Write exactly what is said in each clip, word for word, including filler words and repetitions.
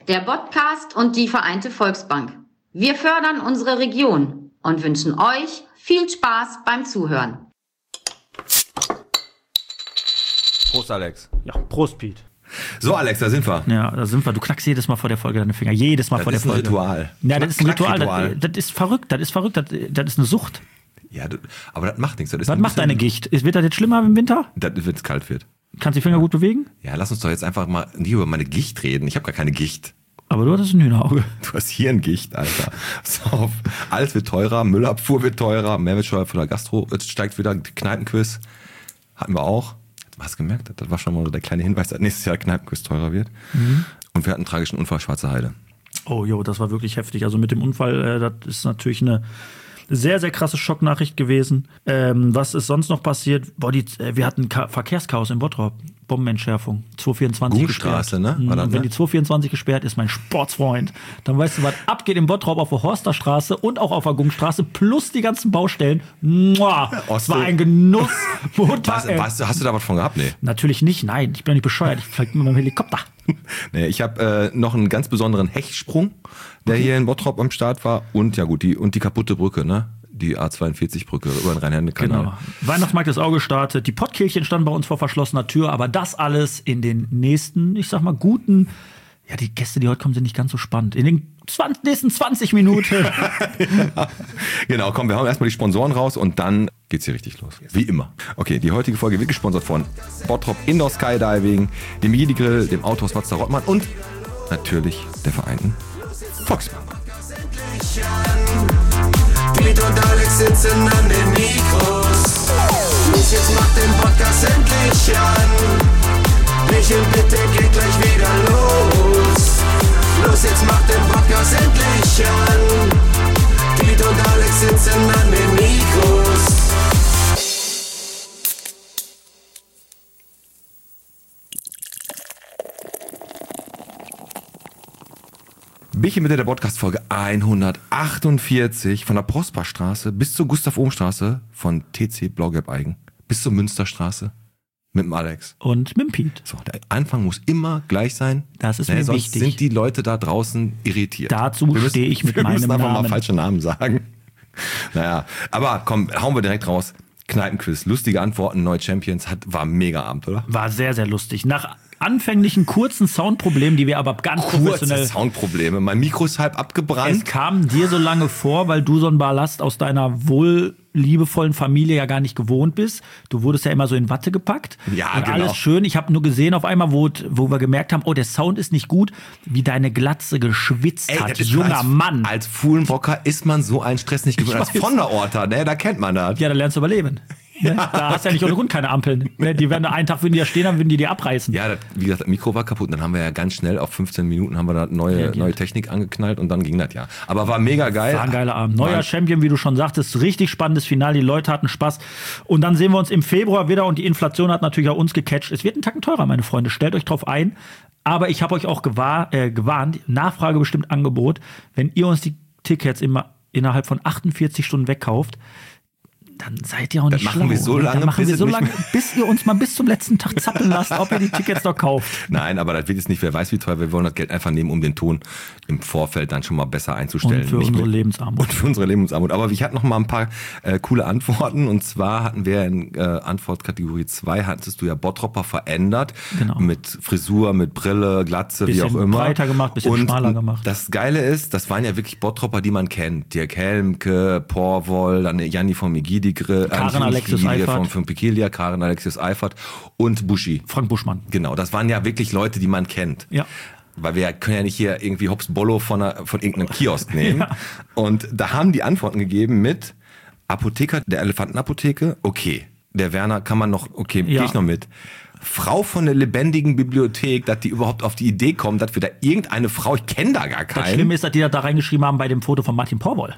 der Podcast und die Vereinte Volksbank. Wir fördern unsere Region und wünschen euch viel Spaß beim Zuhören. Prost, Alex. Ja, Prost, Piet. So, Alex, da sind wir. Ja, da sind wir. Du knackst jedes Mal vor der Folge deine Finger. Jedes Mal das vor der Folge. Das ist ein Ritual. Ja, das ist ein Ritual. Ritual. Das, das ist verrückt. Das ist verrückt. Das, das ist eine Sucht. Ja, das, aber das macht nichts. Das ist Was macht deine Gicht? Wird das jetzt schlimmer im Winter? Das, wenn es kalt wird. Kannst du die Finger gut bewegen? Ja, lass uns doch jetzt einfach mal nie über meine Gicht reden. Ich habe gar keine Gicht. Aber du hattest ein Hühnerauge. Du hast hier ein Gicht, Alter. So, alles wird teurer, Müllabfuhr wird teurer, Mehrwertsteuer von der Gastro, jetzt steigt wieder, Kneipenquiz hatten wir auch. Hast du gemerkt? Das war schon mal der kleine Hinweis, dass nächstes Jahr Kneipenquiz teurer wird. Mhm. Und wir hatten einen tragischen Unfall, Schwarze Heide. Oh jo, das war wirklich heftig. Also mit dem Unfall, äh, das ist natürlich eine sehr, sehr krasse Schocknachricht gewesen. Ähm, was ist sonst noch passiert? Boah, die, äh, wir hatten Ka- Verkehrschaos in Bottrop. Bombenentschärfung. zweihundertvierundzwanzig Gungstraße, ne? War das, und wenn ne? die zweihundertvierundzwanzig gesperrt ist, mein Sportsfreund, dann weißt du, was abgeht im Bottrop auf der Horsterstraße und auch auf der Gungstraße, plus die ganzen Baustellen. Mua, es war ein Genuss. was, was, hast du da was von gehabt? Nee. Natürlich nicht, nein. Ich bin doch nicht bescheuert. Ich fliege mit meinem Helikopter. Nee, ich habe äh, noch einen ganz besonderen Hechtsprung, der okay. hier in Bottrop am Start war. Und ja gut, die, und die kaputte Brücke, ne? Die A zweiundvierzig Brücke über den Rhein-Herne-Kanal. Genau. Weihnachtsmarkt ist auch gestartet. Die Pottkehlchen standen bei uns vor verschlossener Tür. Aber das alles in den nächsten, ich sag mal, guten, ja, die Gäste, die heute kommen, sind nicht ganz so spannend. In den zwanzig, nächsten zwanzig Minuten. Ja. Genau, komm, wir hauen erstmal die Sponsoren raus und dann geht's hier richtig los. Wie immer. Okay, die heutige Folge wird gesponsert von Bottrop Indoor Skydiving, dem Jedi Grill, dem Autohaus Watzler Rottmann und natürlich der Vereinten Volksbank. Piet und Alex sitzen an den Mikros. Los, jetzt macht den Podcast endlich an. Michel, bitte geht gleich wieder los. Los, jetzt macht den Podcast endlich an. Piet und Alex sitzen an den Mikros. Bicke mit der Podcast-Folge hundertachtundvierzig von der Prosperstraße bis zur Gustav-Ohm-Straße, von T C Blau-Gelb-Eigen bis zur Münsterstraße mit dem Alex. Und mit dem Piet. So, der Anfang muss immer gleich sein. Das ist ne, mir sonst wichtig. Sind die Leute da draußen irritiert. Dazu stehe ich mit wir meinem müssen einfach Namen. mal falsche Namen sagen. Naja, aber komm, hauen wir direkt raus. Kneipenquiz, lustige Antworten, neue Champions, hat, war mega Abend, oder? War sehr, sehr lustig. Nach anfänglichen kurzen Soundproblemen, die wir aber ganz Kurze professionell... Soundprobleme, mein Mikro ist halb abgebrannt. Es kam dir so lange vor, weil du so einen Ballast aus deiner wohl liebevollen Familie ja gar nicht gewohnt bist. Du wurdest ja immer so in Watte gepackt. Ja, und genau. alles schön. Ich habe nur gesehen auf einmal, wo, wo wir gemerkt haben, oh, der Sound ist nicht gut, wie deine Glatze geschwitzt Ey, hat. das ist Junger als, Mann. Als Fuhlenbocker ist man so einen Stress nicht gewöhnt. Als weiß. von der Orter, ne, da kennt man das. Ja, da lernst du überleben. Ne? Ja, Da hast du ja nicht ohne Grund keine Ampeln. Ne? Die werden da einen Tag, würden die da stehen, dann würden die dir abreißen. Ja, das, wie gesagt, das Mikro war kaputt. Und dann haben wir ja ganz schnell auf fünfzehn Minuten haben wir da neue, Reagiert. neue Technik angeknallt und dann ging das ja. Aber war mega geil. War ein geiler Abend. Neuer War- Champion, wie du schon sagtest. Richtig spannendes Finale. Die Leute hatten Spaß. Und dann sehen wir uns im Februar wieder. Und die Inflation hat natürlich auch uns gecatcht. Es wird ein Tacken teurer, meine Freunde. Stellt euch drauf ein. Aber ich habe euch auch gewahr, äh, gewarnt. Nachfrage bestimmt Angebot. Wenn ihr uns die Tickets immer innerhalb von achtundvierzig Stunden wegkauft, dann seid ihr auch nicht Das schlau. machen wir so ne? lange, Dann machen bis wir es so nicht lange, mehr- bis ihr uns mal bis zum letzten Tag zappeln lasst, ob ihr die Tickets noch kauft. Nein, aber das wird jetzt nicht, wer weiß wie teuer. Wir wollen das Geld einfach nehmen, um den Ton im Vorfeld dann schon mal besser einzustellen. Und für Nicht unsere mit- Lebensarmut. Und für unsere Lebensarmut. Aber ich hatte noch mal ein paar äh, coole Antworten. Und zwar hatten wir in äh, Antwortkategorie zwei, hattest du ja Bottropper verändert. Genau. Mit Frisur, mit Brille, Glatze, wie Bisschen auch immer. breiter gemacht, bisschen und schmaler gemacht. Das Geile ist, das waren ja wirklich Bottropper, die man kennt. Dirk Helmke, Porwoll, dann Janni vom Egidi Grill, Karin Alexius Eifert. von Pikelia, Karin Alexius Eifert und Buschi. Frank Buschmann. Genau, das waren ja wirklich Leute, die man kennt. Ja. Weil wir können ja nicht hier irgendwie Hops Bollo von, einer, von irgendeinem Kiosk nehmen. Ja. Und da haben die Antworten gegeben mit Apotheker der Elefantenapotheke, okay. Der Werner kann man noch, okay, Ja. gehe ich noch mit. Frau von der lebendigen Bibliothek, dass die überhaupt auf die Idee kommen, dass wir da irgendeine Frau, ich kenne da gar Das keinen. Schlimme ist, dass die das da reingeschrieben haben bei dem Foto von Martin Porwoll.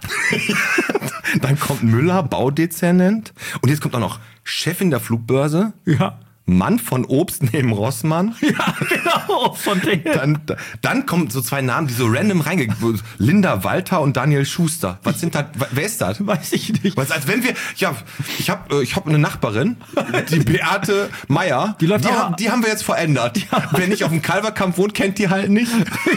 Dann kommt Müller, Baudezernent. Und jetzt kommt auch noch Chefin der Flugbörse. Ja. Mann von Obst neben Rossmann. Ja, genau. Genau, von denen. Dann, dann kommen so zwei Namen, die so random reingehen. Linda Walter und Daniel Schuster. Was sind das? Wer ist das? Weiß ich nicht. Was, als wenn wir, ja, ich habe ich hab eine Nachbarin, die Beate Meier, Die läuft die, auch- haben, die haben wir jetzt verändert. Wer nicht auf dem Kalverkampf wohnt, kennt die halt nicht.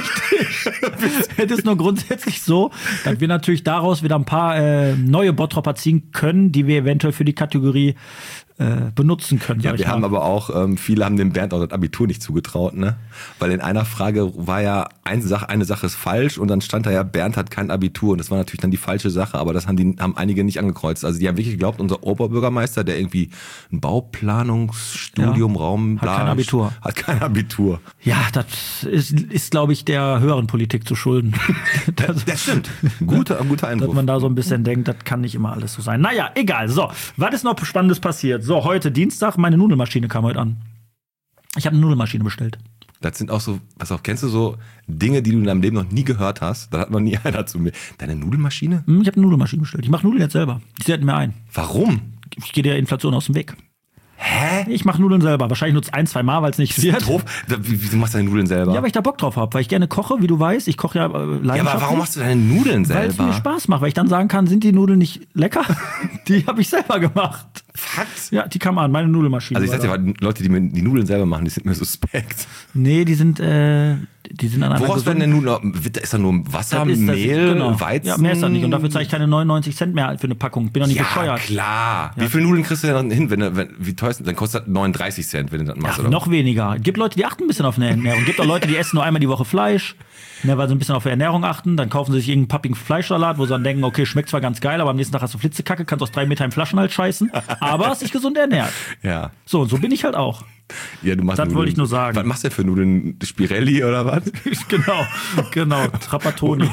Es ist nur grundsätzlich so, dass wir natürlich daraus wieder ein paar äh, neue Bottropper ziehen können, die wir eventuell für die Kategorie äh, benutzen können. Ja, sag ich wir mal. haben aber auch, ähm, viele haben dem Bernd auch das Abitur nicht zugetraut, ne? Weil in einer Frage war ja eine Sache, eine Sache ist falsch und dann stand da ja, Bernd hat kein Abitur und das war natürlich dann die falsche Sache, aber das haben die, haben einige nicht angekreuzt. Also die haben wirklich geglaubt, unser Oberbürgermeister, der irgendwie ein Bauplanungsstudium, Ja. Raum, Hat kein Abitur. Hat kein Abitur. Ja, das ist, ist glaube ich, der höheren Politik zu schulden. das, Das stimmt. Guter, guter dass Eindruck. man da so ein bisschen denkt, das kann nicht immer alles so sein. Naja, egal. So, was ist noch Spannendes passiert? So, heute Dienstag, meine Nudelmaschine kam heute an. Ich habe eine Nudelmaschine bestellt. Das sind auch so, pass auf, kennst du so Dinge, die du in deinem Leben noch nie gehört hast? Da hat noch nie einer zu mir. Deine Nudelmaschine? Hm, Ich habe eine Nudelmaschine bestellt. Ich mache Nudeln jetzt selber. Ich setze mir ein. Warum? Ich gehe der Inflation aus dem Weg. Hä? Ich mache Nudeln selber. Wahrscheinlich nur ein, zwei Mal, weil es nicht wird. Doof. Da- wie- Wieso machst du deine Nudeln selber? Ja, weil ich da Bock drauf habe, weil ich gerne koche, wie du weißt. Ich koche ja äh, Ja, leidenschaftlich. aber warum machst du deine Nudeln Weil es mir selber? Spaß macht, weil ich dann sagen kann, sind die Nudeln nicht lecker? Die habe ich selber gemacht. Was? Ja, die kam an, meine Nudelmaschine. Also ich sag dir, war da. mal, Leute, die mir die Nudeln selber machen, die sind mir suspekt. Nee, die sind, äh, die sind an einer Woraus werden denn Nudeln? Ist da nur Wasser, Das ist- das ist- Mehl, genau. Weizen? Ja, mehr ist da nicht. Und dafür zahle ich keine neunundneunzig Cent mehr für eine Packung. Bin doch nicht Ja, bescheuert. klar. Wie viele Nudeln kriegst du denn hin? Wenn, du- wenn, wie teuer ist das? Dann kostet das neununddreißig Cent, wenn du das machst, Ach, oder? noch weniger. Gibt Leute, die achten ein bisschen auf eine Ernährung. Gibt auch Leute, die essen nur einmal die Woche Fleisch, ne, weil sie ein bisschen auf die Ernährung achten. Dann kaufen sie sich irgendeinen pappigen Fleischsalat, wo sie dann denken, okay, schmeckt zwar ganz geil, aber am nächsten Tag hast du Flitzekacke, kannst aus drei Meter im Flaschenhals scheißen, aber hast dich gesund ernährt. Ja. So, und so bin ich halt auch. Ja, du machst Das Nudeln. wollte ich nur sagen. Was machst du denn für Nudeln? Spirelli oder was? genau, genau. Trapattoni.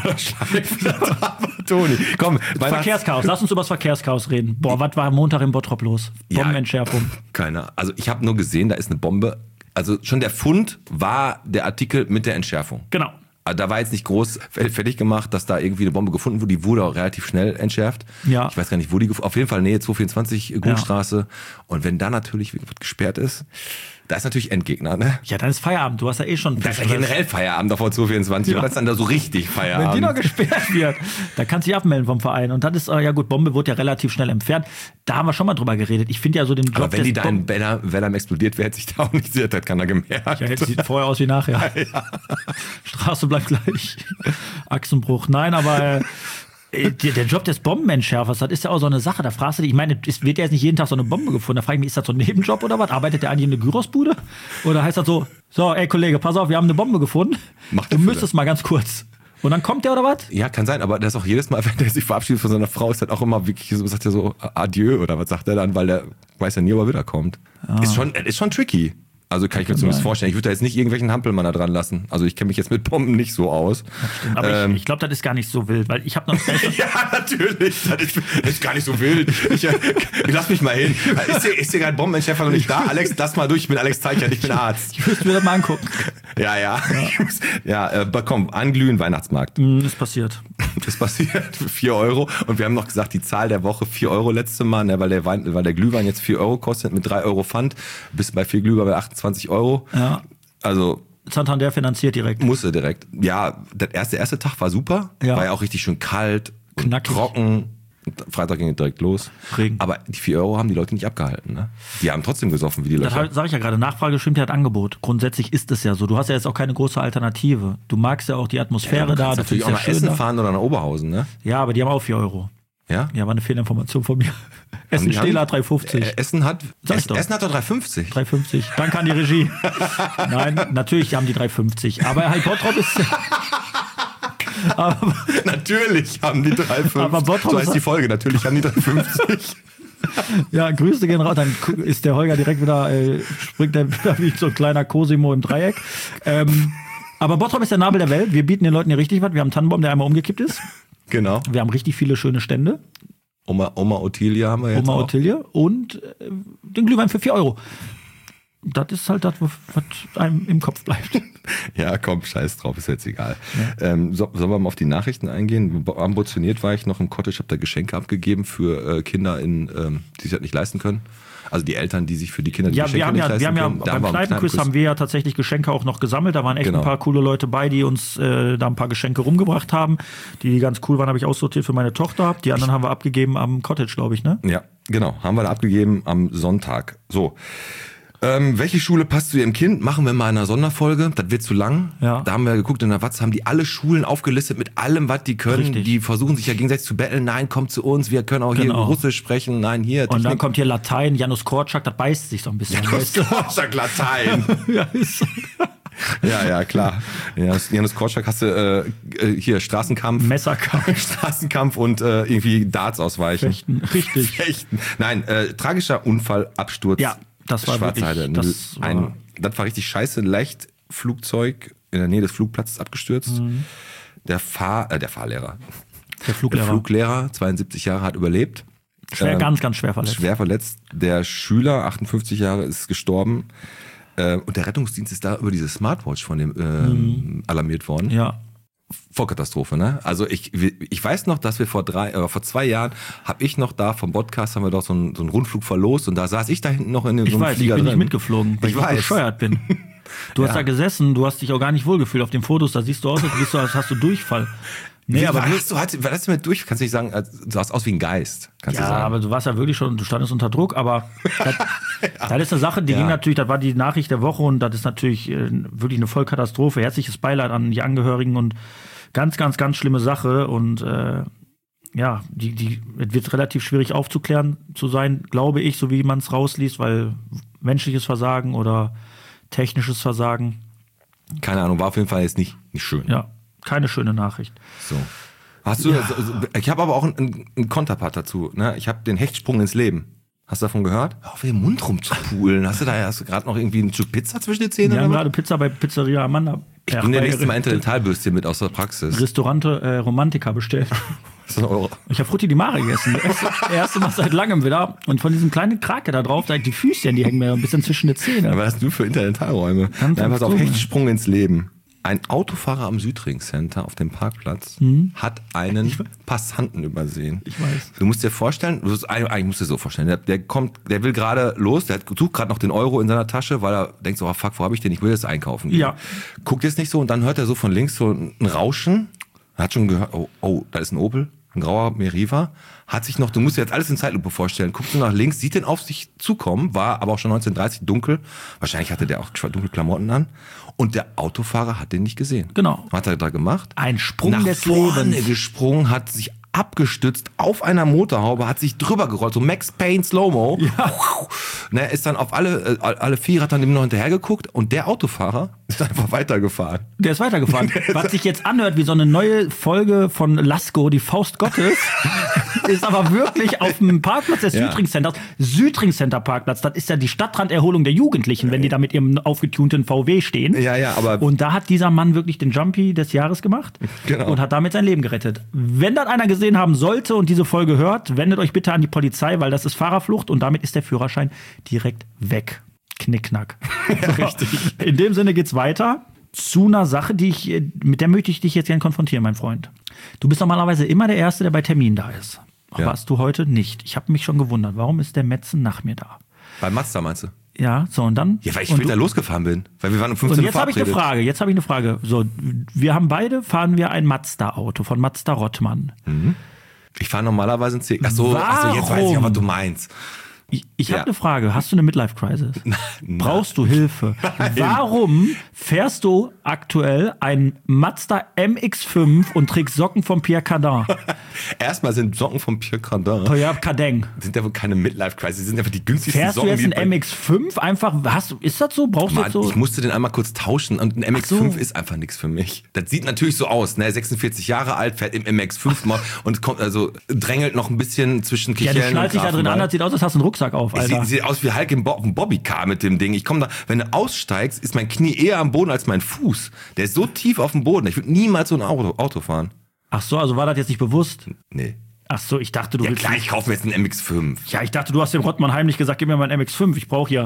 Toni, komm. Verkehrschaos. Lass uns über das Verkehrschaos reden. Boah, was war am Montag im Bottrop los? Ja. Bombenentschärfung. Keine. Also ich habe nur gesehen, da ist eine Bombe. Also schon der Fund war der Artikel mit der Entschärfung. Genau. Also da war jetzt nicht groß fertig gemacht, dass da irgendwie eine Bombe gefunden wurde. Die wurde auch relativ schnell entschärft. Ja. Ich weiß gar nicht, wo die gefunden. Auf jeden Fall Nähe zweihundertvierundzwanzig Grundstraße. Und wenn da natürlich was gesperrt ist, da ist natürlich Endgegner, ne? Ja, dann ist Feierabend. Du hast ja eh schon. Da ist ja generell Feierabend auf zweihundertvierundzwanzig. Ja. Und das ist dann da so richtig Feierabend. Wenn die noch gesperrt wird, da kannst du dich abmelden vom Verein. Und das ist, äh, ja gut, Bombe wurde ja relativ schnell entfernt. Da haben wir schon mal drüber geredet. Ich finde ja so den Job Aber wenn des die da in Bom- Werder, Werder explodiert, wer hätte sich da auch nicht sehr, das hat keiner gemerkt. Ja, jetzt sieht vorher aus wie nachher. Straße bleibt gleich. Achsenbruch. Nein, aber äh, der, der Job des Bombenentschärfers, das ist ja auch so eine Sache. Da fragst du dich, ich meine, es wird ja jetzt nicht jeden Tag so eine Bombe gefunden. Da frage ich mich, ist das so ein Nebenjob oder was? Arbeitet der eigentlich in eine Gyrosbude? Oder heißt das so, so, ey Kollege, pass auf, wir haben eine Bombe gefunden. Macht Du der für müsstest mal ganz kurz. Und dann kommt der oder was? Ja, kann sein, aber das ist auch jedes Mal, wenn der sich verabschiedet von seiner Frau, ist das auch immer wirklich so, sagt er so Adieu oder was sagt er dann, weil der weiß ja nie, ob er wiederkommt. Ist schon, ist schon tricky. Also kann ich mir zumindest sein. vorstellen. Ich würde da jetzt nicht irgendwelchen Hampelmann da dran lassen. Also ich kenne mich jetzt mit Bomben nicht so aus. Aber Ähm, ich, ich glaube, das ist gar nicht so wild, weil ich habe noch. Ja, natürlich. Das ist, das ist gar nicht so wild. Ich, äh, lass mich mal hin. Ist hier, ist hier gerade Bombenentschärfer noch nicht da? Alex, lass mal durch. Ich bin Alex Teichert, ich bin Arzt. Ich müsste mir das mal angucken. Ja, ja. Ja, äh, komm, anglühen, Weihnachtsmarkt. Hm, ist passiert. Das passiert für vier Euro. Und wir haben noch gesagt, die Zahl der Woche vier Euro letzte Mal, ne, weil, der Wein, weil der Glühwein jetzt vier Euro kostet, mit drei Euro Pfand. Bis bei vier Glühwein bei achtundzwanzig Euro. Ja. Also Santander finanziert direkt. musste direkt. Ja, der erste, erste Tag war super. Ja. War ja auch richtig schön kalt und Knackig. trocken. Und Freitag ging es direkt los. Regen. Aber die vier Euro haben die Leute nicht abgehalten. Ne? Die haben trotzdem gesoffen wie die Das Leute. sage ich ja gerade. Nachfrage stimmt ja das Angebot. Grundsätzlich ist es ja so. Du hast ja jetzt auch keine große Alternative. Du magst ja auch die Atmosphäre du da. kannst Du natürlich findest auch ja nach schön Essen da. fahren oder nach Oberhausen. Ne? Ja, aber die haben auch vier Euro. Ja? Ja, war eine Fehlinformation von mir. Essen die haben- Stehler drei fünfzig. Äh, Essen hat, Sag ich Essen, doch. Essen hat doch drei fünfzig. drei fünfzig. Danke an die Regie. Nein, natürlich haben die drei fünfzig. Aber halt Bottrop ist. aber, Natürlich haben die drei fünfzig. Aber Bottrop so ist- heißt die Folge. Natürlich haben die drei fünfzig. ja, Grüße gehen raus. Dann gu- ist der Holger direkt wieder, äh, springt er wieder wie so ein kleiner Cosimo im Dreieck. Ähm, aber Bottrop ist der Nabel der Welt. Wir bieten den Leuten hier richtig was. Wir haben einen Tannenbaum, der einmal umgekippt ist. Genau. Wir haben richtig viele schöne Stände. Oma, Oma Ottilia haben wir jetzt Oma auch. Ottilie und äh, den Glühwein für vier Euro. das ist halt das, was einem im Kopf bleibt. Ja, komm, scheiß drauf, ist jetzt egal. Ja. Ähm, so, sollen wir mal auf die Nachrichten eingehen? Ambitioniert war ich noch im Cottage, habe da Geschenke abgegeben für äh, Kinder, in, ähm, die sich das nicht leisten können. Also die Eltern, die sich für die Kinder die ja, Geschenke wir haben nicht ja, leisten wir haben ja können. beim Kneipenquiz haben wir ja tatsächlich Geschenke auch noch gesammelt. Da waren echt genau. ein paar coole Leute bei, die uns äh, da ein paar Geschenke rumgebracht haben. Die, die ganz cool waren, habe ich aussortiert für meine Tochter. Die anderen haben wir abgegeben am Cottage, glaube ich, ne? Ja, genau. Haben wir da abgegeben am Sonntag. So. Ähm, welche Schule passt zu Ihrem Kind? Machen wir mal in einer Sonderfolge. Das wird zu lang. Ja. Da haben wir geguckt, in der Watz haben die alle Schulen aufgelistet mit allem, was die können. Richtig. Die versuchen sich ja gegenseitig zu betteln. Nein, kommt zu uns. Wir können auch Genau. hier Russisch sprechen. Nein, hier. Und Technik. dann kommt hier Latein, Janus Korczak, das beißt sich so ein bisschen. Janus Korczak, Latein. Ja, ist so. Ja, ja, klar. Janus, Janus Korczak hast du äh, hier Straßenkampf. Messerkampf. Straßenkampf und äh, irgendwie Darts ausweichen. Fechten, richtig. Fechten. Nein, äh, tragischer Unfall, Absturz. Ja, das war wirklich, Schwarzheide. das war, Ein, das war richtig scheiße. Leichtflugzeug in der Nähe des Flugplatzes abgestürzt. Mhm. Der Fahr, äh, der Fahrlehrer. Der Fluglehrer. Der Fluglehrer, zweiundsiebzig Jahre, hat überlebt. Schwer, ähm, ganz, ganz schwer verletzt. Schwer verletzt. Der Schüler, achtundfünfzig Jahre, ist gestorben. Äh, und der Rettungsdienst ist da über diese Smartwatch von dem äh, mhm. alarmiert worden. Ja. Vollkatastrophe, ne? Also ich, ich weiß noch, dass wir vor drei, äh, vor zwei Jahren habe ich noch da vom Podcast haben wir doch so einen, so einen Rundflug verlost und da saß ich da hinten noch in dem ich so einem weiß, Flieger ich bin drin. nicht mitgeflogen, weil ich, ich, ich bescheuert bin. Du hast ja. da gesessen, du hast dich auch gar nicht wohlgefühlt auf den Fotos, da siehst du aus, als, bist du, als hast du Durchfall. Nee, Wie, aber hast du, hast, was hast du mit durch? Kannst du nicht sagen, du sahst aus wie ein Geist. Kannst ja, du sagen. aber du warst ja wirklich schon, du standest unter Druck, aber das, ja. das ist eine Sache, die ja. ging natürlich, das war die Nachricht der Woche und das ist natürlich äh, wirklich eine Vollkatastrophe. Herzliches Beileid an die Angehörigen und ganz, ganz, ganz schlimme Sache und äh, ja, die, die es wird relativ schwierig aufzuklären zu sein, glaube ich, so wie man es rausliest, weil menschliches Versagen oder technisches Versagen. Keine Ahnung, war auf jeden Fall jetzt nicht, nicht schön. Ja, keine schöne Nachricht. So. Hast du, Ja. also, ich habe aber auch einen, einen Konterpart dazu. Ne? Ich habe den Hechtsprung ins Leben. Hast du davon gehört? Hör auf, den Mund rumzupulen. Hast du da hast du gerade noch irgendwie ein Stück Pizza zwischen den Zähnen? Wir haben oder gerade Pizza bei Pizzeria Amanda. ich bring dir nächstes Mal Interdentalbürstchen mit aus der Praxis. Restaurante äh, Romantica bestellt. Das ist ein Euro. Ich habe Frutti di Mare gegessen. Das erste, erste Mal seit langem wieder. Und von diesem kleinen Krake da drauf, da die Füßchen, die hängen mir ein bisschen zwischen die Zähne. Was hast du für Interdentalräume? Ganz Nein, pass auf, dumm. Hechtsprung ins Leben. Ein Autofahrer am Südring Center auf dem Parkplatz hat einen Passanten übersehen. Ich weiß. Du musst dir vorstellen, du musst, eigentlich musst du dir so vorstellen, der, der kommt, der will gerade los, der hat, sucht gerade noch den Euro in seiner Tasche, weil er denkt so, oh fuck, wo habe ich den? Ich will jetzt einkaufen gehen. Ja. Guckt jetzt nicht so und dann hört er so von links so ein Rauschen. Er hat schon gehört, oh, oh, da ist ein Opel, ein grauer Meriva. Hat sich noch, du musst dir jetzt alles in Zeitlupe vorstellen, guckst du nach links, sieht den auf sich zukommen, war aber auch schon neunzehnhundertdreißig dunkel. Wahrscheinlich hatte der auch dunkle Klamotten an. Und der Autofahrer hat den nicht gesehen. Genau. Was hat er da gemacht? Ein Sprung Nach des vorne Lebens. gesprungen, hat sich abgestützt auf einer Motorhaube, hat sich drüber gerollt, so Max Payne Slow-Mo. Ja. Ne, ist dann auf alle, äh, alle vier, hat dann ihm noch hinterher geguckt und der Autofahrer ist einfach weitergefahren. Der ist weitergefahren. Was sich jetzt anhört wie so eine neue Folge von Lasko, die Faust Gottes, ist aber wirklich auf dem Parkplatz des Ja. Südring Centers. Südring Center Parkplatz, das ist ja die Stadtranderholung der Jugendlichen, wenn die da mit ihrem aufgetunten V W stehen. Ja, ja, aber Und da hat dieser Mann wirklich den Jumpy des Jahres gemacht Genau. und hat damit sein Leben gerettet. Wenn das einer gesehen haben sollte und diese Folge hört, wendet euch bitte an die Polizei, weil das ist Fahrerflucht und damit ist der Führerschein direkt weg. Knickknack. Ja, richtig. In dem Sinne geht's weiter zu einer Sache, die ich, mit der möchte ich dich jetzt gerne konfrontieren, mein Freund. Du bist normalerweise immer der Erste, der bei Termin da ist. Ja. Warst du heute nicht. Ich habe mich schon gewundert, warum ist der Metzen nach mir da? bei Mazda meinst du? Ja, so und dann? Ja, weil ich und später du- losgefahren bin. Weil wir waren um fünfzehn Und Uhr jetzt habe ich eine verabredet. Frage. Jetzt habe ich eine Frage. So, wir haben beide, fahren wir ein Mazda-Auto von Mazda Rottmann. Ich fahre normalerweise ein C. Ach so, ach so, jetzt weiß ich auch, was du meinst. Ich, ich Ja. habe eine Frage. Hast du eine Midlife-Crisis? Brauchst du Hilfe? Warum fährst du aktuell ein Mazda M X fünf und trägst Socken von Pierre Cardin? Erstmal sind Socken von Pierre Cardin. Pierre Cardin. Sind ja wohl keine Midlife-Crisis, die sind einfach die günstigsten Fährst du Socken. jetzt die ein bei- M X fünf einfach? Hast du, ist das so? Brauchst du Mann, jetzt so? ich musste den einmal kurz tauschen und ein M X fünf so. ist einfach nichts für mich. Das sieht natürlich so aus, ne? sechsundvierzig Jahre alt, fährt im M X fünf mal und kommt also drängelt noch ein bisschen zwischen Ja, Kichellen du schnallst und dich da drin an, Grafenwald. das sieht aus, als hast du einen Rucksack auf, Ich Alter. sieht, sieht aus wie Hulk im, Bo im Bobbycar mit dem Ding. Ich komme da, wenn du aussteigst, ist mein Knie eher am Boden als mein Fuß. Der ist so tief auf dem Boden. Ich würde niemals so ein Auto, Auto fahren. Ach so, also war das jetzt nicht bewusst? Nee. Ach so, ich dachte, du Ja willst... klar, ich kaufe mir jetzt einen M X fünf. Ja, ich dachte, du hast dem Rottmann heimlich gesagt, gib mir mal ein M X fünf, ich brauche ja...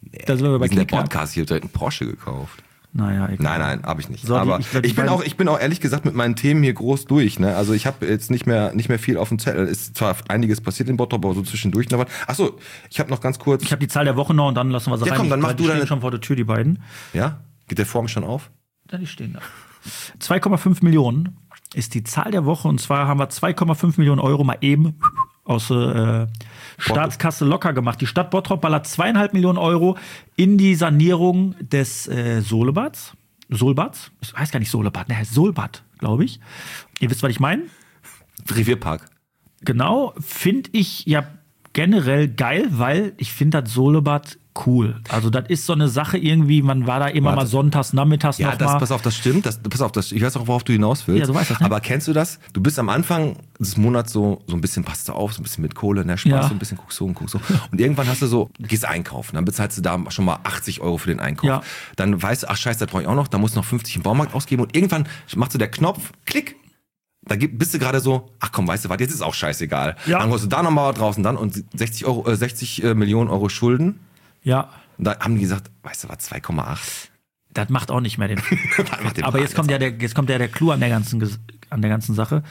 Nee, Da sind wir bei wir sind der Knickknack. Podcast, hier direkt einen Porsche gekauft. Naja, egal. Nein, nein, habe ich nicht. So, die- Aber ich ich, glaub, die bin beiden- auch, ich bin auch ehrlich gesagt mit meinen Themen hier groß durch. Ne? Also ich habe jetzt nicht mehr, nicht mehr viel auf dem Zettel. Ist zwar einiges passiert in Bottrop, aber so zwischendurch noch was. Achso, ich habe noch ganz kurz. Ich habe die Zahl der Woche noch und dann lassen wir sie Ja, rein. komm, dann Die mach beiden du stehen deine- schon vor der Tür, die beiden. Ja? Geht der Vorhang schon auf? Ja, die stehen da. zwei Komma fünf Millionen ist die Zahl der Woche und zwar haben wir zwei Komma fünf Millionen Euro mal eben aus der äh, Staatskasse locker gemacht. Die Stadt Bottrop ballert zweieinhalb Millionen Euro in die Sanierung des äh, Solebads. Solbads? Das heißt gar nicht Solebad, ne, heißt Solbad, glaube ich. Ihr wisst, was ich meine? Revierpark. Genau, finde ich ja generell geil, weil ich finde das Solebad cool. Also das ist so eine Sache irgendwie, man war da immer Warte. mal sonntags, nachmittags Ja, noch das, mal. pass auf, das stimmt. Das, pass auf, das, ich weiß auch, worauf du hinaus willst. Ja, du weißt das, ne? Aber kennst du das? Du bist am Anfang des Monats so, so ein bisschen, passt du auf, so ein bisschen mit Kohle, ne, Spaß, Ja. so ein bisschen guckst so und guckst so. Und irgendwann hast du so, gehst einkaufen, dann bezahlst du da schon mal achtzig Euro für den Einkauf. Ja. Dann weißt du, ach scheiße, das brauche ich auch noch, da musst du noch fünfzig im Baumarkt ausgeben und irgendwann macht so der Knopf, klick. Da gibt- bist du gerade so, ach komm, weißt du was, jetzt ist auch scheißegal. Ja. Dann holst du da nochmal was draußen dann und sechzig Euro, äh, sechzig äh, Millionen Euro Schulden. Ja, Und da haben die gesagt, weißt du was, zwei Komma acht. das macht auch nicht mehr den. macht den Aber jetzt kommt ja der, jetzt kommt ja der Clou an der ganzen, Ges- an der ganzen Sache.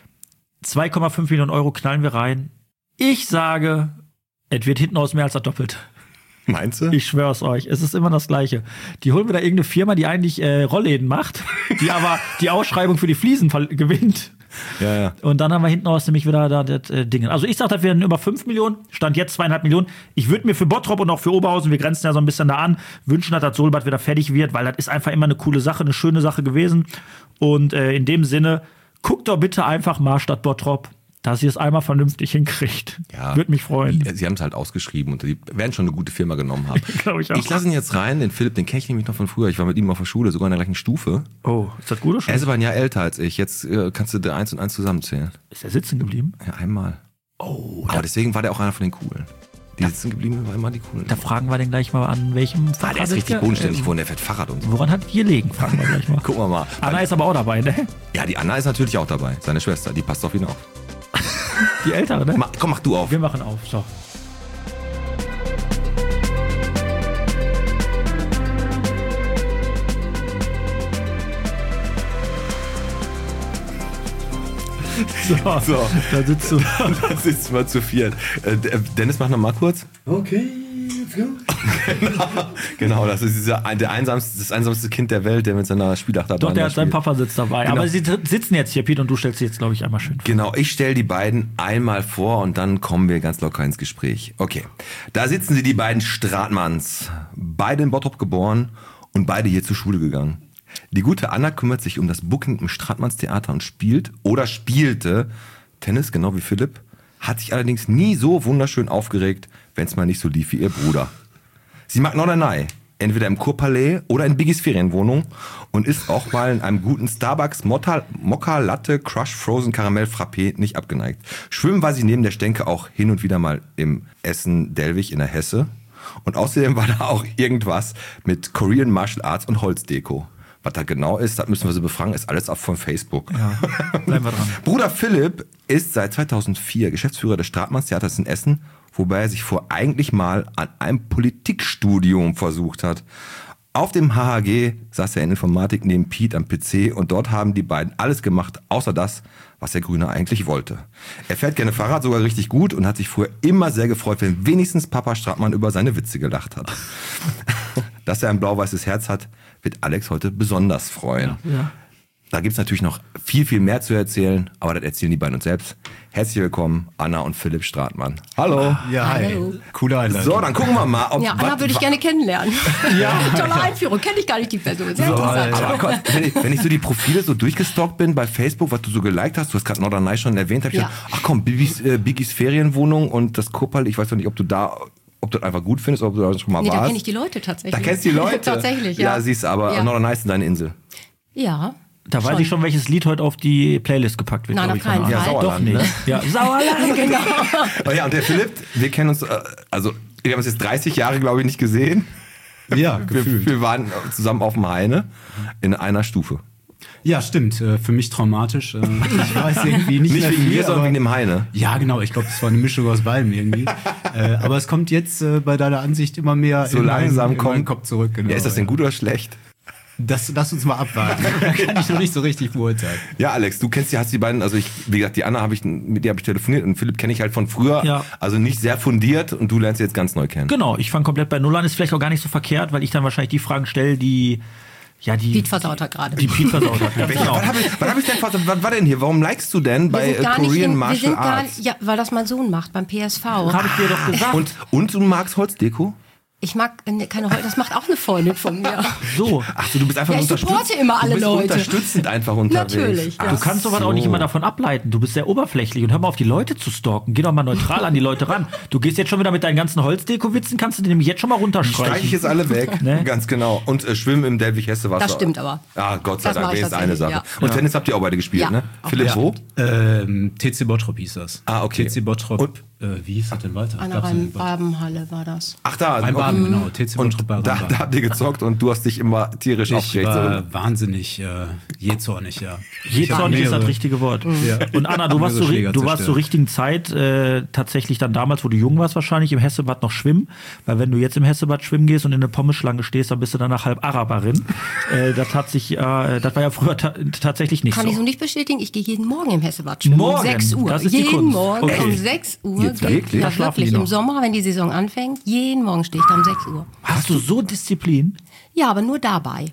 zwei Komma fünf Millionen Euro knallen wir rein. Ich sage, es wird hinten aus mehr als das Doppelte. Meinst du? Ich schwör's euch, es ist immer das Gleiche. Die holen wir da irgendeine Firma, die eigentlich äh, Rollläden macht, die aber die Ausschreibung für die Fliesen ver- gewinnt. Ja, ja. Und dann haben wir hinten raus nämlich wieder da das äh, Ding. Also ich sag, das werden über fünf Millionen, stand jetzt zweieinhalb Millionen. Ich würde mir für Bottrop und auch für Oberhausen, wir grenzen ja so ein bisschen da an, wünschen, dass das Solbad wieder fertig wird, weil das ist einfach immer eine coole Sache, eine schöne Sache gewesen. Und äh, in dem Sinne, guckt doch bitte einfach mal Stadt Bottrop, dass ihr es einmal vernünftig hinkriegt. Ja. Würde mich freuen. Ja, sie haben es halt ausgeschrieben und die werden schon eine gute Firma genommen haben. Glaub ich auch. Ich lasse ihn jetzt rein, den Philipp, den kenne ich nämlich noch von früher. Ich war mit ihm auf der Schule, sogar in der gleichen Stufe. Oh, ist das gut oder schon? Er ist aber ein Jahr älter als ich. Jetzt äh, kannst du der eins und eins zusammenzählen. Ist er sitzen geblieben? Ja, einmal. Oh, Aber deswegen war der auch einer von den Coolen. Die sitzen geblieben, war immer die Coolen. da fragen wir den gleich mal an, welchem ah, Fahrrad der ist richtig er- bodenständig äh, geworden, der fährt Fahrrad und so. Woran hat die gelegen? Fragen wir gleich mal. Gucken wir mal. Anna ist aber auch dabei, ne? Ja, die Anna ist natürlich auch dabei. Seine Schwester, die passt auf ihn auf. Die Ältere, ne? Ma, komm, mach du auf. Wir machen auf, so. So, So. da sitzt du. Da sitzen wir zu viert. Äh, Dennis, mach noch mal kurz. Okay, let's go. Genau, das ist dieser, der einsamste, das einsamste Kind der Welt, der mit seiner Spielachterbahn Doch, der da hat seinen spielt. Papa sitzt dabei. Genau. Aber sie t- sitzen jetzt hier, Pete, und du stellst sie jetzt, glaube ich, einmal schön vor. Genau, ich stelle die beiden einmal vor und dann kommen wir ganz locker ins Gespräch. Okay, da sitzen sie, die beiden Stratmanns. Beide in Bottrop geboren und beide hier zur Schule gegangen. Die gute Anna kümmert sich um das Booking im Stratmanns Theater und spielt oder spielte Tennis, genau wie Philipp, hat sich allerdings nie so wunderschön aufgeregt, wenn es mal nicht so lief wie ihr Bruder. Sie mag Norderney, entweder im Kurpalais oder in Biggies Ferienwohnung und ist auch mal in einem guten Starbucks Motta, Mokka Latte Crush Frozen Karamell Frappé nicht abgeneigt. Schwimmen war sie neben der Stänke auch hin und wieder mal im Essen-Delwig in der Hesse. Und außerdem war da auch irgendwas mit Korean Martial Arts und Holzdeko. Was da genau ist, das müssen wir so befragen, ist alles ab von Facebook. Ja, bleiben wir dran. Bruder Philipp ist seit zweitausendvier Geschäftsführer des Stratmanns Theaters in Essen, wobei er sich vor eigentlich mal an einem Politikstudium versucht hat. Auf dem H H G saß er in Informatik neben Pete am P C und dort haben die beiden alles gemacht, außer das, was der Grüne eigentlich wollte. Er fährt gerne Fahrrad, sogar richtig gut und hat sich früher immer sehr gefreut, wenn wenigstens Papa Stratmann über seine Witze gelacht hat. Dass er ein blau-weißes Herz hat, wird Alex heute besonders freuen. Ja. Da gibt's natürlich noch viel, viel mehr zu erzählen, aber das erzählen die beiden uns selbst. Herzlich willkommen, Anna und Philipp Stratmann. Hallo. Ja, hi. Hallo. Coole Einleitung. So, dann gucken wir mal, ob... Ja, Anna wat- würde ich wa- gerne kennenlernen. Ja. Tolle Einführung, kenne ich gar nicht die Person. Sehr interessant. Aber Gott, wenn, ich, wenn ich so die Profile so durchgestalkt bin bei Facebook, was du so geliked hast, du hast gerade Norderney schon erwähnt, hab ich Ja. gedacht, ach komm, Biggies, äh, Biggies Ferienwohnung und das Kurpal, ich weiß noch nicht, ob du da... Ob du das einfach gut findest, ob du da schon mal Nee, da warst. kenne ich die Leute tatsächlich. Da kennst du die Leute? Tatsächlich, ja. Ja, siehst du, aber Ja. Norderney ist deine Insel. Ja. Da weiß ich schon, welches Lied heute auf die Playlist gepackt wird. Nein, glaub auf ich, von keinen Anna. Fall. Ja, Doch Sauerland, nicht. ne? Ja, Sauerland. Genau. Oh ja, und der Philipp, wir kennen uns, äh, also wir haben uns jetzt dreißig Jahre, glaube ich, nicht gesehen. Ja, Wir, gefühlt. wir waren zusammen auf dem Heine in einer Stufe. Ja, stimmt. Äh, für mich traumatisch. Äh, ich weiß irgendwie nicht, Nicht mehr wegen viel, mir, sondern aber- wegen dem Heine. Ja, genau. Ich glaube, es war eine Mischung aus beidem irgendwie. äh, aber es kommt jetzt äh, bei deiner Ansicht immer mehr So in meinen- langsam in meinen kommt. Kopf zurück. Genau. Ja, ist das denn gut oder schlecht? Das, lass uns mal abwarten. Da kann ich noch nicht so richtig beurteilen. Ja, Alex, du kennst die, hast die beiden, also ich, wie gesagt, die Anna habe ich, mit der habe ich telefoniert und Philipp kenne ich halt von früher, Ja. also nicht sehr fundiert und du lernst sie jetzt ganz neu kennen. Genau, ich fange komplett bei Null an. Ist vielleicht auch gar nicht so verkehrt, weil ich dann wahrscheinlich die Fragen stelle, die. Ja, die. Piet versaut hat gerade. Die Piet versaut hat. Ja, genau. Was habe ich, was hab ich denn fast, was war denn hier? Warum likest du denn Wir bei sind äh, gar nicht Korean in, wir Martial sind gar Arts? nicht, ja, weil das mein Sohn macht beim P S V. Habe ich dir doch gesagt. Und, und du magst Holzdeko? Ich mag äh, keine Holz, das macht auch eine Freundin von mir. So. Ach so, du bist einfach Ja, ich unterstützend. supporte immer alle du bist Leute. unterstützend einfach unterwegs. Natürlich, ja. Du kannst sowas so. auch nicht immer davon ableiten. Du bist sehr oberflächlich und hör mal auf die Leute zu stalken. Geh doch mal neutral an die Leute ran. Du gehst jetzt schon wieder mit deinen ganzen Holzdeko-Witzen, kannst du die nämlich jetzt schon mal Streich ich runterstreichen. jetzt alle weg. Ne? Ganz genau. Und äh, schwimmen im Delwig-Hesse-Wasser. Das stimmt aber. Ah, Gott sei Das Dank, mach ich wenigstens eine Sache. tatsächlich, Und ja. Tennis habt ihr auch beide gespielt, Ja. ne? Auch Philipp, Ja. wo? Ähm, T C Bottrop hieß das. Ah, okay. T C Bottrop. Und- äh, wie hieß das denn weiter? An Gab's der denn- Rhein-Baben-Halle war das. Ach da. Rhein-Baden, okay. genau. T C Und Bottrop bei da, Rhein-Baden. da habt ihr gezockt und du hast dich immer tierisch Ich aufgeregt. war So. wahnsinnig äh, jähzornig, ja. Jähzornig ist das mehrere- richtige Wort. Ja. Und Anna, du warst, Mehrere zur, Schläger du warst zur zerstört. richtigen Zeit äh, tatsächlich dann damals, wo du jung warst wahrscheinlich, im Hessebad noch schwimmen. Weil wenn du jetzt im Hessebad schwimmen gehst und in eine Pommesschlange stehst, dann bist du danach halb Araberin. äh, das hat sich, äh, das war ja früher ta tatsächlich nicht Kann ich so so. nicht bestätigen. Ich gehe jeden Morgen im Hessebad schwimmen. Morgen? Um sechs Uhr. Das ist die jeden Kunst. Morgen Okay. um sechs Uhr. Jetzt gehe- wirklich? Ja, Da schlafen wirklich. die Im noch. Sommer, wenn die Saison anfängt, jeden Morgen stehe ich da um sechs Uhr. Hast du so Disziplin? Ja, aber nur dabei.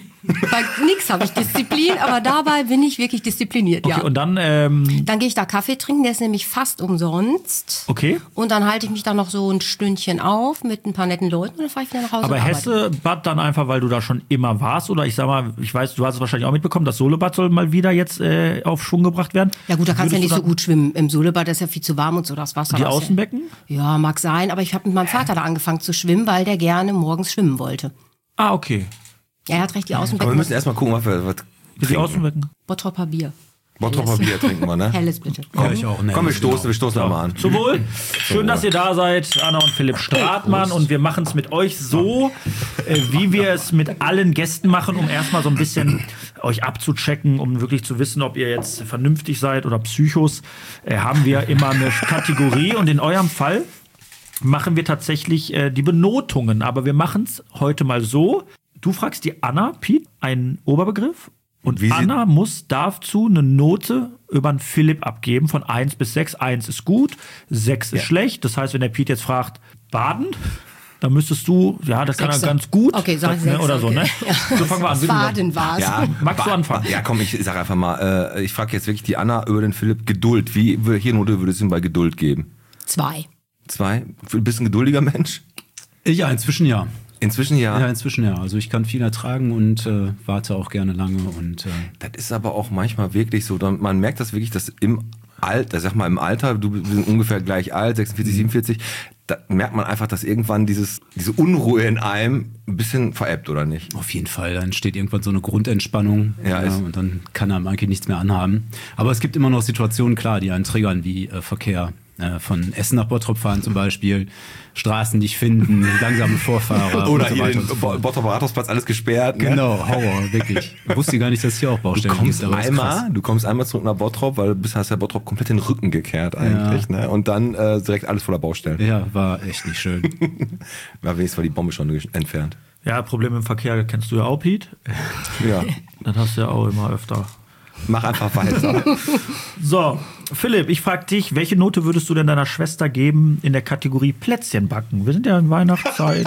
Bei nix habe ich Disziplin, aber dabei bin ich wirklich diszipliniert, Okay, ja. und dann, ähm, Dann gehe ich da Kaffee trinken, der ist nämlich fast umsonst. okay. Und dann halte ich mich da noch so ein Stündchen auf mit ein paar netten Leuten und dann fahre ich wieder nach Hause. Aber und arbeite. Hessebad dann einfach, weil du da schon immer warst? Oder ich sag mal, ich weiß, du hast es wahrscheinlich auch mitbekommen, das Solebad soll mal wieder jetzt äh, auf Schwung gebracht werden. Ja gut, da kannst du ja Würdest nicht du so gut schwimmen. Im Solebad ist ja viel zu warm und so das Wasser. Die das ist Außenbecken? Ja, ja, mag sein, aber ich habe mit meinem Vater da angefangen zu schwimmen, weil der gerne morgens schwimmen wollte. Ah, okay. Ja, er hat recht, die Aber wir Außenbecken. müssen erstmal gucken, was wir was Die trinken. Außenbecken. Bottropper Bier. Bottroper Bier trinken wir, ne? Helles bitte. Ja, ich auch. Ne, Komm, wir genau. stoßen, wir stoßen da mal an. Zum Wohl. Schön, dass ihr da seid, Anna und Philipp Stratmann. Und wir machen es mit euch so, äh, wie wir es mit allen Gästen machen, um erstmal so ein bisschen euch abzuchecken, um wirklich zu wissen, ob ihr jetzt vernünftig seid oder Psychos. Äh, haben wir immer eine Kategorie. Und in eurem Fall machen wir tatsächlich äh, die Benotungen. Aber wir machen es heute mal so. Du fragst die Anna, Piet, einen Oberbegriff. Und Wie sie- Anna muss dazu eine Note über einen Philipp abgeben von eins bis sechs. eins ist gut, sechs ist schlecht. Das heißt, wenn der Piet jetzt fragt, baden, dann müsstest du, ja, das kann er Sechse. ganz gut. Okay, sag das, ich ne, sechs, Oder so, okay. ne? Ja. So fangen wir an. Baden war's. Ja, Magst du ba- anfangen? Ja, komm, ich sag einfach mal, äh, ich frage jetzt wirklich die Anna über den Philipp. Geduld. Wie, welche Note würdest du ihm bei Geduld geben? Zwei. Zwei? Du bist ein geduldiger Mensch? Ja, inzwischen ja. Inzwischen ja. Ja, inzwischen ja. Also ich kann viel ertragen und äh, warte auch gerne lange und äh, Das ist aber auch manchmal wirklich so. dann- Man merkt das wirklich, dass im Alter, sag mal im Alter, du bist ungefähr gleich alt, sechsundvierzig, siebenundvierzig, da merkt man einfach, dass irgendwann dieses, diese Unruhe in einem ein bisschen verebbt, oder nicht? auf jeden Fall, dann entsteht irgendwann so eine Grundentspannung Ja, ist- und dann kann einem eigentlich nichts mehr anhaben. Aber es gibt immer noch Situationen, klar, die einen triggern, wie äh, Verkehr. Äh, von Essen nach Bottrop fahren zum Beispiel, Straßen nicht finden, langsame Vorfahrer Oder und so hier weiter den und so fort. Bottroper Rathausplatz, alles gesperrt. Ne? Genau, Horror, wirklich. Ich wusste gar nicht, dass es hier auch Du Baustellen kommst gibt, aber ist krass. einmal, du kommst einmal zurück nach Bottrop, weil du bist, hast ja Bottrop komplett den Rücken gekehrt eigentlich, ne? Und dann äh, direkt alles voller Baustellen. Ja, war echt nicht schön. Ja, wenigstens war die Bombe schon gesch- entfernt. Ja, Probleme im Verkehr kennst du ja auch, Piet. Ja. Das hast du ja auch immer öfter. Mach einfach weiter. So, Philipp, ich frage dich, welche Note würdest du denn deiner Schwester geben in der Kategorie Plätzchen backen? Wir sind ja in Weihnachtszeit.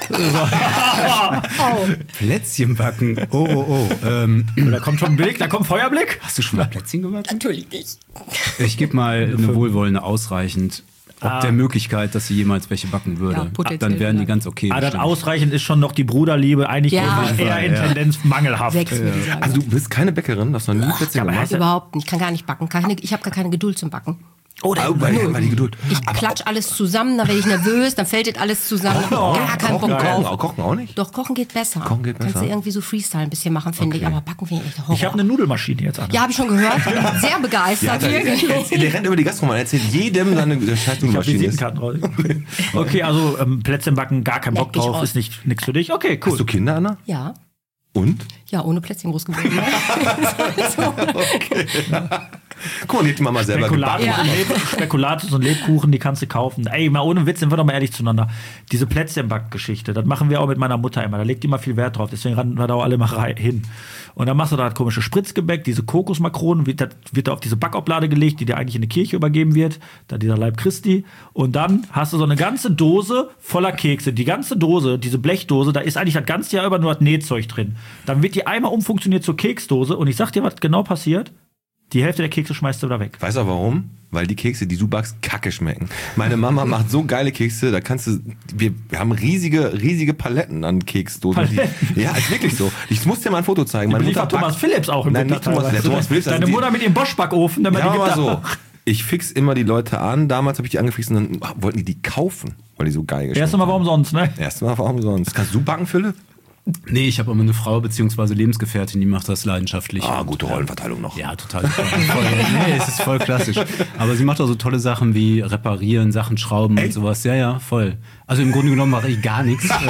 Plätzchen backen. Oh, oh, oh. Ähm, Da kommt schon ein Blick, da kommt Feuerblick. hast du schon mal Plätzchen gebacken? Natürlich nicht. Ich gebe mal eine wohlwollende ausreichend. Ob der Möglichkeit, dass sie jemals welche backen würde. Ja, potenziell, dann wären die ja. ganz okay. Ah, das bestimmt. ausreichend ist schon noch die Bruderliebe, eigentlich Ja. eher, eher in Ja. Tendenz mangelhaft. Sechs würde ich sagen. Also du bist keine Bäckerin, hast noch nie Plätzchen aber gemacht? Überhaupt nicht. Ich kann gar nicht backen. Keine, ich habe gar keine Geduld zum Backen. Oh, Ah, weil, weil die Geduld. Ich klatsch alles zusammen, dann werde ich nervös, dann fällt das alles zusammen. Gar keinen Bock Kochen, drauf. auch, kochen auch nicht? Doch, Kochen geht besser. Kochen geht Kannst besser? du irgendwie so Freestyle ein bisschen machen, finde ich. Aber Backen finde ich echt Horror. Ich habe eine Nudelmaschine jetzt an. ja, habe ich schon gehört. Bin sehr begeistert. der, hier. der rennt über die Gastronomie, erzählt jedem seine der scheiß Ich habe Nudelmaschine ist. Visitenkarten raus. Okay, also ähm, Plätzchen backen, gar kein Nee, Bock ich drauf, auch. ist nicht nichts für dich. Okay, cool. Hast du Kinder, Anna? Ja. Und? Ja, ohne Plätzchen groß geworden. Ne? Okay. Guck mal, die hat die Mama selber Spekulatius, gebacken. und Leb Spekulatius und Lebkuchen, die kannst du kaufen. Ey, mal ohne Witz, sind wir doch mal ehrlich zueinander. Diese Plätzchenbackgeschichte, das machen wir auch mit meiner Mutter immer. Da legt die immer viel Wert drauf, deswegen rennen wir da auch alle mal rein, hin. Und dann machst du da das komische Spritzgebäck, diese Kokosmakronen, wird, das wird da auf diese Backoblade gelegt, die dir eigentlich in die Kirche übergeben wird, da dieser Leib Christi. Und dann hast du so eine ganze Dose voller Kekse. Die ganze Dose, diese Blechdose, da ist eigentlich das ganze Jahr über nur das Nähzeug drin. Dann wird die einmal umfunktioniert zur Keksdose und ich sag dir, was genau passiert. Die Hälfte der Kekse schmeißt du wieder weg. Weißt du warum? Weil die Kekse, die du backst, kacke schmecken. Meine Mama macht so geile Kekse, da kannst du, wir, wir haben riesige, riesige Paletten an Keksdosen. Paletten? Die, ja, ist wirklich so. Ich muss dir mal ein Foto zeigen. Die Meine liefert Mutter Thomas backt- Philips auch im Nein, Winter nicht Thomas, der teilweise. Thomas Philips. Deine also die- Mutter mit ihrem Bosch-Backofen, der Ja, die gibt aber da- so. Ich fix immer die Leute an. Damals habe ich die angefixt und dann wollten die die kaufen, weil die so geil geschmeckt Erst mal, warum sonst, ne? Erstmal warum sonst? Kannst du backen, Philipp? Nee, ich habe immer eine Frau bzw. Lebensgefährtin, die macht das leidenschaftlich. Ah, Und, gute äh, Rollenverteilung noch. Ja, total. voll, nee, es ist voll klassisch. Aber sie macht auch so tolle Sachen wie reparieren, Sachen schrauben Ey. und sowas. Ja, ja, voll. Also im Grunde genommen mache ich gar nichts. Äh,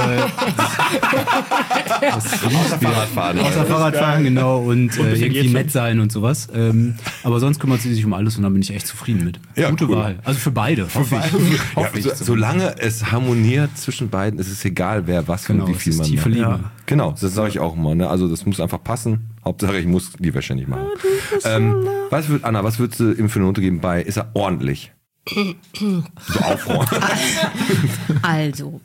das, das Außer Fahrradfahren. Außer Fahrradfahren, genau. Und, Und ein äh, bisschen irgendwie Gehzeit. nett sein und sowas. Ähm, aber sonst kümmert sie sich um alles und da bin ich echt zufrieden mit. Ja, Gute cool. Wahl. Also für beide, hoffe ich. Ja, Hoffe ich so, zumindest. solange es harmoniert zwischen beiden, ist es egal, wer was Genau, und wie es viel ist man tiefe macht. Liebe. Ja. Genau, das sage ich auch immer. Ne? Also das muss einfach passen. Hauptsache, ich muss die Wäsche nicht machen. Ähm, was würd, Anna, was würdest du ihm für eine Note geben bei, ist er ordentlich? So aufräumen. Also,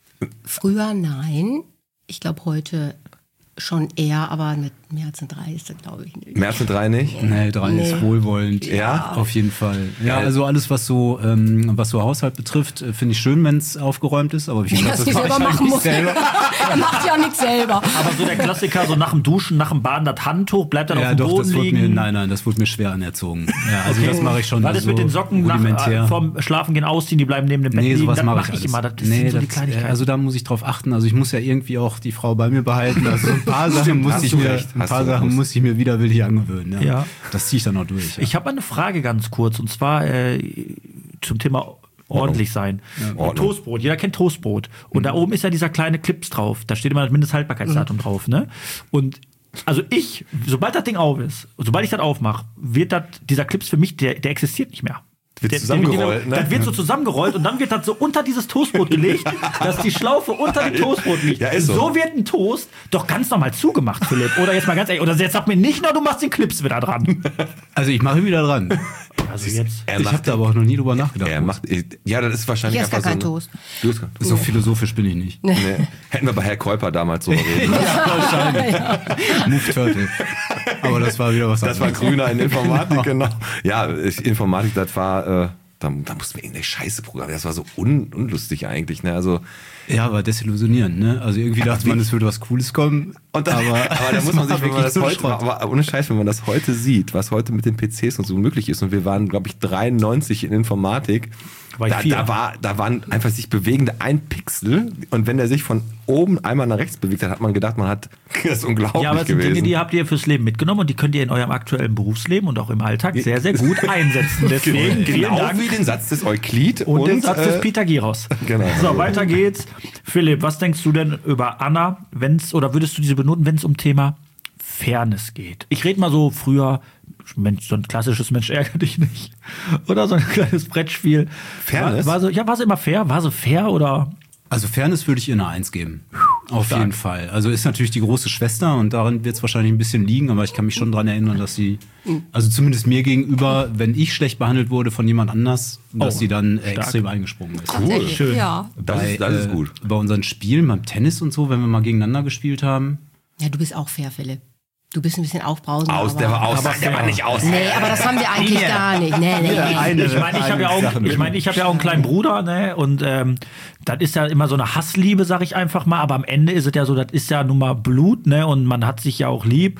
früher nein. Ich glaube heute schon eher, aber mit mehr als ein drei ist das, glaube ich, nicht. Mehr als eine drei nicht? Nee, drei Nee. ist wohlwollend. Ja? Auf jeden Fall. Ja, Geil. also alles, was so, ähm, was so Haushalt betrifft, äh, finde ich schön, wenn es aufgeräumt ist. Aber wie gesagt, Dass ich selber mache ich machen eigentlich muss. selber. Er macht ja nichts selber. Aber so der Klassiker, so nach dem Duschen, nach dem Baden, das Handtuch bleibt dann Ja, auf dem doch, Boden das wurde liegen. mir, nein, nein, das wurde mir schwer anerzogen. Ja, also das mache ich schon. Was ist so mit den Socken nach, rudimentär. äh, vorm Schlafengehen ausziehen, die bleiben neben dem Bett Nee, liegen? sowas Das mache mache ich, ich alles. immer. Das, das nee, sind so die das, Kleinigkeiten. also da muss ich drauf achten. Also ich muss ja irgendwie auch die Frau bei mir behalten. Also so ein paar Sachen muss hast ich du mir, recht, ein hast paar du Sachen recht. muss ich mir widerwillig angewöhnen. Ja. Ja. Das ziehe ich dann auch durch. Ja. Ich habe eine Frage ganz kurz, und zwar äh, zum Thema ordentlich sein. Ordnung. Toastbrot, jeder kennt Toastbrot. Und da oben ist ja dieser kleine Clips drauf. Da steht immer das Mindesthaltbarkeitsdatum drauf. Ne? Und also ich, sobald das Ding auf ist, sobald ich das aufmache, wird das, dieser Clips für mich, der, der existiert nicht mehr. Wird Der- zusammengerollt, der- ne? Das wird so zusammengerollt und dann wird das so unter dieses Toastbrot gelegt, dass die Schlaufe unter dem Toastbrot liegt. Ja, ist so. so wird ein Toast doch ganz normal zugemacht, Philipp. Oder jetzt mal ganz ehrlich, oder jetzt sag mir nicht nur, du machst den Clips wieder dran. Also ich mache wieder dran. Also jetzt. Er Ich habe macht, da aber auch noch nie drüber nachgedacht. er macht, ja, das ist wahrscheinlich Ich esse einfach gar so. keinen eine- Toast. Du hast keinen- So philosophisch bin ich nicht. Nee. Hätten wir bei Herr Käuper damals so reden. Wahrscheinlich. Move Turtle. Aber das war wieder was Das war anderes. grüner in Informatik, genau. Ja, ich- Informatik, das war, äh, da, da mussten wir irgendeine Scheiße programmieren. Das war so un, unlustig eigentlich. Ne? Also, Ja, war desillusionierend, ne? Also irgendwie dachte man, es würde was Cooles kommen. und dann, aber, aber da muss man sich, wenn man das wirklich heute, so Schrott. aber ohne Scheiß, wenn man das heute sieht, was heute mit den P Cs und so möglich ist, und wir waren, glaube ich, dreiundneunzig in Informatik, War ich da, vier. da, war, da waren einfach sich bewegende ein Pixel, und wenn der sich von oben einmal nach rechts bewegt hat, hat man gedacht, man hat, das ist unglaublich Ja, aber das sind gewesen. Dinge, die habt ihr fürs Leben mitgenommen und die könnt ihr in eurem aktuellen Berufsleben und auch im Alltag sehr, sehr gut einsetzen. Deswegen vielen genau Dank. wie den Satz des Euklid Und, und, den Satz äh, des Peter Giros. genau. So, weiter geht's. Philipp, was denkst du denn über Anna, wenn's, oder würdest du diese benoten, wenn es um Thema Fairness geht? Ich rede mal so früher, Mensch, so ein klassisches Mensch ärgere dich nicht. Oder so ein kleines Brettspiel. Fairness? War, war so, ja, war sie immer fair? War sie fair oder? Also Fairness würde ich ihr eine Eins geben. Auf jeden Fall. Also ist natürlich die große Schwester und darin wird es wahrscheinlich ein bisschen liegen, aber ich kann mich schon daran erinnern, dass sie, also zumindest mir gegenüber, wenn ich schlecht behandelt wurde von jemand anders, dass Oh, sie dann äh, stark. extrem eingesprungen ist. Tatsächlich, schön. Ja. Das, ist, das ist äh, gut. Bei unseren Spielen, beim Tennis und so, wenn wir mal gegeneinander gespielt haben. Ja, du bist auch fair, Philipp. Du bist ein bisschen aufbrausend. Aus, aber, der war aus, aber der war fair. nicht aus. Nee, aber das haben wir eigentlich gar nicht. Nee, nee, nee. Ich meine, ich habe ja auch, ich meine, ich habe ja auch einen kleinen Bruder, ne? Und ähm, das ist ja immer so eine Hassliebe, sag ich einfach mal. Aber am Ende ist es ja so, das ist ja nun mal Blut, ne? Und man hat sich ja auch lieb.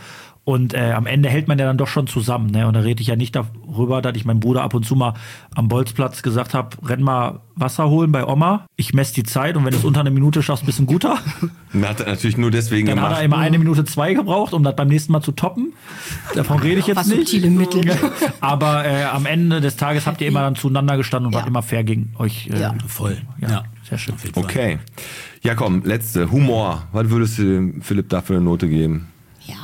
Und äh, am Ende hält man ja dann doch schon zusammen. Ne? Und da rede ich ja nicht darüber, dass ich meinem Bruder ab und zu mal am Bolzplatz gesagt habe, renn mal Wasser holen bei Oma. Ich messe die Zeit und wenn du es unter eine Minute schaffst, bist du ein guter. Dann hat er natürlich nur deswegen Dann gemacht. hat er immer eine Minute zwei gebraucht, um das beim nächsten Mal zu toppen. Davon rede ich jetzt Was nicht. subtile Mittel. Aber äh, am Ende des Tages habt ihr immer dann zueinander gestanden und Ja. wart immer fair gegen euch. Äh, Ja. Voll. Ja, Ja. sehr schön. Auf jeden Fall. Okay. Ja, komm, letzte. Humor. Was würdest du dem Philipp da für eine Note geben? Ja.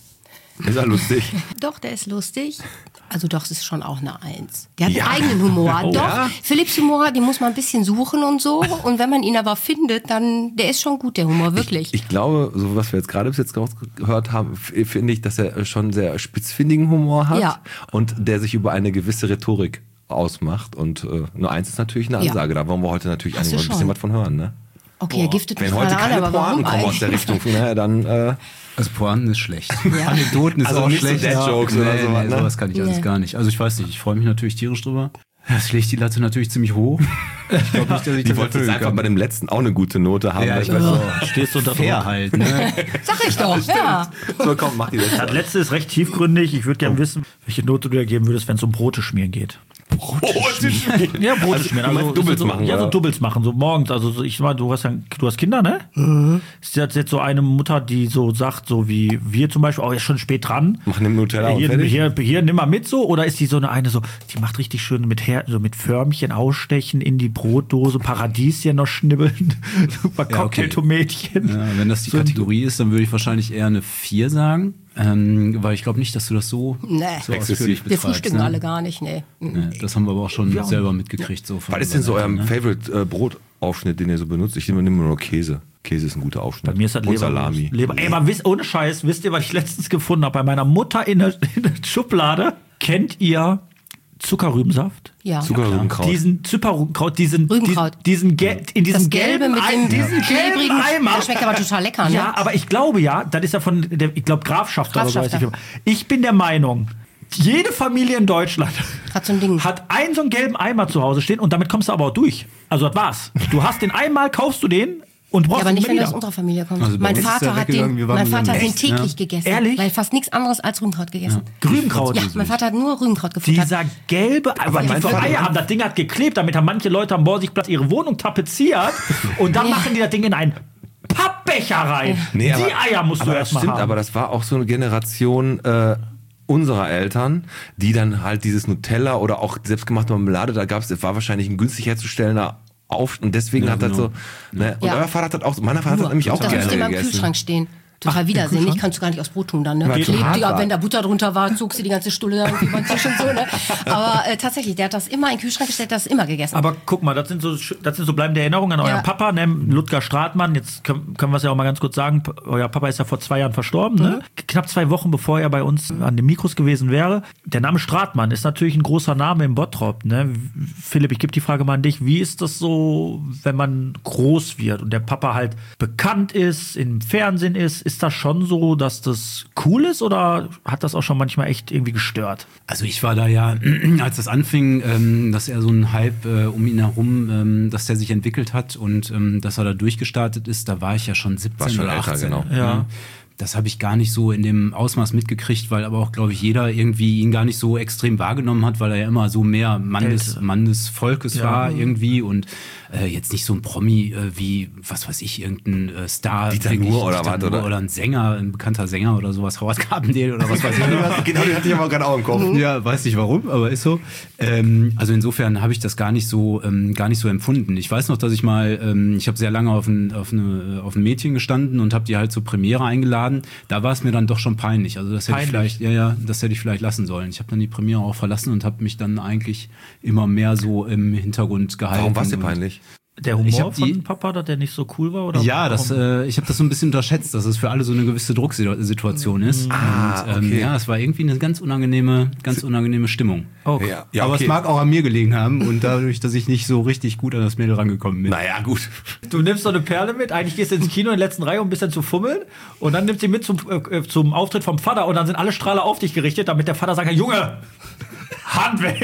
Ist er lustig? Doch, der ist lustig. Also doch, es ist schon auch eine Eins. Der hat Ja. einen eigenen Humor. Oh, doch, ja? Philipps Humor, den muss man ein bisschen suchen und so. Und wenn man ihn aber findet, dann, der ist schon gut, der Humor, wirklich. Ich glaube, so was wir jetzt gerade bis jetzt gehört haben, f- finde ich, dass er schon sehr spitzfindigen Humor hat Ja. und der sich über eine gewisse Rhetorik ausmacht. Und äh, nur eins ist natürlich eine Ja. Ansage. Da wollen wir heute natürlich Hast eigentlich du mal ein bisschen schon. was von hören. Ne? Okay, er giftet mich Wenn heute gerade an, keine aber warum Pointen kommen aus der eigentlich? Richtung, naja, dann äh, Also Pointen ist schlecht. Ja. Anekdoten ist Also auch nicht so schlecht. Dad-Jokes oder nee, sowas, nee, ne? sowas kann ich alles Nee. gar nicht. Also ich weiß nicht, ich freue mich natürlich tierisch drüber. Das legt die Latte natürlich ziemlich hoch. Ich glaube nicht, dass ich die das wollten jetzt erfüllen einfach kann. bei dem letzten auch eine gute Note haben. Ja, weil ich ich weiß, weiß. Stehst du unter Fair Druck? halt, ne? Sag ich doch, ja. so, komm, mach die letzte. Das letzte ist recht tiefgründig. Ich würde gerne wissen, welche Note du dir geben würdest, wenn es um Brote schmieren geht. Brote schmieren. Ja, Brote Also, schmieren. du meinst Doubles so, machen, Ja, so oder? Doubles machen, so morgens. Also so, ich meine, du hast ja, du hast Kinder, ne? Mhm. Ist das jetzt so eine Mutter, die so sagt, so wie wir zum Beispiel, oh, ist schon spät dran. Mach nimm Nutella und Hier, fertig. hier, hier, nimm mal mit so. Oder ist die so eine, eine so, die macht richtig schön mit, Her so mit Förmchen ausstechen in die Brotdose, Paradieschen noch schnibbeln, super Ja, okay. Cocktailtomätchen. Ja, wenn das die Kategorie ist, dann würde ich wahrscheinlich eher eine vier sagen. Ähm, weil ich glaube nicht, dass du das so, Nee. so Exzessiv. ausführlich Wir betreibst. frühstücken ne? alle gar nicht, nee. Nee, das haben wir aber auch schon selber mitgekriegt. So von Was ist denn so euer unseren Eltern, ne? Favorite äh, Brotaufschnitt, den ihr so benutzt? Ich nehme immer nur Käse. Käse ist ein guter Aufschnitt. Bei mir ist das und Leber. Salami. Leber. Ey, aber wisst, ohne Scheiß, wisst ihr, was ich letztens gefunden habe? Bei meiner Mutter in der, in der Schublade. Kennt ihr Zuckerrübensaft? Ja. Zuckerrübenkraut. Diesen Zuckerrübenkraut, diesen, Rübenkraut. diesen, Gel in diesem Das Gelbe gelben mit Ei- dem diesen gelben klebrigen, Eimer. das schmeckt aber total lecker, ne? Ja, aber ich glaube ja, das ist ja von der, ich glaube Grafschafter oder so heißt die Grafschafter. Firma. Ich bin der Meinung, jede Familie in Deutschland Hat so ein Ding. hat einen so einen gelben Eimer zu Hause stehen und damit kommst du aber auch durch. Also das war's. Du hast den einmal, kaufst du den und brauchst Ja, aber ihn nicht, wenn wieder. das aus unserer Familie kommt. Also bei mein uns ist Vater der hat weggegangen, den, wir waren mein Vater hat den Echt, täglich ja? gegessen. Ehrlich? Weil fast nichts anderes als Rübenkraut gegessen. Rübenkraut. Ja, mein Vater hat nur Rübenkraut gefuttert. Dieser gelbe, aber mein die für Vater- Eier haben, das Ding hat geklebt, damit haben manche Leute am Borsigplatz ihre Wohnung tapeziert und dann machen die das Ding in einen Pappbecher rein. Nee, die aber- Eier musst du aber das erstmal stimmt, haben. aber das war auch so eine Generation äh, unserer Eltern, die dann halt dieses Nutella oder auch selbstgemachte Marmelade, da gab es, das war wahrscheinlich ein günstig herzustellender auf und deswegen Ja, hat das genau. so, ne? Und Ja. euer Vater hat das auch, meiner Vater hat das nämlich auch das gerne müsste immer im gegessen. Kühlschrank stehen. Total widersinnig, kannst du gar nicht aus Brot tun dann, ne? Weil es so Klebt hart die, war. wenn da Butter drunter war, zog sie die ganze Stulle dann irgendwie über den Tisch und so, ne? Aber äh, tatsächlich, der hat das immer in den Kühlschrank gestellt, das immer gegessen. Aber guck mal, das sind so, das sind so bleibende Erinnerungen an euren Ja. Papa, ne? Ludger Stratmann. Jetzt können, können wir es ja auch mal ganz kurz sagen. P- Euer Papa ist ja vor zwei Jahren verstorben, ne? Knapp zwei Wochen bevor er bei uns an den Mikros gewesen wäre. Der Name Stratmann ist natürlich ein großer Name im Bottrop, ne? Philipp, ich gebe die Frage mal an dich. Wie ist das so, wenn man groß wird und der Papa halt bekannt ist, im Fernsehen ist? Ist das schon so, dass das cool ist oder hat das auch schon manchmal echt irgendwie gestört? Also ich war da ja, als das anfing, ähm, dass er so ein Hype äh, um ihn herum, ähm, dass der sich entwickelt hat und ähm, dass er da durchgestartet ist, da war ich ja schon siebzehn War schon oder älter, achtzehn. genau. Ja. Das habe ich gar nicht so in dem Ausmaß mitgekriegt, weil aber auch, glaube ich, jeder irgendwie ihn gar nicht so extrem wahrgenommen hat, weil er ja immer so mehr Mann des, Älter. Mann des Volkes Ja. war irgendwie und äh, jetzt nicht so ein Promi äh, wie, was weiß ich, irgendein äh, Star. Dieter wirklich, Nuhr oder Dieter was, Nuhr oder? Oder ein Sänger, ein bekannter Sänger oder sowas, Howard Carpendale oder was weiß ich. Genau, die hatte ich aber gerade auch im Kopf. Ja, weiß nicht warum, aber ist so. Ähm, also insofern habe ich das gar nicht so ähm, gar nicht so empfunden. Ich weiß noch, dass ich mal, ähm, ich habe sehr lange auf ein, auf, eine, auf ein Mädchen gestanden und habe die halt zur Premiere eingeladen. Da war es mir dann doch schon peinlich. Also das hätte Peinlich? ich vielleicht, ja, ja, das hätte ich vielleicht lassen sollen. Ich habe dann die Premiere auch verlassen und habe mich dann eigentlich immer mehr so im Hintergrund gehalten. Warum war es dir Und- peinlich? Der Humor Ich hab die- von Papa, dass der nicht so cool war? Oder Ja, das, warum? äh, ich habe das so ein bisschen unterschätzt, dass es für alle so eine gewisse Drucksituation ist. Ah, und, ähm, okay. ja, es war irgendwie eine ganz unangenehme, ganz unangenehme Stimmung. Okay. Ja, ja, Aber okay. es mag auch an mir gelegen haben und dadurch, dass ich nicht so richtig gut an das Mädel rangekommen bin. Naja, gut. Du nimmst so eine Perle mit, eigentlich gehst du ins Kino in der letzten Reihe, um ein bisschen zu fummeln und dann nimmst sie mit zum, äh, zum Auftritt vom Vater und dann sind alle Strahler auf dich gerichtet, damit der Vater sagt, Junge, Hand weg!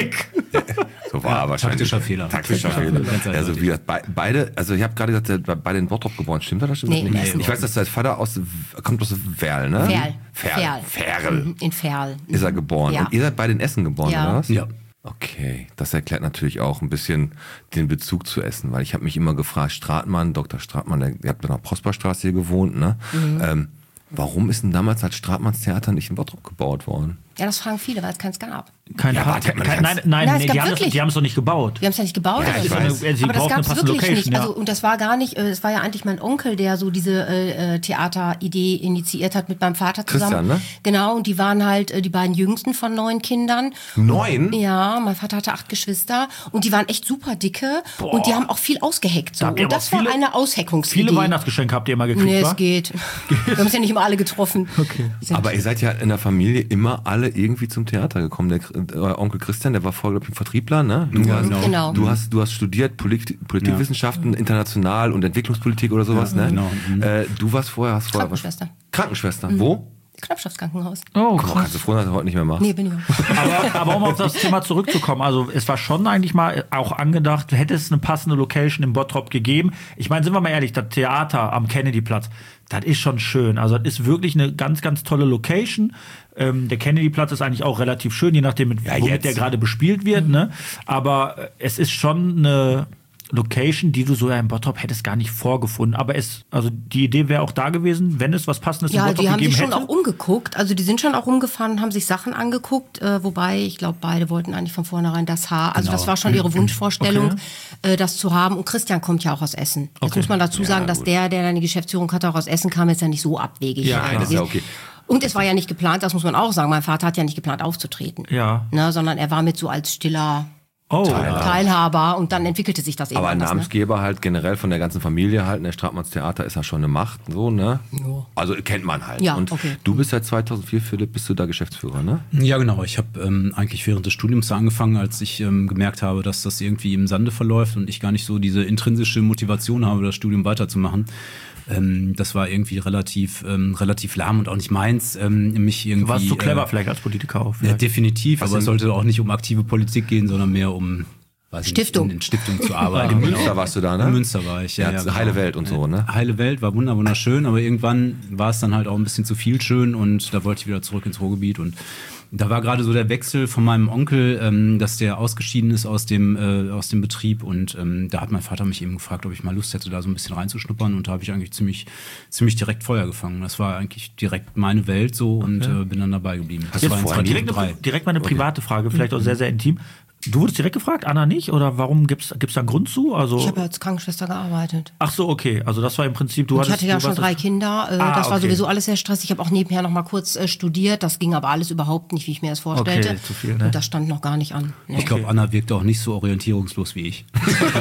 So war Ja, wahrscheinlich. taktischer Fehler. Taktischer Ja, Fehler. ganz Also eindeutig. wie gesagt, be beide, also ich habe gerade gesagt, der war beide in Bottrop geboren. Stimmt das? Stimmt Nee, das in nicht? Essen. Ich weiß, dass sein Vater aus, kommt aus Werl, ne? Ferl. Ferl. Ferl. Mhm, In Ferl. Ist er geboren. Ja. Und ihr seid beide in Essen geboren, Ja. oder was? Ja. Okay, das erklärt natürlich auch ein bisschen den Bezug zu Essen, weil ich habe mich immer gefragt, Stratmann, Doktor Stratmann, der, ihr habt in der Prosperstraße hier gewohnt, ne? Mhm. Ähm, warum ist denn damals als Stratmanns Theater nicht in Bottrop gebaut worden? Ja, das fragen viele, weil es keins gab. Kein Ja, Paar- warte, man kein, kann's- nein, nein, Nein, es nee, gab die haben das- wirklich. die haben es doch nicht gebaut. Wir haben es ja nicht gebaut. Ja, aber ich das- weiß. Sie aber das brauchen gab eine es passende wirklich Location, nicht. ja. Also, und das war gar nicht, äh, es war ja eigentlich mein Onkel, der so diese äh, äh, Theateridee initiiert hat mit meinem Vater zusammen. Christian, ne? Genau, und die waren halt äh, die beiden jüngsten von neun Kindern. Neun? Ja, mein Vater hatte acht Geschwister und die waren echt super dicke und die haben auch viel ausgeheckt. So. Da habt ihr Und aber das war viele- eine Ausheckungsidee. Viele Weihnachtsgeschenke habt ihr immer gekriegt, Nee, wa? es geht. Wir haben es ja nicht immer alle getroffen. Okay. Aber ihr seid ja in der Familie immer alle irgendwie zum Theater gekommen. Der, euer Onkel Christian, der war vorher, glaube ich, ein Vertriebler, ne? Du, Ja, hast, genau. Genau. du, hast, du hast studiert Polit Politikwissenschaften, international und Entwicklungspolitik oder sowas, ne? genau. Mhm. Äh, du warst vorher, hast vorher Krankenschwester. Krankenschwester. Wo? Knopfschaftskrankenhaus. Oh, Guck mal, kannst du froh sein, dass du heute nicht mehr machst. Nee, bin ich auch. aber, aber um auf das Thema zurückzukommen, also es war schon eigentlich mal auch angedacht, hätte es eine passende Location in Bottrop gegeben. Ich meine, sind wir mal ehrlich, das Theater am Kennedyplatz, das ist schon schön. Also das ist wirklich eine ganz, ganz tolle Location. Ähm, der Kennedyplatz ist eigentlich auch relativ schön, je nachdem, mit, Ja, womit jetzt. der gerade bespielt wird. Ne? Aber äh, es ist schon eine Location, die du so ja in Bottrop hättest gar nicht vorgefunden. Aber es, also die Idee wäre auch da gewesen, wenn es was Passendes in Ja, Bottrop die haben gegeben sich schon hätte. auch umgeguckt. Also die sind schon auch rumgefahren, haben sich Sachen angeguckt. Äh, wobei, ich glaube, beide wollten eigentlich von vornherein das Haar. Also Genau. das war schon ihre Wunschvorstellung, Okay. äh, das zu haben. Und Christian kommt ja auch aus Essen. Jetzt Okay. muss man dazu sagen, Ja, dass gut. der, der dann die Geschäftsführung hatte, auch aus Essen kam, ist ja nicht so abwegig. Ja, Nein, das ist ja okay. Und es war ja nicht geplant, das muss man auch sagen. Mein Vater hat ja nicht geplant aufzutreten. Ja. Ne, sondern er war mit so als stiller Oh, Teilhaber und dann entwickelte sich das eben Aber anders, ne? Namensgeber halt generell von der ganzen Familie halt, ne? Stratmanns Theater ist ja schon eine Macht, so, ne? Ja. Also kennt man halt. Ja, und okay. du bist seit zweitausendvier, Philipp, bist du da Geschäftsführer, ne? Ja, genau. Ich habe ähm, eigentlich während des Studiums da angefangen, als ich ähm, gemerkt habe, dass das irgendwie im Sande verläuft und ich gar nicht so diese intrinsische Motivation habe, das Studium weiterzumachen. Ähm, das war irgendwie relativ ähm, relativ lahm und auch nicht meins, ähm, mich irgendwie. du warst zu clever äh, vielleicht als Politiker auch. Ja, vielleicht. definitiv, aber denn- es sollte auch nicht um aktive Politik gehen, sondern mehr um weiß ich Stiftung. Nicht, in, in Stiftung zu arbeiten. In Genau. Münster warst du da, ne? In Münster war ich, ja. Ja, ja, heile Welt und so, ne? Heile Welt war wunder- wunderschön, aber irgendwann war es dann halt auch ein bisschen zu viel schön und da wollte ich wieder zurück ins Ruhrgebiet und da war gerade so der Wechsel von meinem Onkel, ähm, dass der ausgeschieden ist aus dem, äh, aus dem Betrieb und ähm, da hat mein Vater mich eben gefragt, ob ich mal Lust hätte, da so ein bisschen reinzuschnuppern und da habe ich eigentlich ziemlich, ziemlich direkt Feuer gefangen. Das war eigentlich direkt meine Welt so und äh, bin dann dabei geblieben. Das Jetzt war in vorher direkt, zweitausenddrei. eine, direkt mal eine private Frage, vielleicht auch sehr, sehr intim. Du wurdest direkt gefragt, Anna nicht? Oder warum gibt's gibt's da einen Grund zu? Also, Ich habe ja als Krankenschwester gearbeitet. ach so, okay. Also das war im Prinzip, du Ich hattest, hatte ja du schon warst drei das- Kinder. Äh, Ah, das war okay. sowieso alles sehr stressig. Ich habe auch nebenher noch mal kurz äh, studiert. Das ging aber alles überhaupt nicht, wie ich mir das vorstellte. Okay, zu viel, ne? Und das stand noch gar nicht an. Nee. Ich glaube, Anna wirkt auch nicht so orientierungslos wie ich.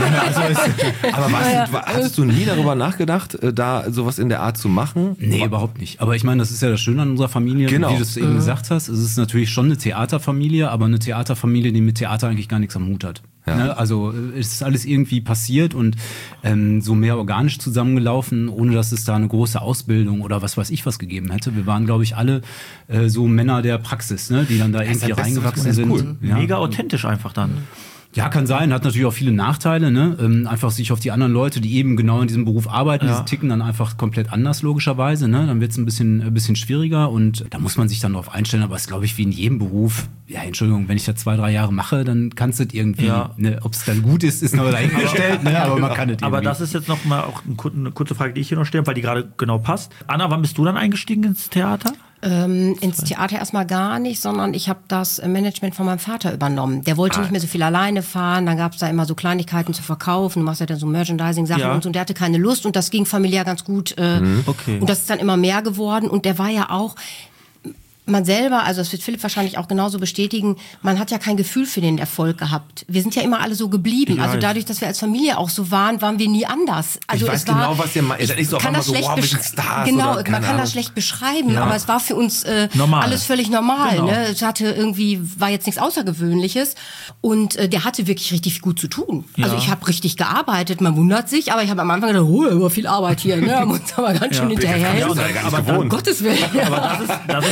Aber warst, du- hattest du nie darüber nachgedacht, äh, da sowas in der Art zu machen? Nee, überhaupt nicht. Aber ich meine, das ist ja das Schöne an unserer Familie, Genau. wie du es eben gesagt hast. Es ist natürlich schon eine Theaterfamilie, aber eine Theaterfamilie, die mit Theater eigentlich gar nichts am Hut hat. Ja. Ne? Also äh, es ist alles irgendwie passiert und ähm, so mehr organisch zusammengelaufen, ohne dass es da eine große Ausbildung oder was weiß ich was gegeben hätte. Wir waren, glaube ich, alle äh, so Männer der Praxis, ne? Die dann da irgendwie das Beste, reingewachsen was man- das ist sind. cool. Ja. Mega authentisch einfach dann. Ja, kann sein, hat natürlich auch viele Nachteile, ne? Ähm, einfach sich auf die anderen Leute, die eben genau in diesem Beruf arbeiten, Ja. die ticken dann einfach komplett anders, logischerweise, ne? Dann wird's ein bisschen, ein bisschen schwieriger und da muss man sich dann darauf einstellen, aber es ist, glaube ich, wie in jedem Beruf. Ja, Entschuldigung, wenn ich da zwei, drei Jahre mache, dann kannst du das irgendwie, Ja. ne? Ob es dann gut ist, ist noch dahingestellt, ne? Aber man kann es irgendwie. Aber das ist jetzt noch mal auch ein kur- eine kurze Frage, die ich hier noch stelle, weil die gerade genau passt. Anna, wann bist du dann eingestiegen ins Theater? Ähm, ins Theater erstmal gar nicht, sondern ich habe das Management von meinem Vater übernommen. Der wollte nicht mehr so viel alleine fahren, dann gab es da immer so Kleinigkeiten zu verkaufen, du machst ja dann so Merchandising-Sachen Ja. und so, und der hatte keine Lust und das ging familiär ganz gut. Äh, Okay. Und das ist dann immer mehr geworden und der war ja auch, man selber, also das wird Philipp wahrscheinlich auch genauso bestätigen, man hat ja kein Gefühl für den Erfolg gehabt. Wir sind ja immer alle so geblieben. Ich Also weiß. dadurch, dass wir als Familie auch so waren, waren wir nie anders. Also weiß es war, genau, was ihr meint. Ist ja nicht so auf kann einmal das so, schlecht wow, wir sind besch- Stars Genau, oder keine man kann Ahnung. das schlecht beschreiben, aber es war für uns äh, Normal. alles völlig normal. Genau. Ne? Es hatte irgendwie, war jetzt nichts Außergewöhnliches und äh, der hatte wirklich richtig gut zu tun. Also Ja. ich habe richtig gearbeitet, man wundert sich, aber ich habe am Anfang gedacht, oh, über viel Arbeit hier, ne? Da muss aber ganz schön hinterher. Ja, und- gar nicht aber gewohnt. Um Gottes Willen. Aber das ist, das ist die Frage,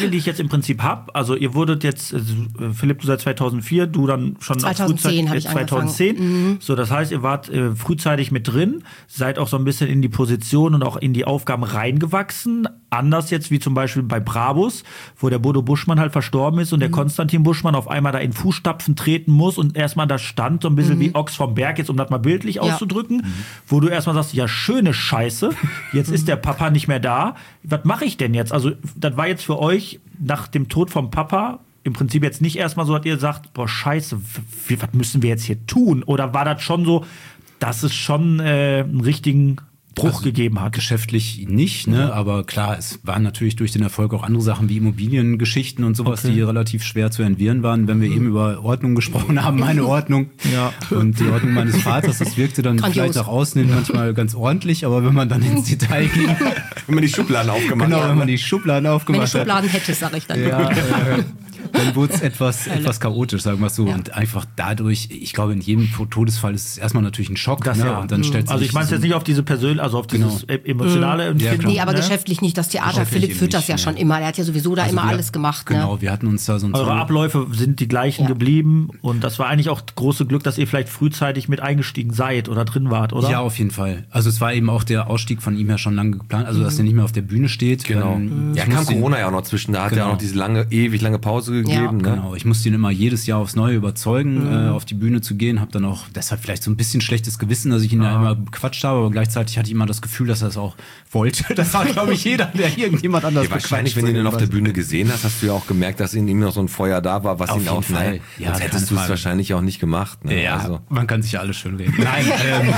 Frage, die ich jetzt im Prinzip habe, also ihr wurdet jetzt, äh, Philipp, du seit zweitausendvier, du dann schon zweitausendzehn habe ich zweitausendzehn. Mhm. So, das heißt, ihr wart äh, frühzeitig mit drin, seid auch so ein bisschen in die Position und auch in die Aufgaben reingewachsen. Anders jetzt wie zum Beispiel bei Brabus, wo der Bodo Buschmann halt verstorben ist und der mhm. Konstantin Buschmann auf einmal da in Fußstapfen treten muss und erstmal da stand, so ein bisschen mhm. wie Ochs vom Berg, jetzt um das mal bildlich ja. auszudrücken, mhm. wo du erstmal sagst, ja, schöne Scheiße, jetzt ist der Papa nicht mehr da. Was mache ich denn jetzt? Also, das war jetzt für euch nach dem Tod vom Papa im Prinzip jetzt nicht erstmal so, dass ihr sagt, boah, scheiße, w- was müssen wir jetzt hier tun? Oder war das schon so, dass es schon äh, einen richtigen Bruch also gegeben hat? Geschäftlich nicht, ne? Aber klar, es waren natürlich durch den Erfolg auch andere Sachen wie Immobiliengeschichten und sowas, okay. die relativ schwer zu entwirren waren. Wenn wir eben über Ordnung gesprochen haben, meine Ordnung ja. und die Ordnung meines Vaters, das wirkte dann Grandios. Vielleicht nach außen hin manchmal ganz ordentlich, aber wenn man dann ins Detail ging, wenn man die Schubladen aufgemacht hat. Genau, wenn man die Schubladen aufgemacht hat. Wenn du Schubladen hättest, sag ich dann. Ja, äh, dann wurde es etwas, etwas chaotisch, sagen wir es so. Ja. Und einfach dadurch, ich glaube, in jedem Todesfall ist es erstmal natürlich ein Schock. Das ne? ja. Und dann stellt also ich meine es jetzt nicht auf diese persönliche, also auf dieses genau. emotionale mhm. Empfinden. Ja, nee, aber ne? geschäftlich nicht. Das Theater, Philipp führt das ja nicht, schon ne? immer. Der hat ja sowieso da also immer wir, alles gemacht. Genau, ne? wir hatten uns da so ein Eure Abläufe sind die gleichen ja. geblieben und das war eigentlich auch große Glück, dass ihr vielleicht frühzeitig mit eingestiegen seid oder drin wart, oder? Ja, auf jeden Fall. Also es war eben auch der Ausstieg von ihm ja schon lange geplant, also dass mhm. er nicht mehr auf der Bühne steht. Genau. Ähm, ja, kam Corona ja auch noch zwischen, da hat genau. er auch noch diese lange, ewig lange Pause gegeben. Ja. Ne? Genau, ich musste ihn immer jedes Jahr aufs Neue überzeugen, mhm. äh, auf die Bühne zu gehen. Hab dann auch deshalb vielleicht so ein bisschen schlechtes Gewissen, dass ich ihn ja. da immer bequatscht habe, aber gleichzeitig hatte ich immer das Gefühl, dass er es auch wollte. Das war, glaube ich, jeder, der irgendjemand anders ja, wahrscheinlich, wenn du ihn auf der Bühne gesehen hast, hast du ja auch gemerkt, dass in ihm noch so ein Feuer da war, was auf ihn auch, Fall. Ne, ja, sonst hättest du es wahrscheinlich auch nicht gemacht. Ne? Ja, also. Man kann sich ja alles schön reden. Nein, ähm.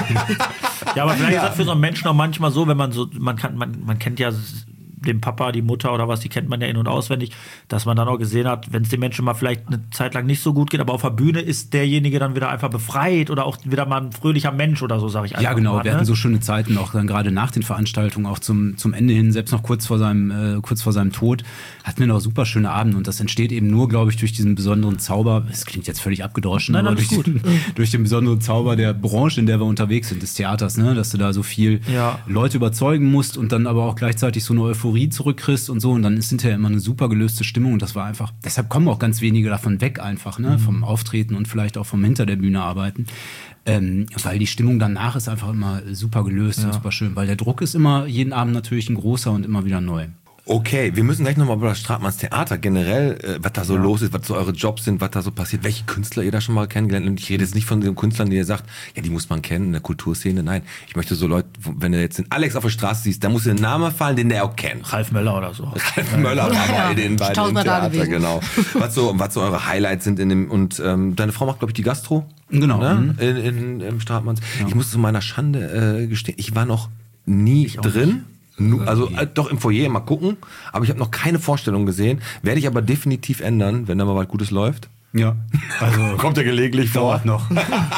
Ja, aber vielleicht ja. ist das für so einen Menschen auch manchmal so, wenn man so, man kann, man, man kennt ja den Papa, die Mutter oder was, die kennt man ja in- und auswendig, dass man dann auch gesehen hat, wenn es dem Menschen mal vielleicht eine Zeit lang nicht so gut geht, aber auf der Bühne ist derjenige dann wieder einfach befreit oder auch wieder mal ein fröhlicher Mensch oder so, sage ich einfach. Ja, genau, mal, wir ne? hatten so schöne Zeiten, auch dann gerade nach den Veranstaltungen, auch zum, zum Ende hin, selbst noch kurz vor seinem, äh, kurz vor seinem Tod, hatten wir noch super schöne Abende und das entsteht eben nur, glaube ich, durch diesen besonderen Zauber, es klingt jetzt völlig abgedroschen, Nein, aber durch, gut. Den, durch den besonderen Zauber der Branche, in der wir unterwegs sind, des Theaters, ne, dass du da so viel ja. Leute überzeugen musst und dann aber auch gleichzeitig so eine Euphorie zurückkriegst und so und dann ist hinterher immer eine super gelöste Stimmung und das war einfach, deshalb kommen auch ganz wenige davon weg einfach, ne, mhm. vom Auftreten und vielleicht auch vom hinter der Bühne arbeiten, ähm, weil die Stimmung danach ist einfach immer super gelöst ja. und super schön, weil der Druck ist immer jeden Abend natürlich ein großer und immer wieder neu. Okay, wir müssen gleich nochmal über das Stratmanns Theater generell, äh, was da so ja. los ist, was so eure Jobs sind, was da so passiert, welche Künstler ihr da schon mal kennengelernt habt. Und ich rede jetzt nicht von den Künstlern, die ihr sagt, ja, die muss man kennen in der Kulturszene. Nein, ich möchte so Leute, wenn du jetzt den Alex auf der Straße siehst, da muss dir ein Name fallen, den der auch kennt. Ralf Möller oder so. Ralf Möller war bei den beiden im Theater, genau. Was so, was so eure Highlights sind in dem, und ähm, deine Frau macht, glaube ich, die Gastro. Genau. Ne? In, in, im Stratmanns. Ja. Ich muss zu meiner Schande äh, gestehen, ich war noch nie ich drin. Nicht. Also äh, doch im Foyer mal gucken, aber ich habe noch keine Vorstellung gesehen. Werde ich aber definitiv ändern, wenn da mal was Gutes läuft. Ja, also kommt ja gelegentlich vor. Dauert noch.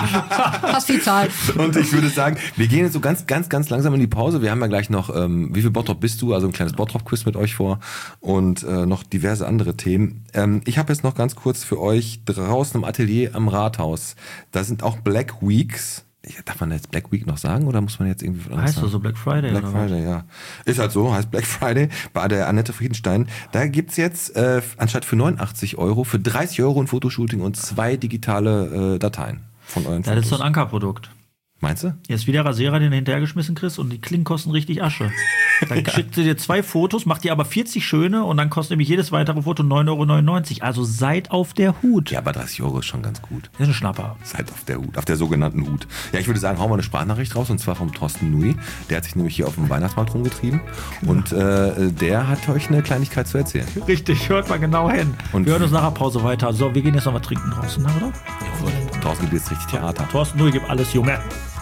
Hast viel Zeit. Und ich würde sagen, wir gehen jetzt so ganz, ganz, ganz langsam in die Pause. Wir haben ja gleich noch, ähm, wie viel Bottrop bist du? Also ein kleines Bottrop-Quiz mit euch vor und äh, noch diverse andere Themen. Ähm, ich habe jetzt noch ganz kurz für euch draußen im Atelier am Rathaus. Da sind auch Black Weeks. Darf man jetzt Black Week noch sagen oder muss man jetzt irgendwie von heißt das so Black Friday? Black oder Friday, was? ja. Ist halt so, heißt Black Friday bei der Annette Friedenstein. Da gibt's jetzt äh, anstatt für neunundachtzig Euro für dreißig Euro ein Fotoshooting und zwei digitale äh, Dateien von euren ja, Fotos. Das ist so ein Ankerprodukt. Meinst du? Jetzt wieder Rasierer, den du hinterhergeschmissen kriegst und die Klingen kosten richtig Asche. Dann ja. schickt sie dir zwei Fotos, macht dir aber vierzig schöne und dann kostet nämlich jedes weitere Foto neun Euro neunundneunzig. Also seid auf der Hut. Ja, aber dreißig Euro ist schon ganz gut. Das ist ein Schnapper. Seid auf der Hut, auf der sogenannten Hut. Ja, ich würde sagen, hauen wir eine Sprachnachricht raus und zwar vom Thorsten Nui. Der hat sich nämlich hier auf dem Weihnachtsmarkt rumgetrieben und äh, der hat euch eine Kleinigkeit zu erzählen. Richtig, hört mal genau hin. Und wir hören uns nach der Pause weiter. So, wir gehen jetzt noch mal trinken draußen, oder? Ja, Thorsten gibt jetzt richtig Theater. Thorsten Nui gibt alles, Junge.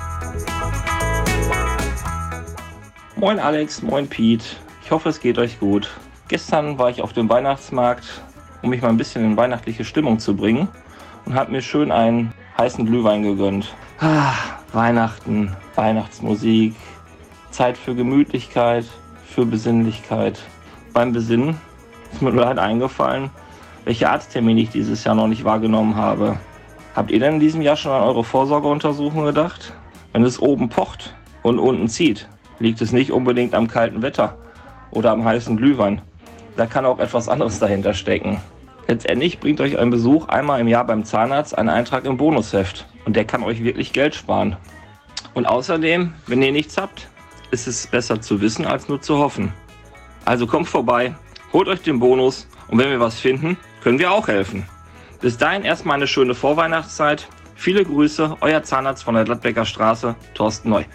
Moin Alex, moin Piet. Ich hoffe, es geht euch gut. Gestern war ich auf dem Weihnachtsmarkt, um mich mal ein bisschen in weihnachtliche Stimmung zu bringen und habe mir schön einen heißen Glühwein gegönnt. Ah, Weihnachten, Weihnachtsmusik, Zeit für Gemütlichkeit, für Besinnlichkeit. Beim Besinnen ist mir leider eingefallen, welche Arzttermine ich dieses Jahr noch nicht wahrgenommen habe. Habt ihr denn in diesem Jahr schon an eure Vorsorgeuntersuchung gedacht? Wenn es oben pocht und unten zieht, liegt es nicht unbedingt am kalten Wetter oder am heißen Glühwein, da kann auch etwas anderes dahinter stecken. Letztendlich bringt euch ein Besuch einmal im Jahr beim Zahnarzt einen Eintrag im Bonusheft und der kann euch wirklich Geld sparen. Und außerdem, wenn ihr nichts habt, ist es besser zu wissen als nur zu hoffen. Also kommt vorbei, holt euch den Bonus und wenn wir was finden, können wir auch helfen. Bis dahin erstmal eine schöne Vorweihnachtszeit. Viele Grüße, euer Zahnarzt von der Gladbecker Straße, Thorsten Neu.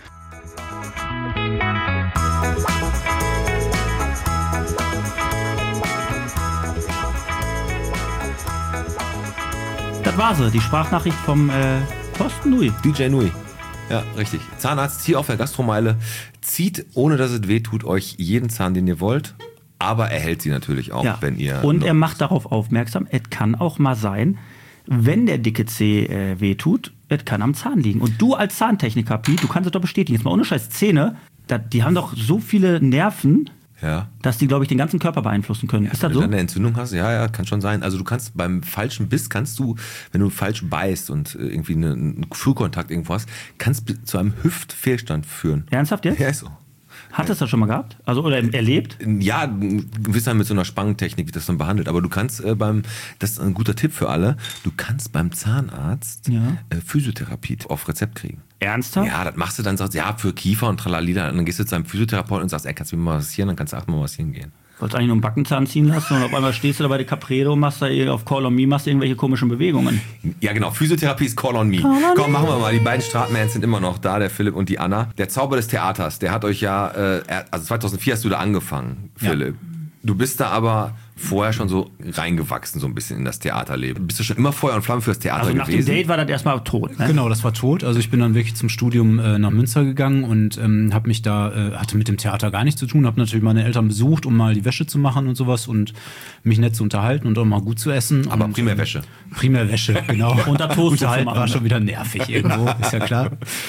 Das war sie, die Sprachnachricht vom äh, Thorsten Nui. D J Nui. Ja, richtig. Zahnarzt hier auf der Gastromeile zieht, ohne dass es weh tut, euch jeden Zahn, den ihr wollt. Aber er hält sie natürlich auch, Ja. wenn ihr... Und er macht darauf aufmerksam, es kann auch mal sein, wenn der dicke Zeh äh, wehtut, es kann am Zahn liegen. Und du als Zahntechniker, Piet, du kannst es doch bestätigen. Jetzt mal ohne Scheiß, Zähne, da, die haben doch so viele Nerven, Ja. dass die, glaube ich, den ganzen Körper beeinflussen können. Ist das Wenn du so? dann eine Entzündung hast, ja, ja, kann schon sein. Also du kannst beim falschen Biss, kannst du, wenn du falsch beißt und äh, irgendwie eine, einen Frühkontakt irgendwo hast, kannst du zu einem Hüftfehlstand führen. Ernsthaft jetzt? Ja, ist so. Hat es das schon mal gehabt? Also, oder erlebt? Ja, gewisser mit so einer Spangentechnik wird das dann behandelt. Aber du kannst äh, beim, das ist ein guter Tipp für alle, du kannst beim Zahnarzt Ja. äh, Physiotherapie auf Rezept kriegen. Ernsthaft? Ja, das machst du dann, sagst ja, für Kiefer und Tralalida. Und dann gehst du zu einem Physiotherapeuten und sagst, ey, kannst du mir mal massieren? Dann kannst du achtmal massieren gehen. Wolltest eigentlich nur einen Backenzahn ziehen lassen und auf einmal stehst du da bei der Capredo und machst da eh auf Call on Me, machst irgendwelche komischen Bewegungen. Ja, genau. Physiotherapie ist Call on Me. Komm, machen wir mal. Die beiden Stratmans sind immer noch da, der Philipp und die Anna. Der Zauber des Theaters, der hat euch ja, äh, also zweitausendvier hast du da angefangen, Philipp. Ja. Du bist da aber vorher schon so reingewachsen, so ein bisschen in das Theaterleben. Bist du schon immer Feuer und Flamme fürs Theater Also nach gewesen? dem Date war das erstmal tot, ne? Genau, das war tot. Also ich bin dann wirklich zum Studium äh, nach Münster gegangen und ähm, habe mich da, äh, hatte mit dem Theater gar nichts zu tun, habe natürlich meine Eltern besucht, um mal die Wäsche zu machen und sowas und mich nett zu unterhalten und auch mal gut zu essen. Aber und, primär Wäsche. Primär Wäsche, genau. Und da Toast zu Unterhalten machen. war schon wieder nervig irgendwo, ist ja klar.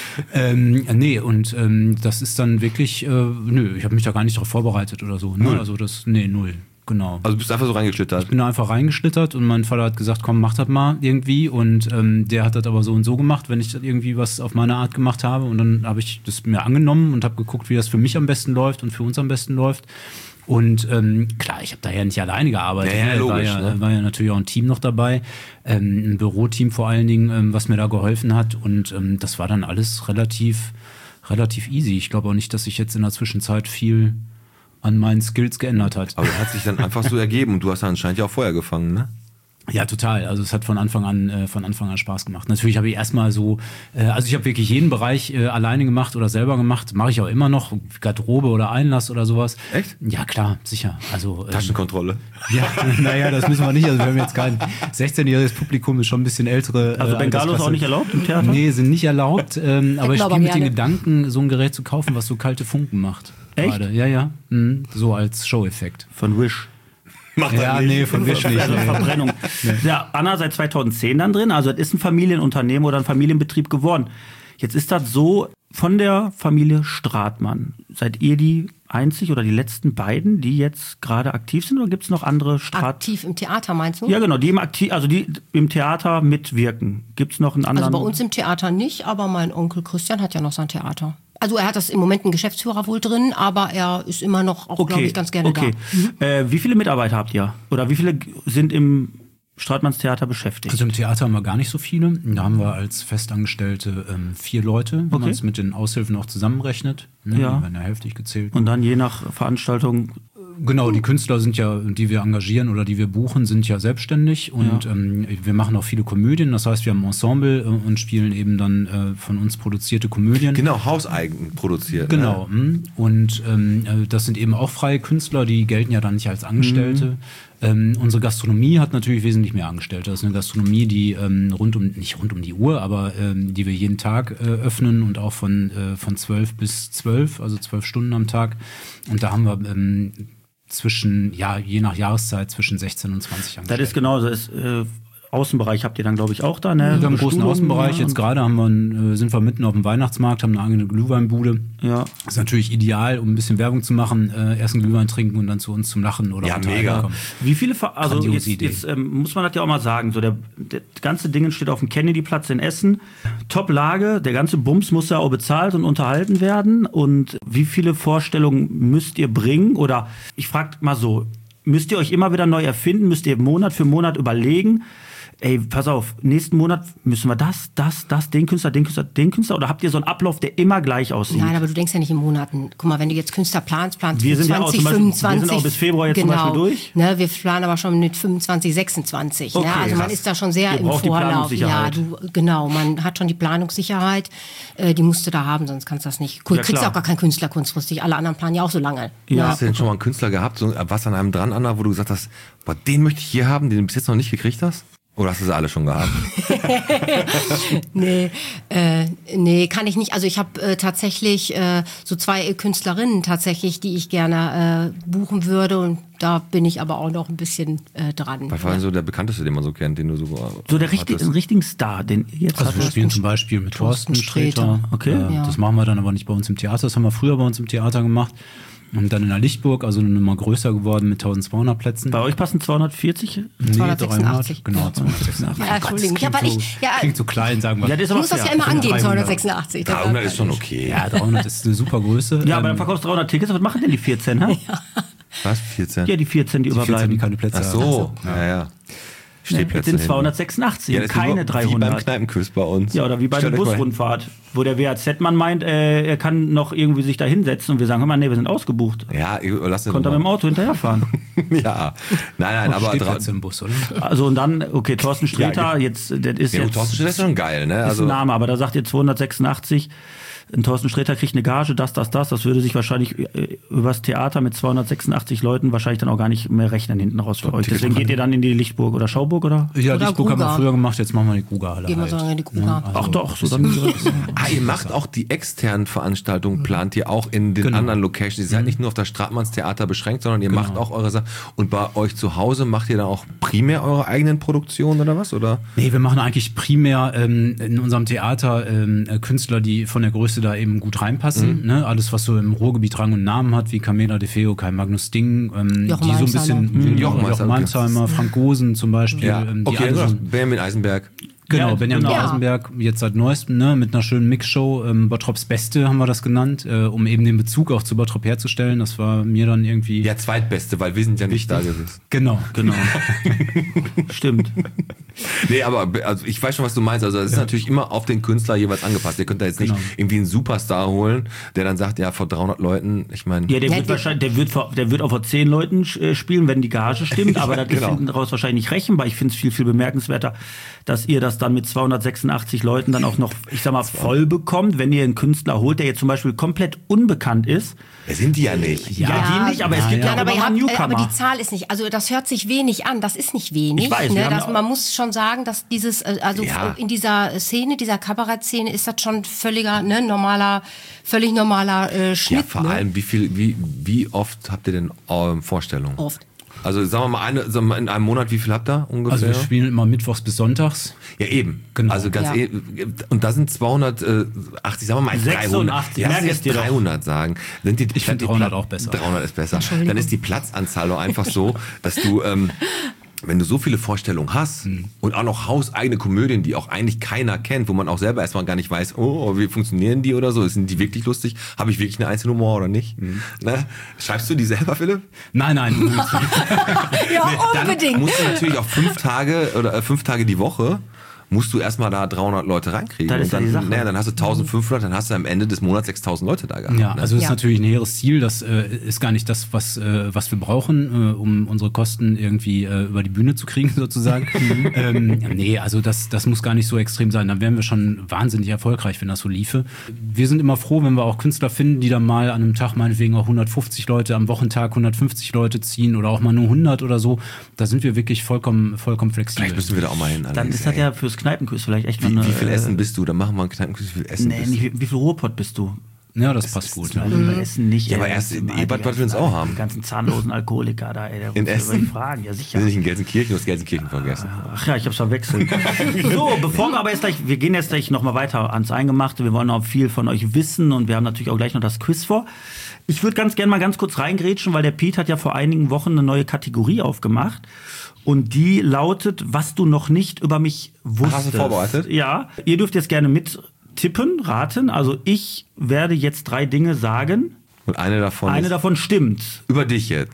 ähm, nee, und ähm, das ist dann wirklich, äh, nö, ich habe mich da gar nicht darauf vorbereitet oder so. Ne? Null. Also das, nee, null. Genau. Also bist du einfach so reingeschlittert? Ich bin da einfach reingeschlittert und mein Vater hat gesagt, komm, mach das mal irgendwie. Und ähm, der hat das aber so und so gemacht, wenn ich das irgendwie was auf meine Art gemacht habe. Und dann habe ich das mir angenommen und habe geguckt, wie das für mich am besten läuft und für uns am besten läuft. Und ähm, klar, ich habe da ja nicht alleine gearbeitet. Ja, ja, ne? logisch, war, ja, ne? war ja natürlich auch ein Team noch dabei, ähm, ein Büroteam vor allen Dingen, ähm, was mir da geholfen hat. Und ähm, das war dann alles relativ, relativ easy. Ich glaube auch nicht, dass sich jetzt in der Zwischenzeit viel an meinen Skills geändert hat. Aber das hat sich dann einfach so ergeben und du hast dann anscheinend ja auch Feuer gefangen, ne? Ja, total. Also es hat von Anfang an äh, von Anfang an Spaß gemacht. Natürlich habe ich erstmal so, äh, also ich habe wirklich jeden Bereich äh, alleine gemacht oder selber gemacht. Mache ich auch immer noch, Garderobe oder Einlass oder sowas. Echt? Ja, klar, sicher. Also ähm, Taschenkontrolle. ja, naja, das müssen wir nicht. Also wir haben jetzt kein sechzehnjähriges Publikum, ist schon ein bisschen ältere. Also äh, Bengalos Altersklasse. auch nicht erlaubt im Theater? Nee, sind nicht erlaubt. Ähm, aber ich wir spiele aber mit den gerne. Gedanken, so ein Gerät zu kaufen, was so kalte Funken macht. Echt? Gerade. Ja, ja. Mhm. So als Show-Effekt. Von Wish. Macht Ja, nee, von Wish nicht. Also Verbrennung. Ja, Anna seit zweitausendzehn dann drin. Also es ist ein Familienunternehmen oder ein Familienbetrieb geworden. Jetzt ist das so, von der Familie Stratmann. Seid ihr die einzig oder die letzten beiden, die jetzt gerade aktiv sind? Oder gibt es noch andere Strat... Aktiv im Theater, meinst du? Ja, genau, die im, aktiv, also die im Theater mitwirken. Gibt es noch einen anderen? Also bei uns im Theater nicht, aber mein Onkel Christian hat ja noch sein Theater. Also er hat das im Moment einen Geschäftsführer wohl drin, aber er ist immer noch auch, glaube ich, ganz gerne okay. da. Äh, wie viele Mitarbeiter habt ihr? Oder wie viele sind im Stratmanns Theater beschäftigt? Also im Theater haben wir gar nicht so viele. Da haben wir als Festangestellte ähm, vier Leute, wenn Okay. man es mit den Aushilfen auch zusammenrechnet. Ne? Ja. Die werden ja hälftig gezählt. Und dann je nach Veranstaltung. Genau, die Künstler sind ja, die wir engagieren oder die wir buchen, sind ja selbstständig und Ja. ähm, wir machen auch viele Komödien. Das heißt, wir haben ein Ensemble äh, und spielen eben dann äh, von uns produzierte Komödien. Genau, hauseigen produziert. Genau. Ne? mm. Und ähm, äh, das sind eben auch freie Künstler, die gelten ja dann nicht als Angestellte. Mhm. Ähm, unsere Gastronomie hat natürlich wesentlich mehr Angestellte. Das ist eine Gastronomie, die ähm, rund um, nicht rund um die Uhr, aber ähm, die wir jeden Tag äh, öffnen und auch von, äh, von zwölf bis zwölf, also zwölf Stunden am Tag. Und da haben wir ähm, zwischen, ja, je nach Jahreszeit zwischen sechzehn und zwanzig Angestellte. Das ist genauso. Das ist, äh, Außenbereich habt ihr dann, glaube ich, auch da, ne? Wir haben einen großen Bestuhlung, Außenbereich. ja, Jetzt gerade haben wir einen, äh, sind wir mitten auf dem Weihnachtsmarkt, haben eine eigene Glühweinbude. Ja. Ist natürlich ideal, um ein bisschen Werbung zu machen. Äh, erst einen Glühwein trinken und dann zu uns zum Lachen oder Ja, unterhalten mega. kommen. Wie viele, Ver also Grandiose jetzt, Idee. jetzt ähm, muss man das ja auch mal sagen, so der, der ganze Ding steht auf dem Kennedy-Platz in Essen, Top-Lage, der ganze Bums muss ja auch bezahlt und unterhalten werden und wie viele Vorstellungen müsst ihr bringen oder ich frage mal so, müsst ihr euch immer wieder neu erfinden, müsst ihr Monat für Monat überlegen, ey, pass auf, nächsten Monat müssen wir das, das, das, den Künstler, den Künstler, den Künstler, oder habt ihr so einen Ablauf, der immer gleich aussieht? Nein, aber du denkst ja nicht in Monaten. Guck mal, wenn du jetzt Künstler planst, planst wir für sind zwanzig, ja auch zum Beispiel, fünfundzwanzig. Wir sind auch bis Februar jetzt genau, zum Beispiel durch. Ne, wir planen aber schon mit fünfundzwanzig, sechsundzwanzig. Okay, ne? Also man krass. ist da schon sehr Ihr im braucht die Vorlauf. Ja, Planungssicherheit. du, genau, man hat schon die Planungssicherheit, äh, die musst du da haben, sonst kannst du das nicht. Cool, Ja, kriegst klar. auch gar keinen Künstler kurzfristig. Alle anderen planen ja auch so lange. Ja. Hast du denn schon mal einen Künstler gehabt, so, was an einem dran, Anna, wo du gesagt hast, boah, den möchte ich hier haben, den du bis jetzt noch nicht gekriegt hast? Oder hast du sie alle schon gehabt? Nee, äh, nee, kann ich nicht. Also ich habe äh, tatsächlich äh, so zwei Künstlerinnen tatsächlich, die ich gerne äh, buchen würde, und da bin ich aber auch noch ein bisschen äh, dran. Was war denn so der bekannteste, den man so kennt, den du so So der richtig, hattest? einen richtigen Star, den ihr jetzt Also wir hattet? spielen zum Beispiel mit Thorsten Thorsten Sträter. Sträter. Okay. Äh, Ja. Das machen wir dann aber nicht bei uns im Theater. Das haben wir früher bei uns im Theater gemacht. Und dann in der Lichtburg, also eine Nummer größer geworden mit tausendzweihundert Plätzen. Bei euch passen zweihundertvierzig? Nee, zweihundertsechsundachtzig. dreihundert. Genau, zweihundertsechsundachtzig. Ja, Entschuldigung, ich hab, weil so, ich, ja, klingt so klein, sagen wir. Ja, das ist du aber musst das ja fair. immer angeben, dreihundert. zweihundertsechsundachtzig. dreihundert ist schon okay. Ja, dreihundert ist eine super Größe. Ja, aber dann Ähm, verkaufst du dreihundert Tickets, was machen denn die vierzehn, hä? Ja, Was? vierzehn? die vierzehn, die, die vierzehn, überbleiben. die keine Plätze Ach haben. so, ja, ja. Jetzt Stehplätze sind hinten. zweihundertsechsundachtzig, Ja, das ist keine wie beim dreihundert. Kneipenquiz bei uns. Ja, oder wie bei der Stellt euch mal Busrundfahrt, wo der W H Z-Mann meint, äh, er kann noch irgendwie sich da hinsetzen und wir sagen, hör mal, nee, wir sind ausgebucht. hin. Ja, lass Konnte er mit dem Auto hinterherfahren. Ja, nein, nein, aber Stehplätze dra- im Bus, oder? Also und dann, okay, Thorsten Sträter, Ja, jetzt, das ist ja, jetzt Thorsten Sträter ist schon geil, ne? ist Also ein Name, aber da sagt ihr zweihundertsechsundachtzig, ein Thorsten Sträter kriegt eine Gage, das, das, das, das würde sich wahrscheinlich äh, übers Theater mit zweihundertsechsundachtzig Leuten wahrscheinlich dann auch gar nicht mehr rechnen hinten raus für euch. Deswegen geht ihr dann in die Lichtburg oder Schauburg, oder? Ja, Oder Lichtburg haben wir Gruga. früher gemacht, jetzt machen wir die Gruga-Halle Gehen wir halt. so lange in die Gruga. Ja, also Ach doch, so dann Ah, ihr macht auch die externen Veranstaltungen, plant ihr auch in den Genau. anderen Locations. Ihr seid nicht nur auf das Stratmannstheater beschränkt, sondern ihr Genau. macht auch eure Sachen. Und bei euch zu Hause macht ihr dann auch primär eure eigenen Produktionen oder was? Oder? Nee, wir machen eigentlich primär ähm, in unserem Theater ähm, äh, Künstler, die von der Größe da eben gut reinpassen. Mhm. Ne? Alles, was so im Ruhrgebiet Rang und Namen hat, wie Carmela De Feo, Kai Magnus Ding, ähm, Jochen die so ein Malmsheimer. bisschen, Mhm. Jochen, Jochen Jochen Malmsheimer, Malmsheimer, Frank Gosen zum Beispiel. Ja, ähm, die okay, alle genau. so, Benjamin Eisenberg. genau, Ja, Benjamin genau. Eisenberg, jetzt seit neuestem, ne, mit einer schönen Mixshow, ähm, Bottrops Beste haben wir das genannt, äh, um eben den Bezug auch zu Bottrop herzustellen. Das war mir dann irgendwie... Ja, zweitbeste, weil wir sind ja nicht da gewesen. Genau, Genau. Stimmt. Nee, aber also ich weiß schon, was du meinst. Also es ist natürlich immer auf den Künstler jeweils angepasst. Ihr könnt da jetzt nicht Genau. irgendwie einen Superstar holen, der dann sagt, ja, vor dreihundert Leuten, ich meine... Ja, der Ja, wird der- wahrscheinlich, der wird, vor, der wird auch vor zehn Leuten äh, spielen, wenn die Gage stimmt, aber das ist genau. hinten raus wahrscheinlich nicht rechenbar. Ich finde es viel, viel bemerkenswerter, dass ihr das dann mit zweihundertsechsundachtzig Leuten dann auch noch, ich sag mal, voll bekommt, wenn ihr einen Künstler holt, der jetzt zum Beispiel komplett unbekannt ist. Ja, sind die ja nicht. Ja, die nicht, aber es Ja, gibt ja, ja. auch aber, immer ihr mal habt, äh, Newcomer. aber die Zahl ist nicht, also das hört sich wenig an, das ist nicht wenig. Ich weiß, wir ne? haben das, ja auch- man muss schon sagen, dass dieses, äh, also Ja. in dieser Szene, dieser Kabarettszene ist das schon völliger, ne, normaler, völlig normaler äh, Schnitt. Ja, vor ne? allem, wie viel, wie, wie oft habt ihr denn ähm, Vorstellungen? Oft. Also sagen wir mal, eine, sagen wir mal in einem Monat, wie viel habt ihr ungefähr? also wir spielen immer mittwochs bis sonntags. Ja, eben. Genau. Also ganz Ja. eh, und da sind zweihundertachtzig, sagen wir mal dreihundert. sechsundachtzig, Ja, merk lass es jetzt dir doch. dreihundert sagen. Sind die, Ich find die dreihundert Pla- auch besser. dreihundert ist besser. Dann ist die Platzanzahl doch einfach so, dass du, ähm, wenn du so viele Vorstellungen hast und auch noch hauseigene Komödien, die auch eigentlich keiner kennt, wo man auch selber erstmal gar nicht weiß, oh, wie funktionieren die oder so, sind die wirklich lustig? Habe ich wirklich eine Einzelhumor oder nicht? Ne? Schreibst du die selber, Philipp? Nein, nein. Ja, Dann unbedingt. musst du natürlich auch fünf Tage oder äh, fünf Tage die Woche musst du erstmal da dreihundert Leute reinkriegen. Das ist und ja dann, die Sache. naja, dann hast du eintausendfünfhundert, dann hast du am Ende des Monats sechstausend Leute da gehabt. Ja, ne? also das Ja. ist natürlich ein hehres Ziel. Das äh, ist gar nicht das, was, äh, was wir brauchen, äh, um unsere Kosten irgendwie äh, über die Bühne zu kriegen, sozusagen. ähm, nee, also das, das muss gar nicht so extrem sein. Dann wären wir schon wahnsinnig erfolgreich, wenn das so liefe. Wir sind immer froh, wenn wir auch Künstler finden, die dann mal an einem Tag meinetwegen auch hundertfünfzig Leute, am Wochentag hundertfünfzig Leute ziehen oder auch mal nur hundert oder so. Da sind wir wirklich vollkommen, vollkommen flexibel. Vielleicht müssen wir da auch mal hin. Dann Alex, ist das ey. ja fürs Kneipenquiz vielleicht echt wie, noch eine, wie viel äh, Essen bist du? Dann machen wir einen kleinen Quiz, wie viel Essen Nee, bist nicht, du? wie, wie viel Ruhrpott bist du? Ja, das passt gut. Ja. Also bei Essen nicht. Ja, ey. aber erst in Die Ebert, was wir uns ganzen- auch haben. Die ganzen zahnlosen Alkoholiker da, ey. Der In ruft Essen? über die Fragen, ja Wir sicher. sind nicht in Gelsenkirchen, du hast Gelsenkirchen vergessen. Ach ja, ich hab's verwechselt. So, bevor wir aber jetzt gleich, wir gehen jetzt gleich nochmal weiter ans Eingemachte. Wir wollen auch viel von euch wissen und wir haben natürlich auch gleich noch das Quiz vor. Ich würde ganz gerne mal ganz kurz reingrätschen, weil der Piet hat ja vor einigen Wochen eine neue Kategorie aufgemacht. Und die lautet, was du noch nicht über mich wusstest. Hast du vorbereitet? Ja. Ihr dürft jetzt gerne mittippen, raten. Also ich werde jetzt drei Dinge sagen. Und eine davon Eine ist davon stimmt. über dich jetzt.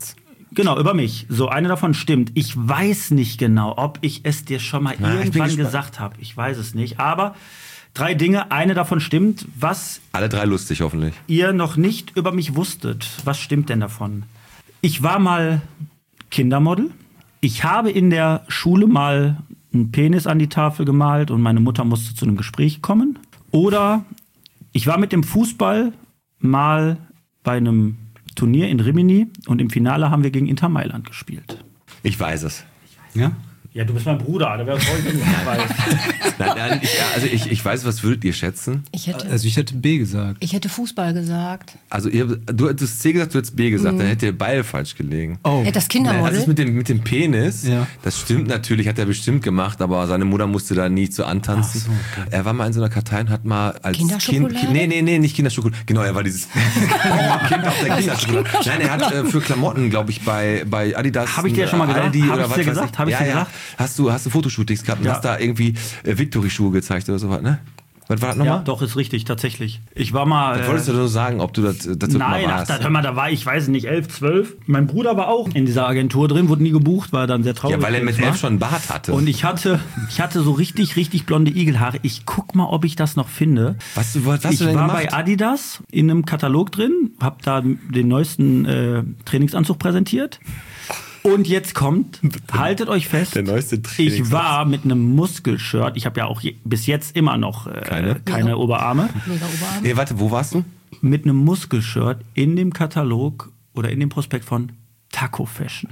Genau, über mich. So, eine davon stimmt. Ich weiß nicht genau, ob ich es dir schon mal Na, irgendwann gesagt habe. Ich weiß es nicht. Aber drei Dinge, eine davon stimmt. Was Alle drei lustig, hoffentlich. ihr noch nicht über mich wusstet. Was stimmt denn davon? Ich war mal Kindermodel. Ich habe in der Schule mal einen Penis an die Tafel gemalt und meine Mutter musste zu einem Gespräch kommen. Oder ich war mit dem Fußball mal bei einem Turnier in Rimini und im Finale haben wir gegen Inter Mailand gespielt. Ich weiß es. Ja? Ja, du bist mein Bruder, da wäre es voll, wenn du das weißt. Nein, nein, ich, also ich, ich weiß, was würdet ihr schätzen? Ich hätte, Also ich hätte B gesagt. ich hätte Fußball gesagt. Also ihr, du hättest C gesagt, du hättest B gesagt, dann hätte ihr beide falsch gelegen. Oh. Äh, Das Nein, Kindermodel. das mit dem, mit dem Penis, Ja. das stimmt natürlich, hat er bestimmt gemacht, aber seine Mutter musste da nie zu antanzen. Ach so, okay. Er war mal in so einer Kartei und hat mal als Kinderschokolade? Kind... Nee, nee, nee, nicht Kinderschokolade. Genau, er war dieses Kind auf der Kinderschokolade. Nein, er hat äh, für Klamotten, glaube ich, bei, bei Adidas... Hab ich dir schon mal gesagt? Aldi Hab oder ich's was dir weiß gesagt? ich. Hab ich ja, dir ja. gesagt? Hast du, hast du Fotoshootings gehabt und Ja. hast da irgendwie äh, Victory-Schuhe gezeigt oder sowas, ne? Was war das Ja, nochmal? doch, ist richtig, tatsächlich. Ich war mal. Das wolltest du nur sagen, ob du das, dazu Nein, mal ach, warst. da, hör mal, da war ich, weiß nicht, elf, zwölf. Mein Bruder war auch in dieser Agentur drin, wurde nie gebucht, war dann sehr traurig. Ja, weil er mit war. elf schon einen Bart hatte. Und ich hatte, ich hatte so richtig, richtig blonde Igelhaare. Ich guck mal, ob ich das noch finde. Was, du- was hast ich du denn war gemacht? bei Adidas in einem Katalog drin, hab da den neuesten äh, Trainingsanzug präsentiert. Und jetzt kommt, haltet euch fest, Der neueste ich Trainingsanzug. war mit einem Muskelshirt, ich habe ja auch je, bis jetzt immer noch äh, Keine? keine Oberarme, Mega Oberarm. Nee, warte, wo warst du? mit einem Muskelshirt in dem Katalog oder in dem Prospekt von Taco Fashion.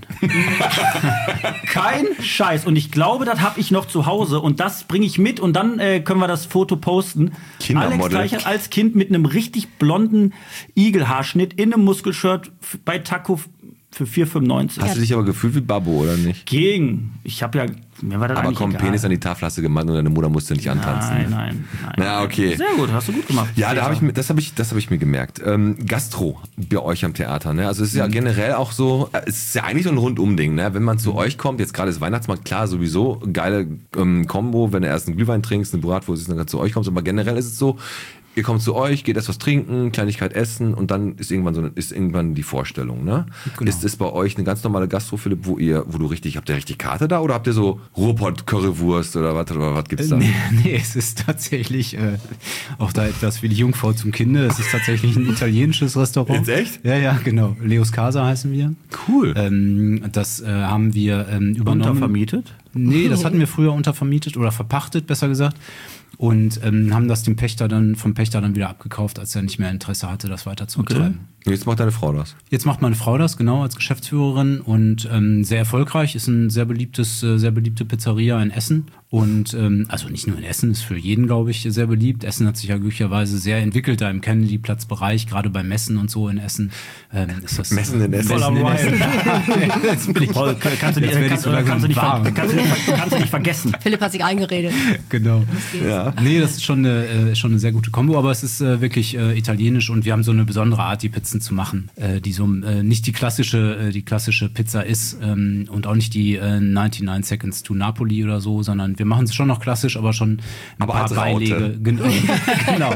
Kein Scheiß. Und ich glaube, das habe ich noch zu Hause und das bringe ich mit und dann äh, können wir das Foto posten. Kindermodel. Alex Gleichert als Kind mit einem richtig blonden Igelhaarschnitt in einem Muskelshirt f- bei Taco f- für vier fünfundneunzig. Hast du dich aber gefühlt wie Babbo, oder nicht? Gegen. Ich habe ja, mir war das Aber eigentlich komm, egal. Penis an die Tafel hast du gemacht und deine Mutter musste nicht antanzen. Nein, nein, nein. Na, okay. Sehr gut, hast du gut gemacht. Ja, da hab ich, mir- das habe ich, das hab ich mir gemerkt. Ähm, Gastro bei euch am Theater. Ne? Also es ist ja generell auch so, äh, es ist ja eigentlich so ein Rundum-Ding. Ne? Wenn man zu euch kommt, jetzt gerade ist Weihnachtsmarkt, klar, sowieso, geile ähm, Kombo, wenn du erst einen Glühwein trinkst, eine Bratwurst isst und dann zu euch kommst. Aber generell ist es so, ihr kommt zu euch, geht erst was trinken, Kleinigkeit essen und dann ist irgendwann so eine, ist irgendwann die Vorstellung. Ne? Genau. Ist es bei euch eine ganz normale Gastro, Philipp, wo ihr, wo du richtig, habt ihr richtig Karte da oder habt ihr so Ruhrpott-Currywurst oder was, oder was gibt's da? Nee, nee, es ist tatsächlich äh, auch da etwas wie die Jungfrau zum Kinde. Es ist tatsächlich ein italienisches Restaurant. Jetzt echt? Ja, ja, genau. Leos Casa heißen wir. Cool. Ähm, das äh, haben wir ähm, übernommen. Untervermietet? Nee, das hatten wir früher untervermietet oder verpachtet, besser gesagt. Und ähm, haben das dem Pächter dann, vom Pächter dann wieder abgekauft, als er nicht mehr Interesse hatte, das weiter zu betreiben. Jetzt macht deine Frau das. Jetzt macht meine Frau das, genau, als Geschäftsführerin und ähm, sehr erfolgreich, ist ein sehr beliebtes, äh, sehr beliebte Pizzeria in Essen. Und ähm, also nicht nur in Essen, ist für jeden, glaube ich, sehr beliebt. Essen hat sich ja glücklicherweise sehr entwickelt, da im Kennedy-Platz-Bereich, gerade bei Messen und so in Essen. Ähm, ist das, Messen in Essen. Messen in Essen. Jetzt bin ich, Voll, kannst du nicht, jetzt werde ich kannst, so langsam kannst, du nicht ver- warm. kannst, du nicht, ver- kannst du nicht vergessen. Philipp hat sich eingeredet. Genau. Ja. Nee, das ist schon eine, äh, schon eine sehr gute Kombo, aber es ist äh, wirklich äh, italienisch und wir haben so eine besondere Art, die Pizzen zu machen, äh, die so äh, nicht die klassische, äh, die klassische Pizza ist ähm, und auch nicht die äh, neunundneunzig Seconds to Napoli oder so, sondern wir machen es schon noch klassisch, aber schon ein Aber paar als Raute. Beilege. Genau. genau.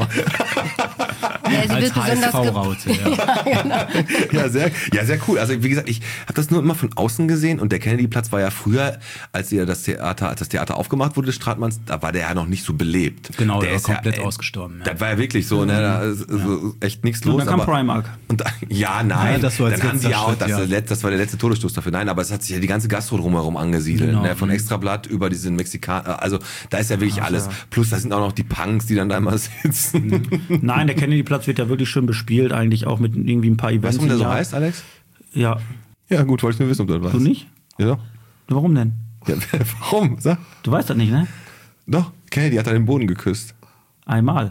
Ja, sie Als wird besonders ge- H S V-Raute, ja. Ja, sehr, ja, sehr cool. Also wie gesagt, ich habe das nur immer von außen gesehen und der Kennedy-Platz war ja früher, als ihr das Theater, als das Theater aufgemacht wurde des Stratmanns, da war der ja noch nicht so belebt. Genau, der der war ist ja, komplett ey, ausgestorben. Ja. Das war ja wirklich so, ne, da ist so echt nichts Und los. dann kam aber, Primark. Und da, ja, nein, Ja, das war als dann haben sie letzter ja auch, Schritt, das, ja. das, letzte- das war der letzte Todesstoß dafür. Nein, aber es hat sich ja die ganze Gastro drumherum angesiedelt, Genau. ne, von Extrablatt über diesen Mexikaner, also da ist ja wirklich alles. Plus da sind auch noch die Punks, die dann da immer sitzen. Nein, der Kennedy-Platz wird ja wirklich schön bespielt, eigentlich auch mit irgendwie ein paar Events. Weißt du, warum der im so Jahr. heißt, Alex? Ja. Ja, gut, wollte ich nur wissen, ob du das weißt. Du nicht? Ja. Warum denn? Ja, warum? Sag. Du weißt das nicht, ne? Doch, Kennedy hat da den Boden geküsst. Einmal.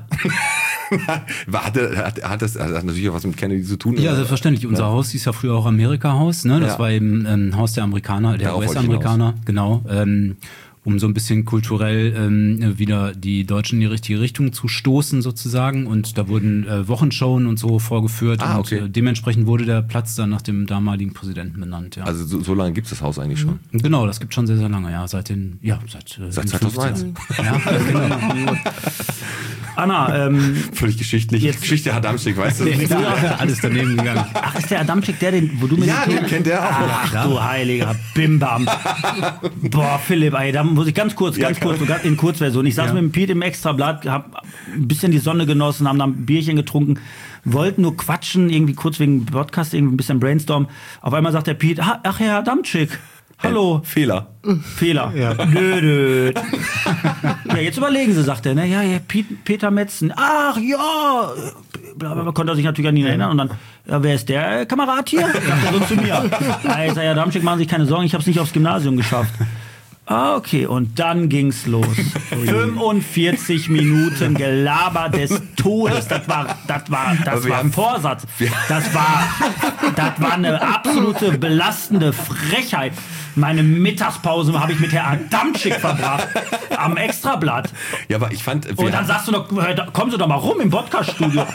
War, hat, er- hat, hat das hat natürlich auch was mit Kennedy zu tun? Ja, oder? selbstverständlich. Unser Haus hieß ja früher auch Amerika-Haus. Ne? Das Ja. war eben ähm, Haus der Amerikaner, der Darauf wollte ich U S-Amerikaner, genau. Ähm, um so ein bisschen kulturell ähm, wieder die Deutschen in die richtige Richtung zu stoßen sozusagen. Und da wurden äh, Wochenshowen und so vorgeführt. Ah, und okay. äh, dementsprechend wurde der Platz dann nach dem damaligen Präsidenten benannt. Ja. Also so, so lange gibt es das Haus eigentlich schon. Genau, das gibt schon sehr, sehr lange, ja. Seit den, ja, seit, äh, Seit den zweitausendeins. fünfzigern. Ja, genau. Anna, ähm, Völlig geschichtlich. Jetzt- Geschichte Adamczyk, weißt du? Nee, Ja, alles daneben gegangen. ach, ist der Adamczyk der, den, wo du mir Ja, den kennt der auch. Ach du heiliger Bimbam. Boah, Philipp, ey, da muss ich ganz kurz, ganz Ja, kurz, so ganz in Kurzversion. Ich saß Ja. mit dem Piet im Extrablatt, hab ein bisschen die Sonne genossen, haben dann ein Bierchen getrunken, wollten nur quatschen, irgendwie kurz wegen Podcast, irgendwie ein bisschen brainstormen. Auf einmal sagt der Piet, "Ah, ach, Herr Adamczyk, hallo. Äh, Fehler. Fehler. Nö, nö. Ja, jetzt überlegen Sie, sagt er. Ne? Ja, ja, Piet, Peter Metzen. Ach ja. Blablabla, konnte er sich natürlich an ihn erinnern. Und dann, ja, wer ist der äh, Kamerad hier? Sagt er so zu mir. Ja, ich sag, ja, Damschick, machen Sie sich keine Sorgen, ich habe es nicht aufs Gymnasium geschafft. Ah, okay, und dann ging's los. fünfundvierzig Minuten Gelaber des Todes. Das war, das war, das Aber wir war haben- Vorsatz. Das war, das war eine absolute belastende Frechheit. Meine Mittagspause habe ich mit Herrn Adamczyk verbracht. Am Extrablatt. Ja, aber ich fand... wir Und dann haben- sagst du doch, hör, da- kommen Sie doch mal rum im Podcast-Studio.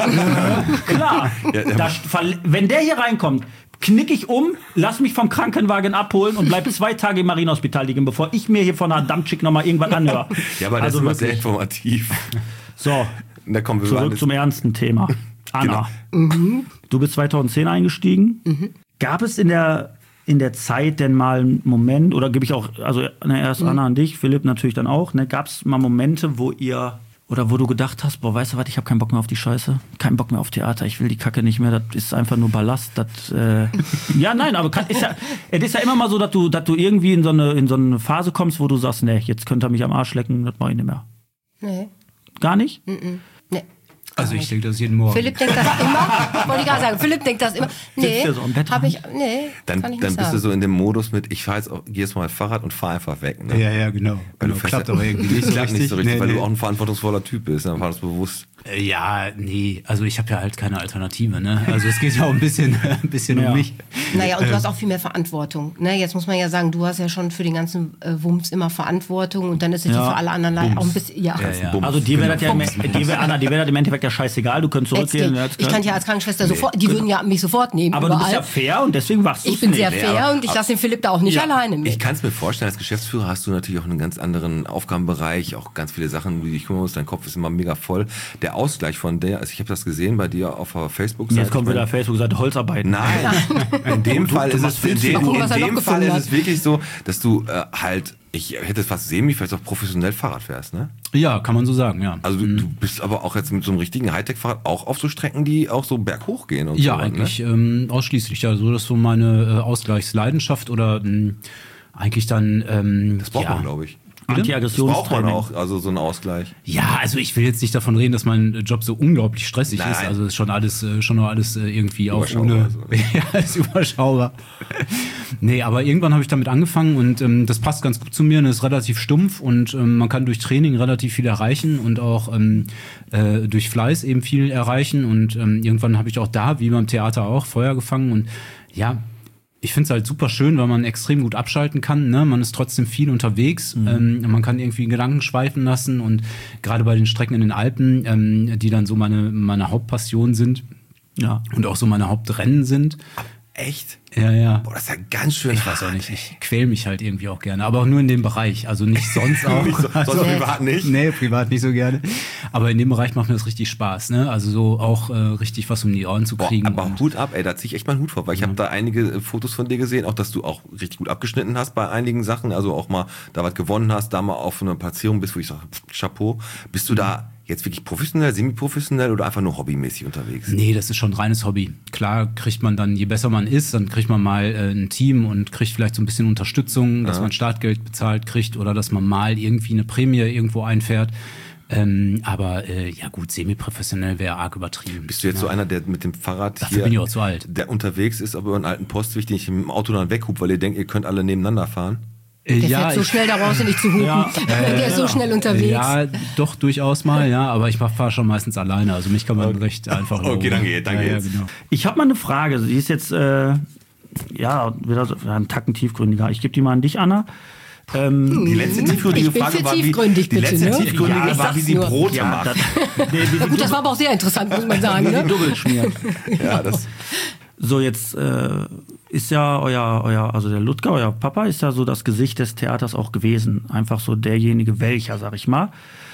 Klar. Ja, ja, Da, aber- verl- wenn der hier reinkommt, knick ich um, lass mich vom Krankenwagen abholen und bleib zwei Tage im Marienhospital liegen, bevor ich mir hier von Adamczyk noch mal irgendwas anhöre. ja, aber das also ist immer sehr wirklich. informativ. So, Und da kommen wir waren zurück jetzt- zum ernsten Thema. Anna, du bist zweitausendzehn eingestiegen. Gab es in der, in der Zeit denn mal einen Moment, oder gebe ich auch, also ne, erst Anna an dich, Philipp natürlich dann auch, ne, gab es mal Momente, wo ihr, oder wo du gedacht hast, boah, weißt du was, ich habe keinen Bock mehr auf die Scheiße, keinen Bock mehr auf Theater, ich will die Kacke nicht mehr, das ist einfach nur Ballast. Das, äh ja, nein, aber kann, ist ja, es ist ja immer mal so, dass du, dass du irgendwie in so, eine, in so eine Phase kommst, wo du sagst, ne, jetzt könnt ihr mich am Arsch lecken, das mach ich nicht mehr. Nee. Gar nicht? Nee. Also ich denke das jeden Morgen. Philipp denkt das immer. Wollte ich gerade sagen. Philipp denkt das immer. Nee, der so am Bett hab ich. Nee, Dann, kann ich dann nicht bist sagen. du so in dem Modus mit, ich fahre jetzt auch jedes Mal Fahrrad und fahre einfach weg. Ne? Ja, ja, genau. Weil genau. du fährst Klappt ja- aber irgendwie nicht so Klappt richtig. nicht so richtig, Nee, weil nee. du auch ein verantwortungsvoller Typ bist. Dann war das bewusst. Äh, Ja, nee, also ich habe ja halt keine Alternative, ne? Also es geht ja auch ein bisschen, ein bisschen Ja. um mich. Naja, und du hast auch viel mehr Verantwortung. Ne? Jetzt muss man ja sagen, du hast ja schon für den ganzen äh, Wumms immer Verantwortung und dann ist es Ja. ja für alle anderen leider auch ein bisschen. Ja, Ja, ja. Bums. Also dir wäre das ja, im- Bums. dir wär, Anna, dir wäre das im Endeffekt ja scheißegal, du könntest zurückgehen. letztlich. Ich kann ja als Krankenschwester sofort, die würden ja mich sofort nehmen. aber du bist überall. ja fair und deswegen wachst du Ich bin sehr nicht. fair aber- und ich lasse den Philipp da auch nicht Ja. alleine mit. Ich kann es mir vorstellen, als Geschäftsführer hast du natürlich auch einen ganz anderen Aufgabenbereich, auch ganz viele Sachen, um die dich kümmern musst. Dein Kopf ist immer mega voll. Der Ausgleich von der, also ich habe das gesehen bei dir auf der Facebook-Seite. Jetzt kommt Ich wieder meine, Facebook-Seite Holzarbeiten. Nein, in dem Fall ist es, in willst du dem, noch? Gucken, in was er noch dem gefunden Fall ist hat. es wirklich so, dass du äh, halt, ich hätte fast semi, vielleicht auch professionell Fahrrad fährst, ne? Ja, kann man so sagen, ja. Also du, du bist aber auch jetzt mit so einem richtigen Hightech-Fahrrad auch auf so Strecken, die auch so berghoch gehen und Ja, so. eigentlich Ne? ähm, ausschließlich. Ja, so das ist so meine äh, Ausgleichsleidenschaft oder mh, eigentlich dann. Ähm, Das braucht ja. man, glaube ich. Das braucht man Anti-Aggressionstraining. auch, also so einen Ausgleich. Ja, also ich will jetzt nicht davon reden, dass mein Job so unglaublich stressig Nein. ist. Also ist schon alles, äh, schon noch alles äh, irgendwie auch Überschaubar, ohne. also. Ja, ist überschaubar. Nee, aber irgendwann habe ich damit angefangen und ähm, das passt ganz gut zu mir und ist relativ stumpf und ähm, man kann durch Training relativ viel erreichen und auch ähm, äh, durch Fleiß eben viel erreichen und ähm, irgendwann habe ich auch da, wie beim Theater auch, Feuer gefangen und ja, ich finde es halt super schön, weil man extrem gut abschalten kann. Ne? Man ist trotzdem viel unterwegs. Mhm. Ähm, man kann irgendwie Gedanken schweifen lassen. Und gerade bei den Strecken in den Alpen, ähm, die dann so meine, meine Hauptpassion sind Ja. und auch so meine Hauptrennen sind. Echt? Ja, ja. Boah, das ist ja ganz schön Ich weiß auch nicht, ich quäl mich halt irgendwie auch gerne, aber auch nur in dem Bereich, also nicht sonst auch. Nicht so- sonst privat nicht? Nee, privat nicht so gerne. Aber in dem Bereich macht mir das richtig Spaß, ne? Also so auch äh, richtig was um die Ohren zu Boah, kriegen. aber und- Hut ab, ey, da zieh ich echt mal einen Hut vor, weil ich habe da einige äh, Fotos von dir gesehen, auch dass du auch richtig gut abgeschnitten hast bei einigen Sachen, also auch mal da was gewonnen hast, da mal auf einer Platzierung bist, wo ich sage, Chapeau. Bist du da jetzt wirklich professionell, semi-professionell oder einfach nur hobbymäßig unterwegs? Nee, das ist schon reines Hobby. Klar kriegt man dann, je besser man ist, dann kriegt man mal äh, ein Team und kriegt vielleicht so ein bisschen Unterstützung, dass man Startgeld bezahlt kriegt oder dass man mal irgendwie eine Prämie irgendwo einfährt. Ähm, aber äh, ja gut, semi-professionell wäre arg übertrieben. Bist du jetzt ja. so einer, der mit dem Fahrrad Dafür hier, bin ich auch zu alt. der unterwegs ist, aber über einen alten Postweg, den ich im Auto dann weghupt, weil ihr denkt, ihr könnt alle nebeneinander fahren? Äh, Der ja, fährt so ich- schnell, da brauchst du nicht zu hupen. Ja. Der ist so schnell unterwegs. Ja, doch durchaus mal, ja, aber ich fahre schon meistens alleine, also mich kann man recht einfach. Okay, loben. dann geht, dann ja, geht's. Ja, genau. Ich habe mal eine Frage. Sie ist jetzt äh, ja wieder so ein Tacken tiefgründiger. Ich gebe die mal an dich, Anna. Ähm, Die letzte tiefgründige Ich bin Frage für war, wie, tiefgründig, die bitte, letzte ne? tiefgründige Ja, ich war, wie sag's sie nur. Brote ja, macht. das, nee, wie sie Gut, das war aber auch sehr interessant, muss man sagen. Ne? Double schmieren. Ja, das, So, jetzt äh, ist ja euer, euer, also der Ludger, euer Papa, ist ja so das Gesicht des Theaters auch gewesen. Einfach so derjenige welcher, sag ich mal.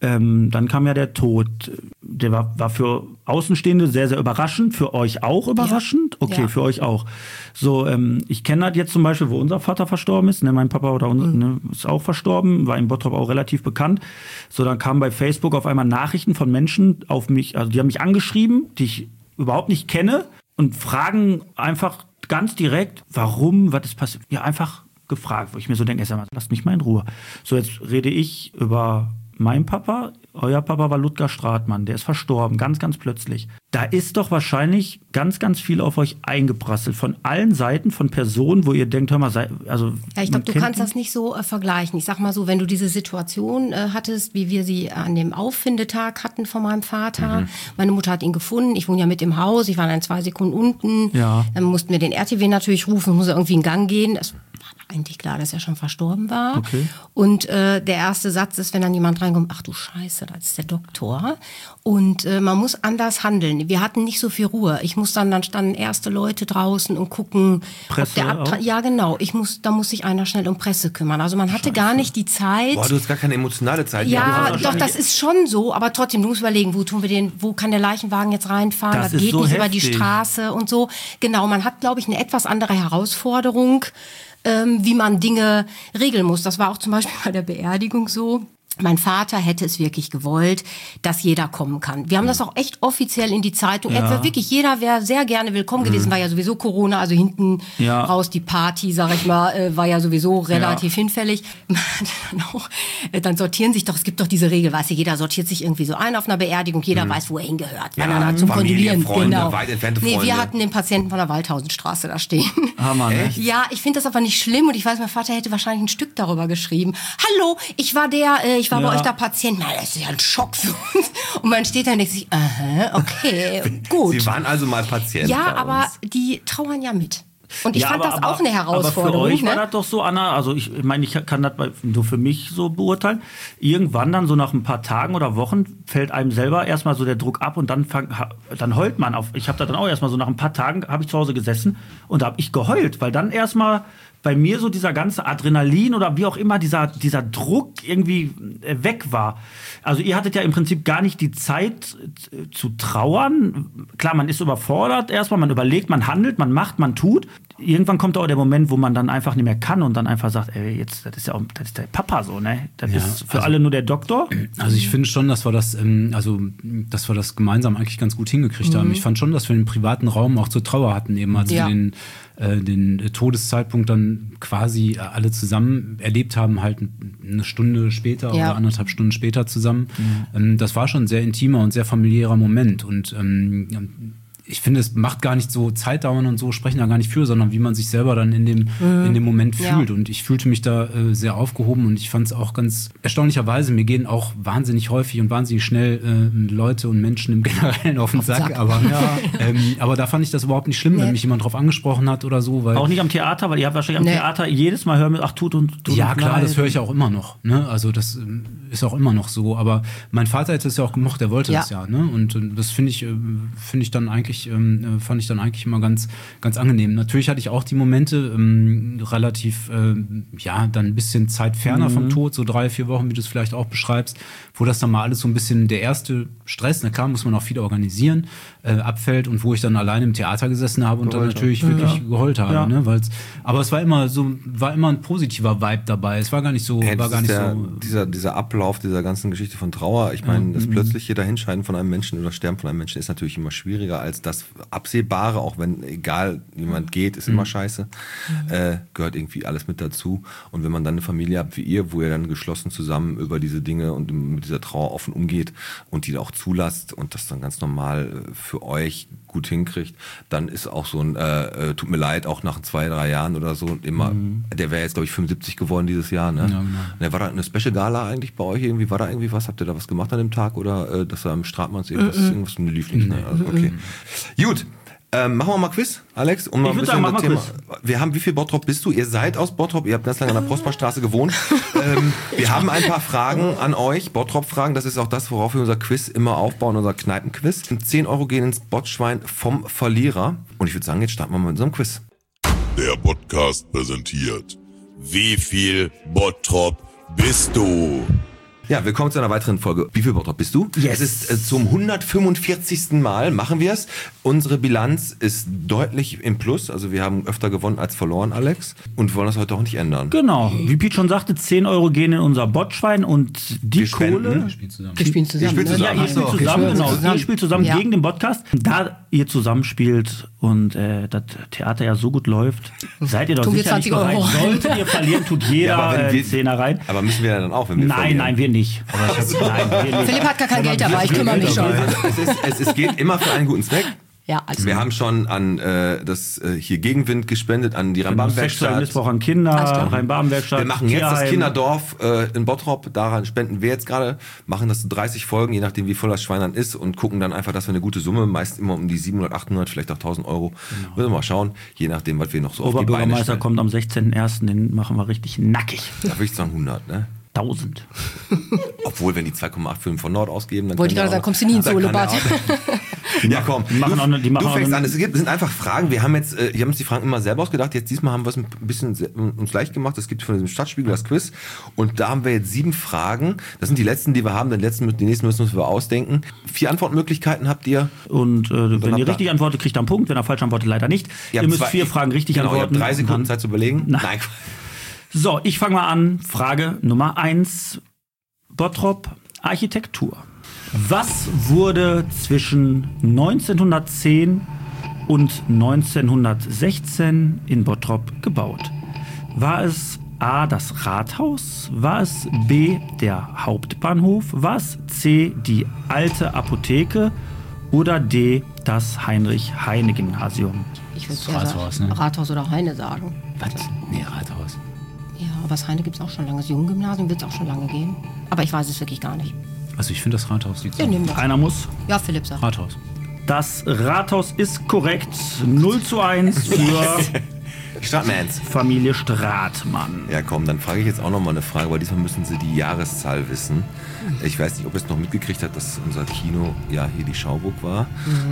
Ähm, dann kam ja der Tod. Der war, war für Außenstehende sehr, sehr überraschend. Für euch auch überraschend? Ja. Okay, ja. Für euch auch. So, ähm, ich kenne das jetzt zum Beispiel, wo unser Vater verstorben ist. Ne, mein Papa oder unser, mhm. ne, ist auch verstorben, war in Bottrop auch relativ bekannt. So, dann kamen bei Facebook auf einmal Nachrichten von Menschen auf mich, also die haben mich angeschrieben, die ich überhaupt nicht kenne und fragen einfach ganz direkt, warum, was ist passiert. Ja, einfach gefragt, wo ich mir so denke, erst einmal, lasst mich mal in Ruhe. So, jetzt rede ich über meinen Papa. Euer Papa war Ludger Stratmann, der ist verstorben, ganz, ganz plötzlich. Da ist doch wahrscheinlich ganz, ganz viel auf euch eingeprasselt, von allen Seiten, von Personen, wo ihr denkt, hör mal, sei, also... Ja, ich glaube, du kannst das nicht so äh, vergleichen. Ich sag mal so, wenn du diese Situation äh, hattest, wie wir sie an dem Auffindetag hatten von meinem Vater, mhm. meine Mutter hat ihn gefunden, ich wohne ja mit im Haus, ich war dann zwei Sekunden unten, ja. Dann mussten wir den R T W natürlich rufen, muss irgendwie in Gang gehen, das war eigentlich klar, dass er schon verstorben war. Okay. Und äh, der erste Satz ist, wenn dann jemand reinkommt, ach du Scheiße, das ist der Doktor. Und äh, man muss anders handeln. Wir hatten nicht so viel Ruhe. Ich muss dann, dann standen erste Leute draußen und gucken, Presse ob der Abtra- ja genau, ich muss, da muss sich einer schnell um Presse kümmern. Also man hatte Scheiße. gar nicht die Zeit. Boah, du hast gar keine emotionale Zeit. Ja, doch, das ist schon so, aber trotzdem, du musst überlegen, wo tun wir den, wo kann der Leichenwagen jetzt reinfahren? Das Das, geht ist so nicht heftig. über die Straße und so. Genau, man hat, glaube ich, eine etwas andere Herausforderung, ähm, wie man Dinge regeln muss. Das war auch zum Beispiel bei der Beerdigung so. Mein Vater hätte es wirklich gewollt, dass jeder kommen kann. Wir haben das auch echt offiziell in die Zeitung. Ja. Etwa wirklich jeder wäre sehr gerne willkommen gewesen. War ja sowieso Corona, also hinten Ja. raus die Party, sag ich mal, äh, war ja sowieso relativ Ja. hinfällig. dann, auch, äh, dann sortieren sich doch, es gibt doch diese Regel, weißt du, jeder sortiert sich irgendwie so ein auf einer Beerdigung, jeder weiß, wo er hingehört. Ja, Wann er zum Familie, Kondolieren. Freunde, Genau. weit entfernte Nee, Freunde. wir hatten den Patienten von der Waldhausenstraße da stehen. Hammer, ne? Ja, ich finde das aber nicht schlimm und ich weiß, mein Vater hätte wahrscheinlich ein Stück darüber geschrieben. Hallo, ich war der, äh, ich war Ja. bei euch der Patient. Na, das ist ja ein Schock für uns. Und man steht da und denkt sich, aha, okay, gut. Sie waren also mal Patient Ja, bei aber uns. die trauern ja mit. Und ich Ja, fand aber- das aber- auch eine Herausforderung. Aber für euch ne? war das doch so, Anna, also ich, ich meine, ich kann das bei, nur für mich so beurteilen. Irgendwann dann so nach ein paar Tagen oder Wochen fällt einem selber erstmal so der Druck ab und dann, fang, ha- dann heult man auf. Ich habe da dann auch erstmal so nach ein paar Tagen, habe ich zu Hause gesessen und da habe ich geheult, weil dann erstmal bei mir so dieser ganze Adrenalin oder wie auch immer dieser, dieser Druck irgendwie äh, weg war. Also ihr hattet ja im Prinzip gar nicht die Zeit äh, zu trauern. Klar, man ist überfordert erstmal, man überlegt, man handelt, man macht, man tut. Irgendwann kommt auch der Moment, wo man dann einfach nicht mehr kann und dann einfach sagt, ey, jetzt, das ist ja auch, das ist der Papa so, ne? Das Ja, ist für also- alle nur der Doktor. Also ich finde schon, dass wir das, ähm, also dass wir das gemeinsam eigentlich ganz gut hingekriegt haben. Ich fand schon, dass wir den privaten Raum auch zur Trauer hatten, eben als Ja. wir den, äh, den Todeszeitpunkt dann quasi äh, alle zusammen erlebt haben, halt eine Stunde später Ja. oder anderthalb Stunden später zusammen. Ähm, das war schon ein sehr intimer und sehr familiärer Moment und ähm, ich finde, es macht gar nicht so Zeitdauern und so, sprechen da gar nicht für, sondern wie man sich selber dann in dem, in dem Moment Ja. fühlt. Und ich fühlte mich da äh, sehr aufgehoben und ich fand es auch ganz erstaunlicherweise, mir gehen auch wahnsinnig häufig und wahnsinnig schnell äh, Leute und Menschen im Generellen auf den Auf den Sack. Sack. Aber, ähm, aber da fand ich das überhaupt nicht schlimm, wenn Nee. mich jemand drauf angesprochen hat oder so. Weil Auch nicht am Theater, weil ihr habt wahrscheinlich am Nee. Theater jedes Mal hören, ach, tut und tut ja, uns klar, leid. das höre ich auch immer noch. Ne? Also das ähm, ist auch immer noch so. Aber mein Vater hätte es ja auch gemocht, der wollte Ja. das ja. Ne? Und äh, das finde ich, äh, finde ich dann eigentlich, ähm, fand ich dann eigentlich immer ganz, ganz angenehm. Natürlich hatte ich auch die Momente ähm, relativ, ähm, ja, dann ein bisschen Zeit ferner vom Tod, so drei, vier Wochen, wie du es vielleicht auch beschreibst, wo das dann mal alles so ein bisschen der erste Stress, na klar, muss man auch viel organisieren, äh, abfällt und wo ich dann alleine im Theater gesessen habe und dann natürlich wirklich geheult habe. Ja. Ne? Weil's, aber es war immer so, war immer ein positiver Vibe dabei. Es war gar nicht so, Hey, war das gar ist nicht der, so. dieser, dieser Ablauf dieser ganzen Geschichte von Trauer, ich meine, das plötzliche Dahinscheiden von einem Menschen oder Sterben von einem Menschen ist natürlich immer schwieriger als das Absehbare, auch wenn, egal, jemand geht, ist immer scheiße, äh, gehört irgendwie alles mit dazu. Und wenn man dann eine Familie hat wie ihr, wo ihr dann geschlossen zusammen über diese Dinge und mit dieser Trauer offen umgeht und die auch zulasst und das dann ganz normal für euch gut hinkriegt, dann ist auch so ein, äh, tut mir leid, auch nach zwei, drei Jahren oder so, immer, der wäre jetzt, glaube ich, fünfundsiebzig geworden dieses Jahr, ne? Ja, genau. Ne, war da eine Special Gala eigentlich bei euch irgendwie? War da irgendwie was? Habt ihr da was gemacht an dem Tag? Oder äh, dass da am Stratmanns irgendwas, irgendwas eine Lieblings? Ne? Also, okay. Gut. Ähm, machen wir mal Quiz, Alex? Um mal Ich ein würd bisschen sagen, mach das mal Thema. Quiz. Wir haben, wie viel Bottrop bist du? Ihr seid aus Bottrop, ihr habt ganz lange an der Prosperstraße gewohnt. ähm, wir haben ein paar Fragen an euch, Bottrop-Fragen. Das ist auch das, worauf wir unser Quiz immer aufbauen, unser Kneipenquiz. zehn Euro gehen ins Botschwein vom Verlierer. Und ich würde sagen, jetzt starten wir mal mit unserem Quiz. Der Podcast präsentiert. Wie viel Bottrop bist du? Ja, willkommen zu einer weiteren Folge. Wie viel Bottrop bist du? Yes. Es ist äh, zum hundertfünfundvierzigsten Mal machen wir es. Unsere Bilanz ist deutlich im Plus. Also wir haben öfter gewonnen als verloren, Alex. Und wollen das heute auch nicht ändern. Genau. Wie Pete schon sagte, zehn Euro gehen in unser Botschwein und die Wir spenden. Kohle... Wir spielen zusammen. Wir spielen zusammen. Ihr spielt ne? zusammen. Ja, ihr spielt zusammen, genau. Ihr spielt zusammen Ja. gegen den Podcast. Da ihr zusammenspielt und äh, das Theater ja so gut läuft, seid ihr doch Tun wir sicher nicht zwanzig Euro bereit. rein. Solltet ihr verlieren, tut jeder aber wenn äh, wir- Zehner rein. Aber müssen wir dann auch, wenn wir Nein, verlieren? nein, wir nicht. Nein, wir nicht. Philipp hat gar kein Geld dabei, ich kümmere mich schon. Es, ist, es, es geht immer für einen guten Zweck. Ja, also Wir haben schon an äh, das äh, hier Gegenwind gespendet, an die Sexuellen Rhein-Baben-Werkstatt. Missbrauch an Kinder, Rhein-Baben-Werkstatt. Wir machen jetzt das Tierheim. Kinderdorf äh, in Bottrop, daran spenden wir jetzt gerade, machen das dreißig Folgen, je nachdem wie voll das Schwein dann ist und gucken dann einfach, dass wir eine gute Summe, meist immer um die siebenhundert, achthundert, vielleicht auch tausend Euro, Genau. müssen wir mal schauen, je nachdem, was wir noch so auf die Beine Oberbürgermeister stellen. kommt am sechzehnten ersten Den machen wir richtig nackig. Da würde ich sagen hundert, ne? tausend. Obwohl, wenn die zwei Komma fünf von Nord ausgeben, dann Wollte ich können gerade wir sagen, kommst du nie ins dann kann Solebad. der auch- Ja, komm. Die machen du, auch ne- die machen du auch fängst ne- an. Es gibt, es sind einfach Fragen. Wir haben jetzt, äh, wir haben uns die Fragen immer selber ausgedacht. Jetzt diesmal haben wir es ein bisschen se- uns leicht gemacht. Es gibt von diesem Stadtspiegel das Quiz. Und da haben wir jetzt sieben Fragen. Das sind die letzten, die wir haben. Die letzten, die nächsten müssen wir ausdenken. Vier Antwortmöglichkeiten habt ihr. Und äh, wenn habt ihr ihr- richtig antwortet, kriegt ihr einen Punkt. Wenn ihr falsch antwortet, leider nicht. Ihr, habt müsst zwei- vier Fragen richtig genau, antworten. Ihr habt drei und Sekunden dann- Zeit zu überlegen. Na. Nein. So, ich fange mal an. Frage Nummer eins. Bottrop Architektur. Was wurde zwischen neunzehnhundertzehn und neunzehnhundertsechzehn in Bottrop gebaut? War es A, das Rathaus? War es B, der Hauptbahnhof? War es C, die alte Apotheke? Oder D, das Heinrich-Heine-Gymnasium? ich würde Das eher Rathaus, sagen, ne? Rathaus oder Heine sagen. Was? Nee, Rathaus. Ja, aber das Heine gibt es auch schon lange. Das Junggymnasium wird es auch schon lange geben. Aber ich weiß es wirklich gar nicht. Also ich finde das Rathaus liegt Ja, so. nimm das. Einer muss. Ja, Philipp sagt. Rathaus. Das Rathaus ist korrekt. null zu eins für Stadtmans. Familie Stratmann. Ja, komm, dann frage ich jetzt auch noch mal eine Frage, weil diesmal müssen Sie die Jahreszahl wissen. Ich weiß nicht, ob ihr es noch mitgekriegt habt, dass unser Kino ja hier die Schauburg war.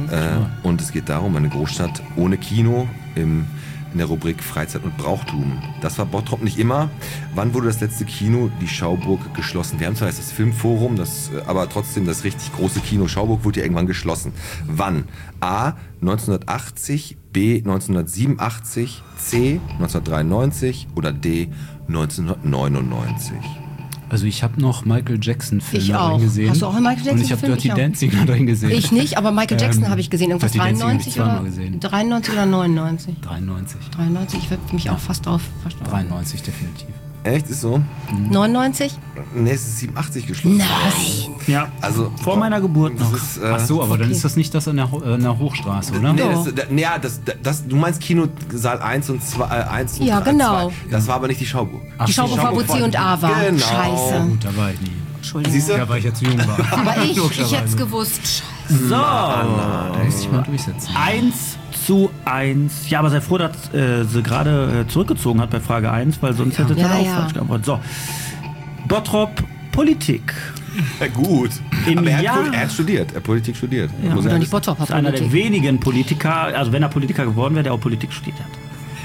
Äh, und es geht darum, eine Großstadt ohne Kino im, in der Rubrik Freizeit und Brauchtum. Das war Bottrop nicht immer. Wann wurde das letzte Kino, die Schauburg, geschlossen? Wir haben zwar jetzt das Filmforum, das, aber trotzdem das richtig große Kino Schauburg wurde ja irgendwann geschlossen. Wann? A. neunzehnhundertachtzig, B. neunzehnhundertsiebenundachtzig, C. neunzehnhundertdreiundneunzig oder D. neunzehnhundertneunundneunzig. Also ich habe noch Michael Jackson Filme Ich auch. drin gesehen. Hast du auch einen Michael Jackson Und ich habe Film? Dirty Ich auch. Dancing da drin gesehen. Ich nicht, aber Michael Jackson Ähm, habe ich gesehen. Irgendwas Dirty Dancing habe ich dreiundneunzig zweimal oder gesehen. dreiundneunzig oder neunundneunzig? dreiundneunzig. dreiundneunzig, ich würde mich auch fast drauf verstanden. dreiundneunzig definitiv. Echt, ist so? neunundneunzig? Nee, es ist siebenundachtzig geschlossen. Nein. Ja, Also, vor meiner Geburt das noch. ist, äh, Ach so, aber dann Okay. ist das nicht das an der, Ho- äh, an der Hochstraße, oder? Nee, Doch. das, da- nee, ja, das, das, du meinst Kinosaal eins und zwei, äh, eins und Ja, drei, genau. zwei. Das war aber nicht die Schauburg. Ach Die so, Schauburg war, wo C und A war. Genau. Scheiße. Gut, da war ich nie. Entschuldigung. Siehst du? Ja, weil ich ja zu jung war. Aber ich, ich Logischerweise. hätte es gewusst. Scheiße. So, Da muss ich mal durchsetzen. eins zu eins. Ja, aber sei froh, dass äh, sie gerade äh, zurückgezogen hat bei Frage eins, weil sonst hätte sie Ja, dann auch ja. falsch geantwortet. So, Bottrop Politik. Ja, gut. Im aber er hat, Jahr- Pol- er hat studiert, er hat Politik studiert. Ja, Muss Oder er die wissen. Bottroper Ist einer der Politik. wenigen Politiker, also wenn er Politiker geworden wäre, der auch Politik studiert hat.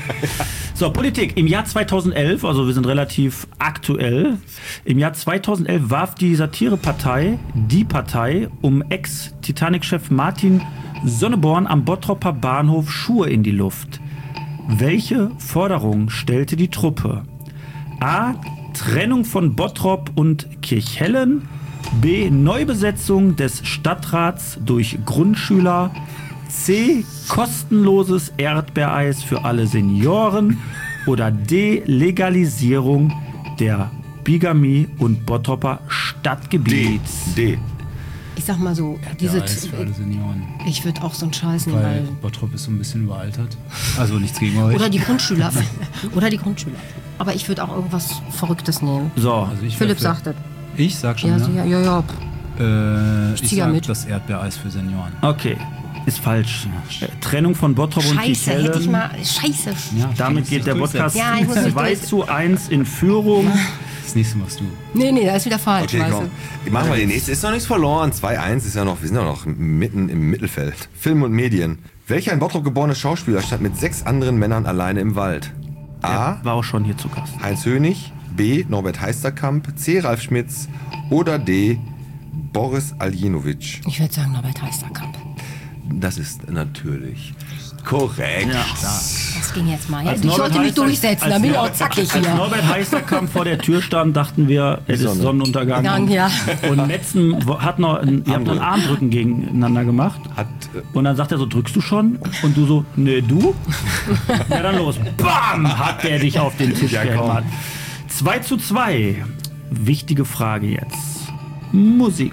So, Politik. Im Jahr zweitausendelf, also wir sind relativ aktuell, im Jahr zweitausendelf warf die Satirepartei, die Partei, um Ex-Titanic-Chef Martin Sonneborn am Bottroper Bahnhof Schuhe in die Luft. Welche Forderung stellte die Truppe? A. Trennung von Bottrop und Kirchhellen. B. Neubesetzung des Stadtrats durch Grundschüler. C. Kostenloses Erdbeereis für alle Senioren. Oder D. Legalisierung der Bigamie und Bottroper D. Stadtgebiets. D. Ich sag mal so, diese, Eis für alle Senioren. ich würde auch so einen Scheiß nehmen, Weil weil Bottrop ist so ein bisschen überaltert. Also nichts gegen euch. oder die Grundschüler. Oder die Grundschüler. Aber ich würde auch irgendwas Verrücktes nehmen. So, Also ich Philipp wär für- sagt das. Ich sag schon, Ja, ja. sicher. Ja, ja. Äh, ich zieh ja sag mit. das Erdbeereis für Senioren. okay. Ist falsch. Äh, Trennung von Bottrop und Scheiße, Kirchhellen. hätte ich mal. Scheiße. Ja, Damit das geht der durchsetzen. Podcast Ja, ich muss mich zwei durch- zu eins in Führung. Das nächste machst du. Nee, nee, da ist wieder falsch. Okay, weißt komm. du. Machen wir die nächste. Ist noch nichts verloren. zwei eins ist ja noch, wir sind ja noch mitten im Mittelfeld. Film und Medien. Welcher in Bottrop geborene Schauspieler stand mit sechs anderen Männern alleine im Wald? A. War auch schon hier zu Gast. Heinz Hönig. B. Norbert Heisterkamp. C. Ralf Schmitz. oder D. Boris Aljenovic? Ich würde sagen Norbert Heisterkamp. Das ist natürlich korrekt. Ja, Das ging jetzt mal. Als Ich Norbert sollte mich Heister- durchsetzen, als dann bin ich auch Norbert- zackig Als hier. Norbert Heisterkamp vor der Tür stand, dachten wir, es ist Sonne. Sonnenuntergang. Gang, ja. Und Metzen hat noch ein, ihr habt noch ein Armdrücken gegeneinander gemacht. Hat, äh, Und dann sagt er so, drückst du schon? Und du so, nee, du? Ja, dann los. Bam! Hat der dich auf den Tisch Ja, komm. gehämmert. zwei zu zwei. Wichtige Frage jetzt. Musik.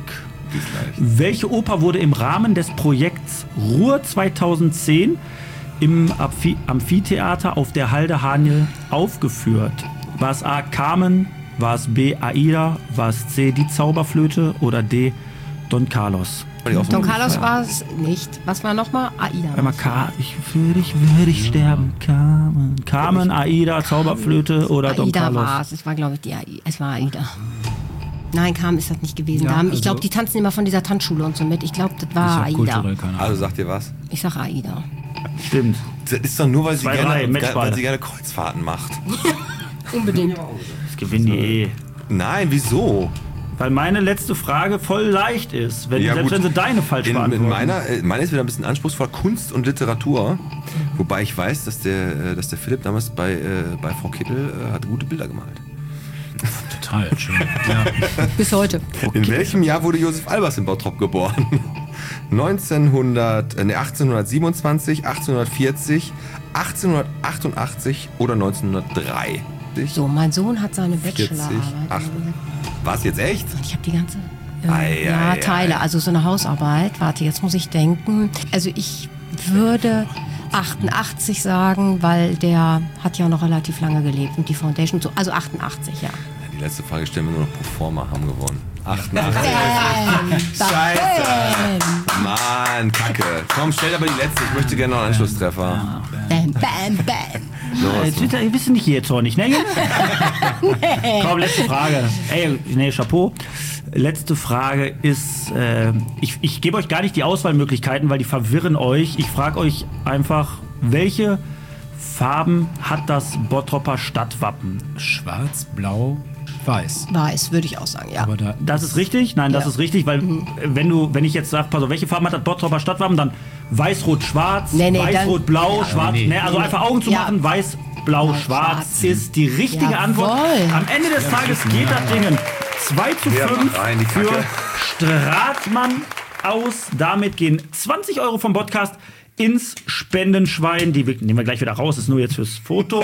Welche Oper wurde im Rahmen des Projekts Ruhr zweitausendzehn im Amphi- Amphitheater auf der Halde Haniel aufgeführt? War es A. Carmen? War es B. Aida? War es C. Die Zauberflöte? Oder D. Don Carlos? Don Carlos war es nicht. Was war nochmal? Aida. Einmal K. Ich für dich würde ich sterben. Carmen. Carmen, Aida, Zauberflöte oder Don Aida Carlos? war es. Es war, glaube ich, die Aida. Es war Aida. Nein, Carmen ist das nicht gewesen. Ja, Da haben- ich also- glaube, die tanzen immer von dieser Tanzschule und so mit. Ich glaube, das Ich war hab Aida. kulturell keine Ahnung. also sagt ihr was? Ich sag Aida. Stimmt. Das ist doch nur, weil sie, zwei drei, gerne, Matchball. weil sie gerne Kreuzfahrten macht. Unbedingt. Das gewinnen die eh. Nein, wieso? Weil meine letzte Frage voll leicht ist. Wenn, Ja, selbst gut. wenn sie deine falsch In, in beantworten. meiner, äh, meine ist wieder ein bisschen anspruchsvoll, Kunst und Literatur. Wobei ich weiß, dass der, äh, dass der Philipp damals bei, äh, bei Frau Kittel äh, hat gute Bilder gemalt. Total schön. Ja. Bis heute. In welchem Jahr wurde Josef Albers in Bottrop geboren? neunzehnhundert, äh, nee, achtzehnhundertsiebenundzwanzig, achtzehnhundertvierzig, achtzehnhundertachtundachtzig oder neunzehnhundertdrei? So, mein Sohn hat seine vierzig, Bachelorarbeit. ach, war es jetzt echt? Ich habe die ganze äh, Ei, ja, ei, Teile, ei. also so eine Hausarbeit. Warte, jetzt muss ich denken. Also ich würde achtundachtzig sagen, weil der hat ja noch relativ lange gelebt und die Foundation so. Also achtundachtzig, ja. Die letzte Frage stellen wir nur noch pro forma, haben gewonnen. achtundachtzig. Bam, Mann, Kacke. Komm, stell aber die letzte. Ich möchte gerne noch einen Anschlusstreffer. bam, bam, bam. Jetzt wird er, ihr wisst nicht hier zornig, ne? Komm, letzte Frage. Ey, nee, Chapeau. Letzte Frage ist, äh, ich, ich gebe euch gar nicht die Auswahlmöglichkeiten, weil die verwirren euch. Ich frage euch einfach, welche Farben hat das Bottropper Stadtwappen? Schwarz, blau, weiß. Weiß, würde ich auch sagen, ja. Aber da Das ist richtig? Nein, das Ja. ist richtig, weil äh, wenn du, wenn ich jetzt sage, pass auf, welche Farben hat das Bottropper Stadtwappen, dann weiß, rot, schwarz, Nee, nee, weiß, dann- rot, blau, Ja, schwarz. nee. Ne, also Nee, einfach Augen zu ja. machen, weiß, blau, Blau, schwarz schwarz. ist die richtige Jawohl. Antwort. Am Ende des Tages geht das Ding zwei zu Ja, fünf mach rein, die Kacke. für Stratmann aus. Damit gehen zwanzig Euro vom Podcast ins Spendenschwein. Die nehmen wir gleich wieder raus, ist nur jetzt fürs Foto.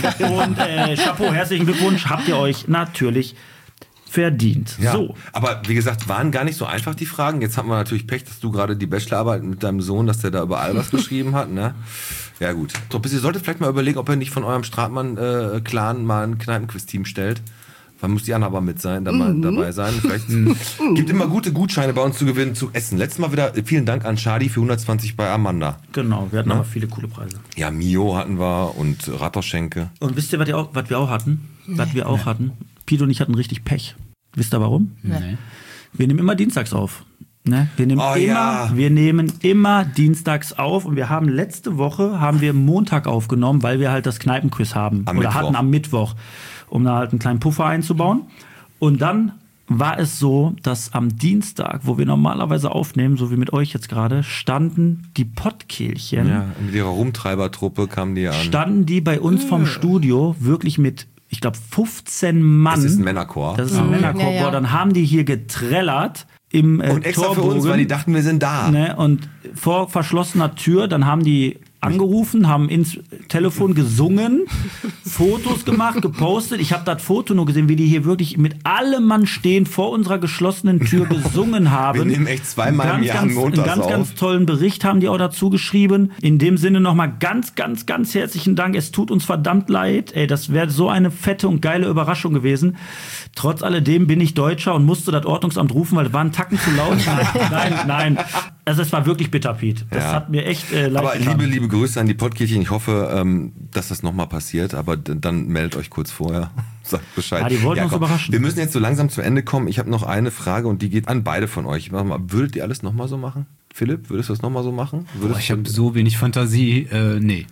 Und äh, Chapeau, herzlichen Glückwunsch, habt ihr euch natürlich verdient. Ja, So. aber wie gesagt, waren gar nicht so einfach die Fragen. Jetzt haben wir natürlich Pech, dass du gerade die Bachelorarbeit mit deinem Sohn, dass der da über Albers geschrieben hat, ne? Ja gut. So, bis ihr solltet vielleicht mal überlegen, ob ihr nicht von eurem Stratmann-Clan mal ein Kneipenquiz-Team stellt. Dann muss die Anna aber mit sein, dabei, dabei sein. Vielleicht gibt immer gute Gutscheine bei uns zu gewinnen, zu essen. Letztes Mal wieder vielen Dank an Shadi für hundertzwanzig bei Amanda. Genau, wir hatten aber viele coole Preise. Ja, Mio hatten wir und Ratterschenke. Und wisst ihr, was, ihr auch, was wir auch hatten? Was wir auch hatten? Pete und ich hatten richtig Pech. Wisst ihr warum? Nee. Wir nehmen immer dienstags auf. Ne? Wir, nehmen Oh, immer, ja. wir nehmen immer dienstags auf und wir haben letzte Woche haben wir Montag aufgenommen, weil wir halt das Kneipenquiz haben. Am oder Mittwoch. hatten am Mittwoch, um da halt einen kleinen Puffer einzubauen. Und dann war es so, dass am Dienstag, wo wir normalerweise aufnehmen, so wie mit euch jetzt gerade, standen die Pottkehlchen, Ja, mit ihrer Rumtreibertruppe kamen die an. standen die bei uns vom Studio wirklich mit, ich glaube, fünfzehn Mann. Das ist ein Männerchor. Das ist ein Männerchor. Ja, ja. Dann haben die hier getrellert im äh, Und extra für Torbogen, uns, weil die dachten, wir sind da. ne, und vor verschlossener Tür, dann haben die angerufen, haben ins Telefon gesungen, Fotos gemacht, gepostet. Ich habe das Foto nur gesehen, wie die hier wirklich mit allem Mann stehen vor unserer geschlossenen Tür gesungen haben. Wir nehmen echt zweimal im Ganz, Jahr ganz, montags einen ganz, auf. ganz tollen Bericht haben die auch dazu geschrieben. In dem Sinne nochmal ganz, ganz, ganz herzlichen Dank. Es tut uns verdammt leid. Ey, das wäre so eine fette und geile Überraschung gewesen. Trotz alledem bin ich Deutscher und musste das Ordnungsamt rufen, weil es war ein Tacken zu laut. Nein, nein. Also es war wirklich bitter, Piet. Das Ja. hat mir echt äh, leid Aber getan. liebe, liebe Grüße an die Pottkehlchen. Ich hoffe, ähm, dass das nochmal passiert. Aber d- dann meldet euch kurz vorher. Sagt Bescheid. Ja, die wollten uns komm, überraschen. Wir müssen jetzt so langsam zu Ende kommen. Ich habe noch eine Frage und die geht an beide von euch. Warte mal, würdet ihr alles nochmal so machen? Philipp, würdest du das nochmal so machen? Boah, Würdest ich habe so wenig Fantasie. Äh, nee.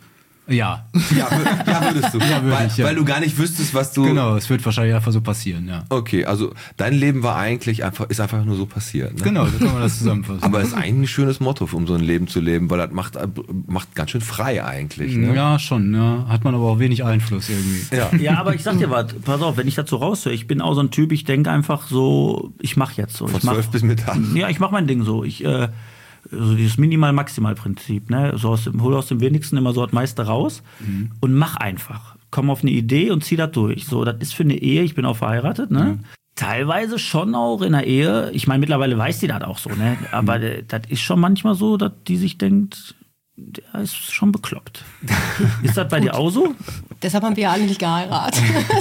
Ja. Ja, wür- ja würdest du. Ja, würde weil, ich, ja. weil du gar nicht wüsstest, was du... Genau, es wird wahrscheinlich einfach so passieren, ja. Okay, also dein Leben war eigentlich einfach, ist einfach nur so passiert. Ne? Genau, so kann man das zusammenfassen. Aber es ist eigentlich ein schönes Motto, um so ein Leben zu leben, weil das macht, macht ganz schön frei eigentlich. Ne? Ja, schon, ja. Hat man aber auch wenig Einfluss irgendwie. Ja. Ja, aber ich sag dir was, pass auf, wenn ich dazu raushöre, ich bin auch so ein Typ, ich denke einfach so, ich mach jetzt so. Von ich mach, zwölf bis Mittag. Ja, ich mach mein Ding so. Ich, äh, so dieses Minimal-Maximal-Prinzip, ne? So aus dem, hol aus dem wenigsten immer so das meiste raus mhm. und mach einfach. Komm auf eine Idee und zieh das durch. So, das ist für eine Ehe, ich bin auch verheiratet, ne? Mhm. Teilweise schon auch in der Ehe. Ich meine, mittlerweile weiß die das auch so, ne? Aber mhm. das ist schon manchmal so, dass die sich denkt, der ist schon bekloppt. Ist das bei dir auch so? Deshalb haben wir ja alle nicht geheiratet.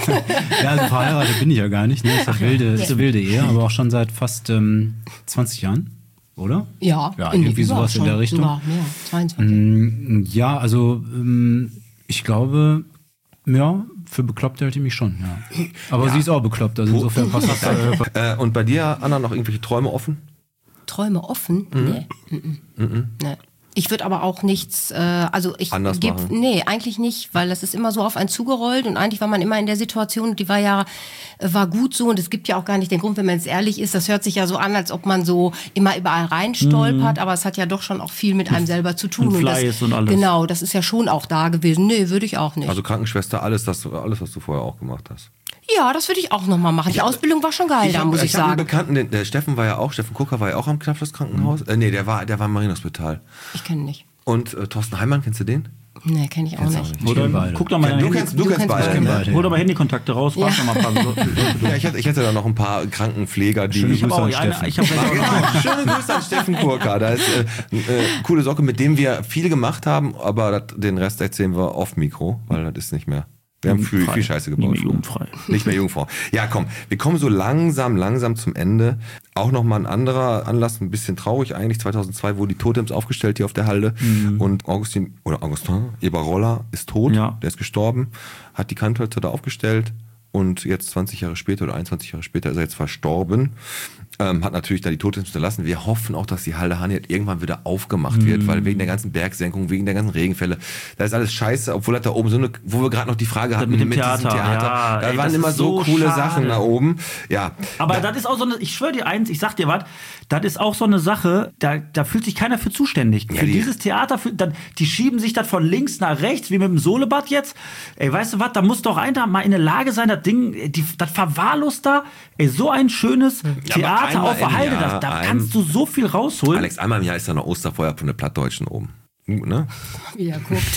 Ja, also verheiratet bin ich ja gar nicht, ne? Das ist eine wilde, ist eine wilde Ehe, aber auch schon seit fast ähm, zwanzig Jahren. Oder? Ja, ja irgendwie sowas schon, in der Richtung. Sogar mehr, zweiundzwanzig. Ja, also ähm, ich glaube, ja, für bekloppt hält ich mich schon, ja. Aber ja. Sie ist auch bekloppt, also insofern passt das. äh, und bei dir, Anna, noch irgendwelche Träume offen? Träume offen? Mhm. Nee. Mhm. Mhm. Nee. Ich würde aber auch nichts, äh, also ich Anders geb, machen. nee, eigentlich nicht, weil das ist immer so auf einen zugerollt und eigentlich war man immer in der Situation, die war ja, war gut so und es gibt ja auch gar nicht den Grund, wenn man jetzt ehrlich ist, das hört sich ja so an, als ob man so immer überall reinstolpert, mhm. aber es hat ja doch schon auch viel mit einem selber zu tun. Und Fleiß das, und alles. Genau, das ist ja schon auch da gewesen. Nee, würde ich auch nicht. Also Krankenschwester, alles, das, alles, was du vorher auch gemacht hast. Ja, das würde ich auch nochmal machen. Die hab, Ausbildung war schon geil, ich da hab, muss ich, ich sagen. Ich habe einen Bekannten, der, der Steffen war ja auch, Steffen Kucker war ja auch am Knappschaftskrankenhaus. Mhm. Äh, nee, der war, der war im Marienhospital. Ich kenne ihn nicht. Und äh, Thorsten Heimann, kennst du den? Nee, kenne ich auch Kennst nicht. nicht. Oder guck doch mal ja, deine du Handy- kennst, du du kennst kennst beide. beide. Ne? Hol doch mal Handykontakte raus, frag doch mal ein paar. Ja, ich hätte, ich hätte da noch ein paar Krankenpfleger, die... Ich habe auch an eine, Steffen. ich hab Genau. Schöne Grüße an Steffen Kurka. Da ist äh, äh, coole Socke, mit dem wir viel gemacht haben, aber dat, den Rest erzählen wir off Mikro, weil das ist nicht mehr... Wir haben viel, viel Scheiße gebaut. Nicht mehr jugendfrei. Nicht mehr jugendfrei. Ja, komm, wir kommen so langsam, langsam zum Ende. Auch nochmal ein anderer Anlass, ein bisschen traurig eigentlich. zweitausendzwei wurden die Totems aufgestellt hier auf der Halde. Mhm. Und Augustin, oder Augustin Eberroller ist tot. Ja. Der ist gestorben. Hat die Kantholzer da aufgestellt. Und jetzt zwanzig Jahre später oder einundzwanzig Jahre später ist er jetzt verstorben. Ähm, hat natürlich da die Totems hinterlassen. Wir hoffen auch, dass die Halde Haniat irgendwann wieder aufgemacht mhm. wird, weil wegen der ganzen Bergsenkung, wegen der ganzen Regenfälle, da ist alles scheiße, obwohl das da oben so eine, wo wir gerade noch die Frage hatten mit dem mit Theater, diesem Theater, ja, da ey, waren das immer ist so so coole schade. Sachen da oben. Ja. Aber da, das ist auch so eine, ich schwöre dir eins, ich sag dir was, das ist auch so eine Sache, da, da fühlt sich keiner für zuständig. Ja, für die- dieses Theater, für, dann, die schieben sich das von links nach rechts, wie mit dem Solebad jetzt. Ey, weißt du was, da muss doch einer mal in der Lage sein, das Ding, die, das verwahrlost da, ey, so ein schönes aber Theater einmal auf der im Halde, Jahr, da, da ein- kannst du so viel rausholen. Alex, einmal im Jahr ist da noch Osterfeuer von der Plattdeutschen oben. Ne? Wie er guckt.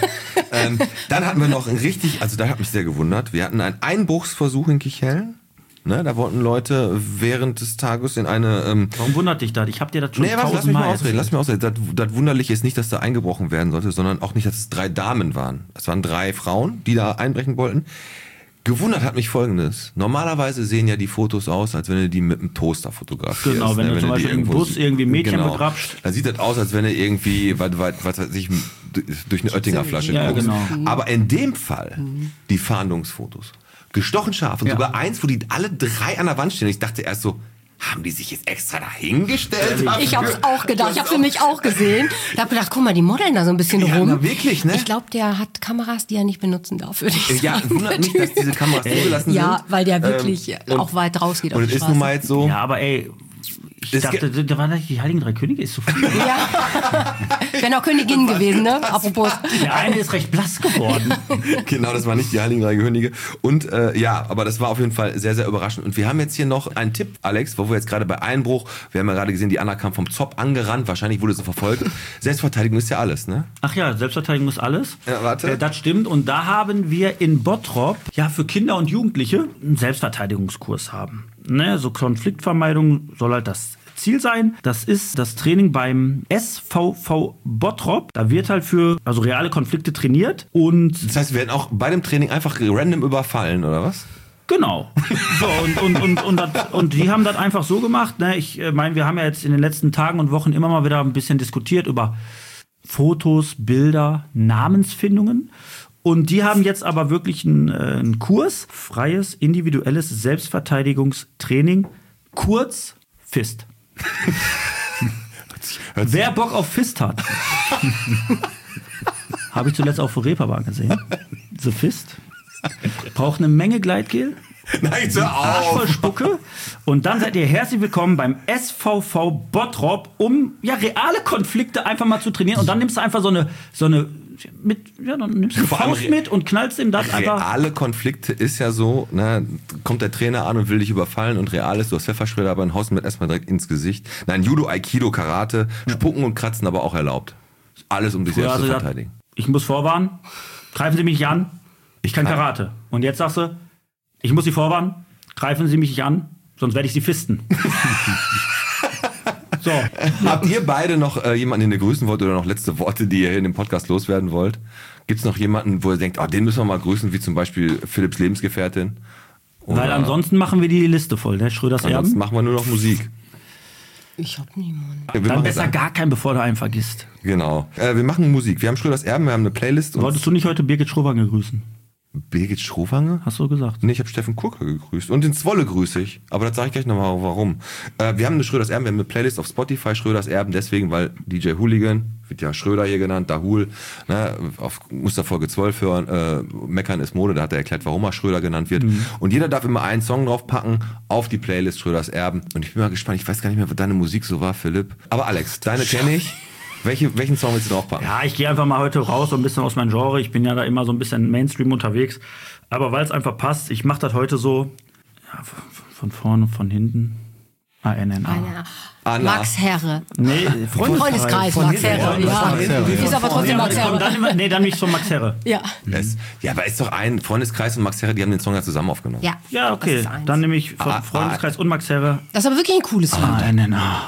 ähm, dann hatten wir noch ein richtig, also da hat mich sehr gewundert, wir hatten einen Einbruchsversuch in Kichellen. Ne, da wollten Leute während des Tages in eine... Ähm, Warum wundert dich das? Ich hab dir das schon Nee, was, lass mich mal tausendmal ausreden, lass mich ausreden. Das, das Wunderliche ist nicht, dass da eingebrochen werden sollte, sondern auch nicht, dass es drei Damen waren. Es waren drei Frauen, die da einbrechen wollten. Gewundert hat mich Folgendes. Normalerweise sehen ja die Fotos aus, als wenn du die mit einem Toaster fotografierst. Genau, wenn du zum die Beispiel im irgendwo- Bus irgendwie ein Mädchen genau. begrapscht. Dann sieht das aus, als wenn du irgendwie, was, was, was weiß ich, durch eine Oettinger Flasche Ja, guckst. genau. Aber in dem Fall, die Fahndungsfotos, gestochen scharf und Ja. sogar eins, wo die alle drei an der Wand stehen. Ich dachte erst so, haben die sich jetzt extra dahingestellt? Ich hab's auch gedacht, ich hab's für mich auch gesehen. Ich hab gedacht, guck mal, die modeln da so ein bisschen Ja, rum. na wirklich, ne? Ich glaube, der hat Kameras, die er nicht benutzen darf, würde ich Ja, sagen. wundert mich, dass diese Kameras zugelassen Ja, sind. weil der wirklich Ähm, und- auch weit rausgeht auf Und die es ist Straße. nun mal jetzt so, Ja, aber ey, ich Es dachte, da waren nicht die Heiligen Drei Könige, ist so viel. Ja. Wären auch Königinnen gewesen, ne? Apropos. Der eine ist recht blass geworden. genau, das war nicht die Heiligen Drei Könige. Und äh, ja, aber das war auf jeden Fall sehr, sehr überraschend. Und wir haben jetzt hier noch einen Tipp, Alex, wo wir jetzt gerade bei Einbruch, wir haben ja gerade gesehen, die Anna kam vom Zopp angerannt, wahrscheinlich wurde sie verfolgt. Selbstverteidigung ist ja alles, ne? Ach ja, Selbstverteidigung ist alles. Ja, warte. Äh, das stimmt. Und da haben wir in Bottrop ja für Kinder und Jugendliche einen Selbstverteidigungskurs haben. Ne, so Konfliktvermeidung soll halt das Ziel sein. Das ist das Training beim S V V Bottrop. Da wird halt für also reale Konflikte trainiert und Das heißt, wir werden auch bei dem Training einfach random überfallen, oder was? genau. So, und, und, und, und, das, und die haben das einfach so gemacht. Ne? Ich äh, meine, wir haben ja jetzt in den letzten Tagen und Wochen immer mal wieder ein bisschen diskutiert über Fotos, Bilder, Namensfindungen. Und die haben jetzt aber wirklich einen, äh, einen Kurs, freies, individuelles Selbstverteidigungstraining, kurz Fist. Hört sich- Wer Bock auf Fist hat, Habe ich zuletzt auf der Reeperbahn gesehen. The Fist. Braucht eine Menge Gleitgel. Nein, so Arsch voll auf. Spucke. Und dann seid ihr herzlich willkommen beim S V V Bottrop, um ja reale Konflikte einfach mal zu trainieren. Und dann nimmst du einfach so eine, so eine mit, ja, dann nimmst du eine Vor allem Faust mit und knallst ihm das einfach. Reale Konflikte ist ja so, ne, kommt der Trainer an und will dich überfallen und real ist, du hast Pfefferspray dabei und haust ihm erstmal direkt ins Gesicht. Nein, Judo, Aikido, Karate, Spucken und Kratzen aber auch erlaubt. Alles, um dich Früher selbst hast zu du gesagt, verteidigen. ich muss vorwarnen, greifen Sie mich nicht an, ich kann kann. Karate. Und jetzt sagst du, ich muss Sie vorwarnen, greifen Sie mich nicht an, sonst werde ich Sie fisten. So. Habt ihr beide noch äh, jemanden, den ihr grüßen wollt oder noch letzte Worte, die ihr hier in dem Podcast loswerden wollt? Gibt es noch jemanden, wo ihr denkt, oh, den müssen wir mal grüßen, wie zum Beispiel Philipps Lebensgefährtin? Oder Weil ansonsten machen wir die Liste voll, ne? Schröders ansonsten Erben. machen wir nur noch Musik. Ich hab niemanden. Ja, wir Dann machen besser jetzt- gar keinen, bevor du einen vergisst. Genau. Äh, wir machen Musik. Wir haben Schröders Erben, wir haben eine Playlist. Und Wolltest du nicht heute Birgit Schrowange grüßen? Birgit Schrowange? Hast du gesagt? Nee, ich habe Steffen Kurka gegrüßt. Und den Zwolle grüße ich. Aber das sage ich gleich nochmal, warum. Äh, wir haben eine Schröders Erben, wir haben eine Playlist auf Spotify, Schröders Erben, deswegen, weil D J Hooligan, wird ja Schröder hier genannt, Dahul, ne, auf Musterfolge zwölf hören, äh, Meckern ist Mode, da hat er erklärt, warum er Schröder genannt wird. Mhm. Und jeder darf immer einen Song draufpacken auf die Playlist Schröders Erben. Und ich bin mal gespannt, ich weiß gar nicht mehr, was deine Musik so war, Philipp. Aber Alex, deine kenne ich. Welche, welchen Song willst du draufpacken? Ja, ich gehe einfach mal heute raus, so ein bisschen aus meinem Genre. Ich bin ja da immer so ein bisschen Mainstream unterwegs. Aber weil es einfach passt, ich mache das heute so ja, von vorne, von hinten. A N N A. Eine, Anna. Max Herre. Nee, Freundeskreis, Von Max hinten. Herre. Ja. Max Herre, Ist ja. aber trotzdem Ja, Max komm, Herre. dann, immer- nee, dann nicht von Max Herre. Ja. Es, ja, aber ist doch ein Freundeskreis und Max Herre, die haben den Song ja zusammen aufgenommen. Ja. Ja, Das okay. ist eins. Dann nehme ich von Ah, ah. Freundeskreis und Max Herre. Das ist aber wirklich ein cooles Lied. A N N A.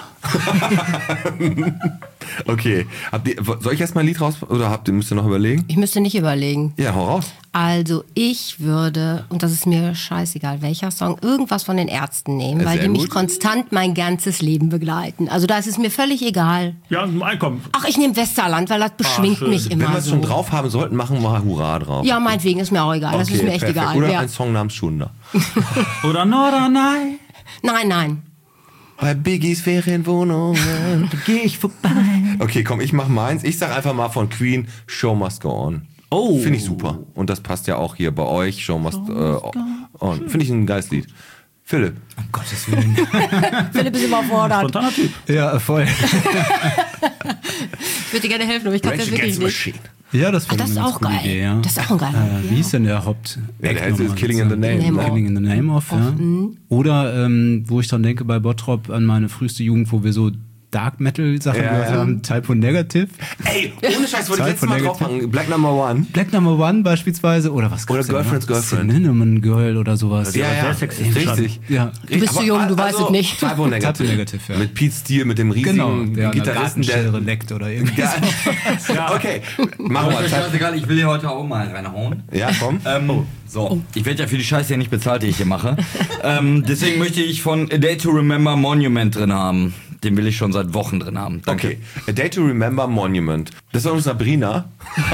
Okay. Habt ihr, soll ich erst mal ein Lied raus oder habt ihr, müsst ihr noch überlegen? Ich müsste nicht überlegen. Ja, hau raus. Also ich würde, und das ist mir scheißegal, welcher Song, irgendwas von den Ärzten nehmen, Ja, weil sehr die mich gut. konstant mein ganzes Leben begleiten. Also da ist es mir völlig egal. Ja, ein Einkommen. Ach, ich nehme Westerland, weil das beschwingt schön. mich Wenn immer wir es so. schon drauf haben sollten, machen wir mal Hurra drauf. Ja, meinetwegen, ist mir auch egal. Das ist mir echt perfekt. egal. Oder Ja. ein Song namens Schunder. Oder Norderney. Nein, nein. Bei Biggies Ferienwohnungen. Da gehe ich vorbei. Okay, komm, ich mach meins. Ich sag einfach mal von Queen, Show Must Go On. Oh. Finde ich super. Und das passt ja auch hier bei euch, Show Must äh, On. Finde ich ein geiles Lied. Philipp. Um Gottes Willen. Philipp ist überfordert. Spontaner Typ. Ja, voll. Ich würde dir gerne helfen, aber ich kann Rage das wirklich Against the nicht. Machine. Ja, das Ach, war das ist eine ganz auch gute geil. Idee, ja. Das ist auch ein geiler. Äh, wie ist denn der Haupt? Ja, der heißt jetzt Killing in the Name. Name Ne? of. Killing in the Name of, ja. Oder ähm, wo ich dann denke bei Bottrop an meine früheste Jugend, wo wir so Dark Metal Sachen Ja, gehört ja. haben, Type O Negative. Ey, ohne Scheiß, wollte ich Zeit letztes von Mal Negative. draufpacken. Black Number One. Black Number One beispielsweise oder was Oder gab's denn Girlfriend's noch? Girlfriend. Cinnamon Girl oder sowas. Ja, ja, sehr sexistisch richtig. Ja. Du bist zu jung, du weißt es nicht. Type O Negative. Type O Negative, ja. Mit Pete Steele, mit dem riesigen Genau, der an der Gitarristen, der... Gartenschere leckt oder irgendwie. Ja. Okay, machen wir Ist mir Zeit. scheißegal, ich will hier heute auch mal reinhauen. Ja, komm. Ähm, so, ich werde ja für die Scheiße hier nicht bezahlt, die ich hier mache. ähm, deswegen möchte ich von A Day to Remember Monument drin haben. Den will ich schon seit Wochen drin haben. Danke. Okay, A Day to Remember Monument. Das war uns Sabrina.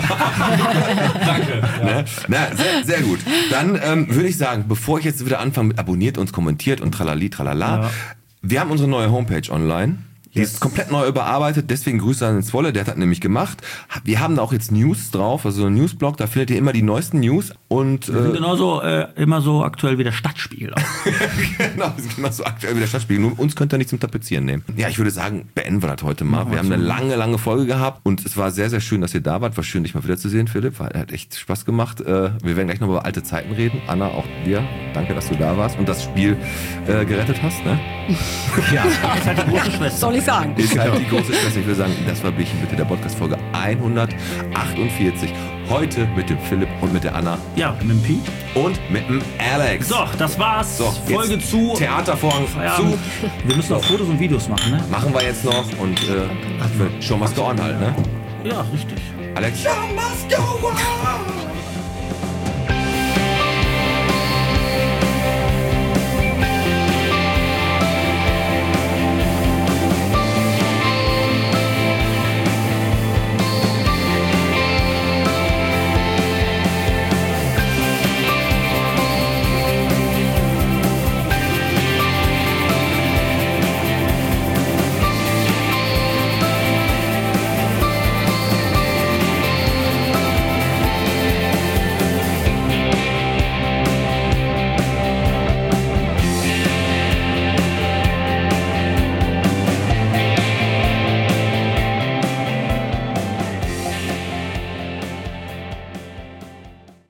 Danke. Ja. Ne? Na, sehr, sehr gut. Dann ähm, würde ich sagen, bevor ich jetzt wieder anfange mit abonniert uns, kommentiert und tralali, tralala. Ja. Wir haben unsere neue Homepage online. Die ist komplett neu überarbeitet, deswegen Grüße an den Zwolle, der hat das nämlich gemacht. Wir haben da auch jetzt News drauf, also ein Newsblog, da findet ihr immer die neuesten News und Wir sind äh, genauso äh, immer so aktuell wie der Stadtspiegel. Auch. genau, wir sind genau so aktuell wie der Stadtspiegel. Nur uns könnt ihr nicht zum Tapezieren nehmen. Ja, ich würde sagen, beenden wir das heute mal. Wir haben eine lange, lange Folge gehabt und es war sehr, sehr schön, dass ihr da wart. War schön, dich mal wiederzusehen, Philipp. War, hat echt Spaß gemacht. Äh, wir werden gleich noch über alte Zeiten reden. Anna, auch dir. Danke, dass du da warst und das Spiel äh, gerettet hast. Ne? Ja, ist halt die große Schwester. Soll ich sagen? Ist halt die große Schwester. Ich würde sagen, das war Bierchen bitte der Podcast-Folge hundertachtundvierzig. Heute mit dem Philipp und mit der Anna Ja, mit dem Pete. und mit dem Alex. So, das war's. So, Folge jetzt zu. Theatervorhang Feierabend. zu. Wir müssen auch Fotos und Videos machen, ne? Machen wir jetzt noch und äh, Show must go on halt, ne? Ja, richtig. Alex? Show must go on!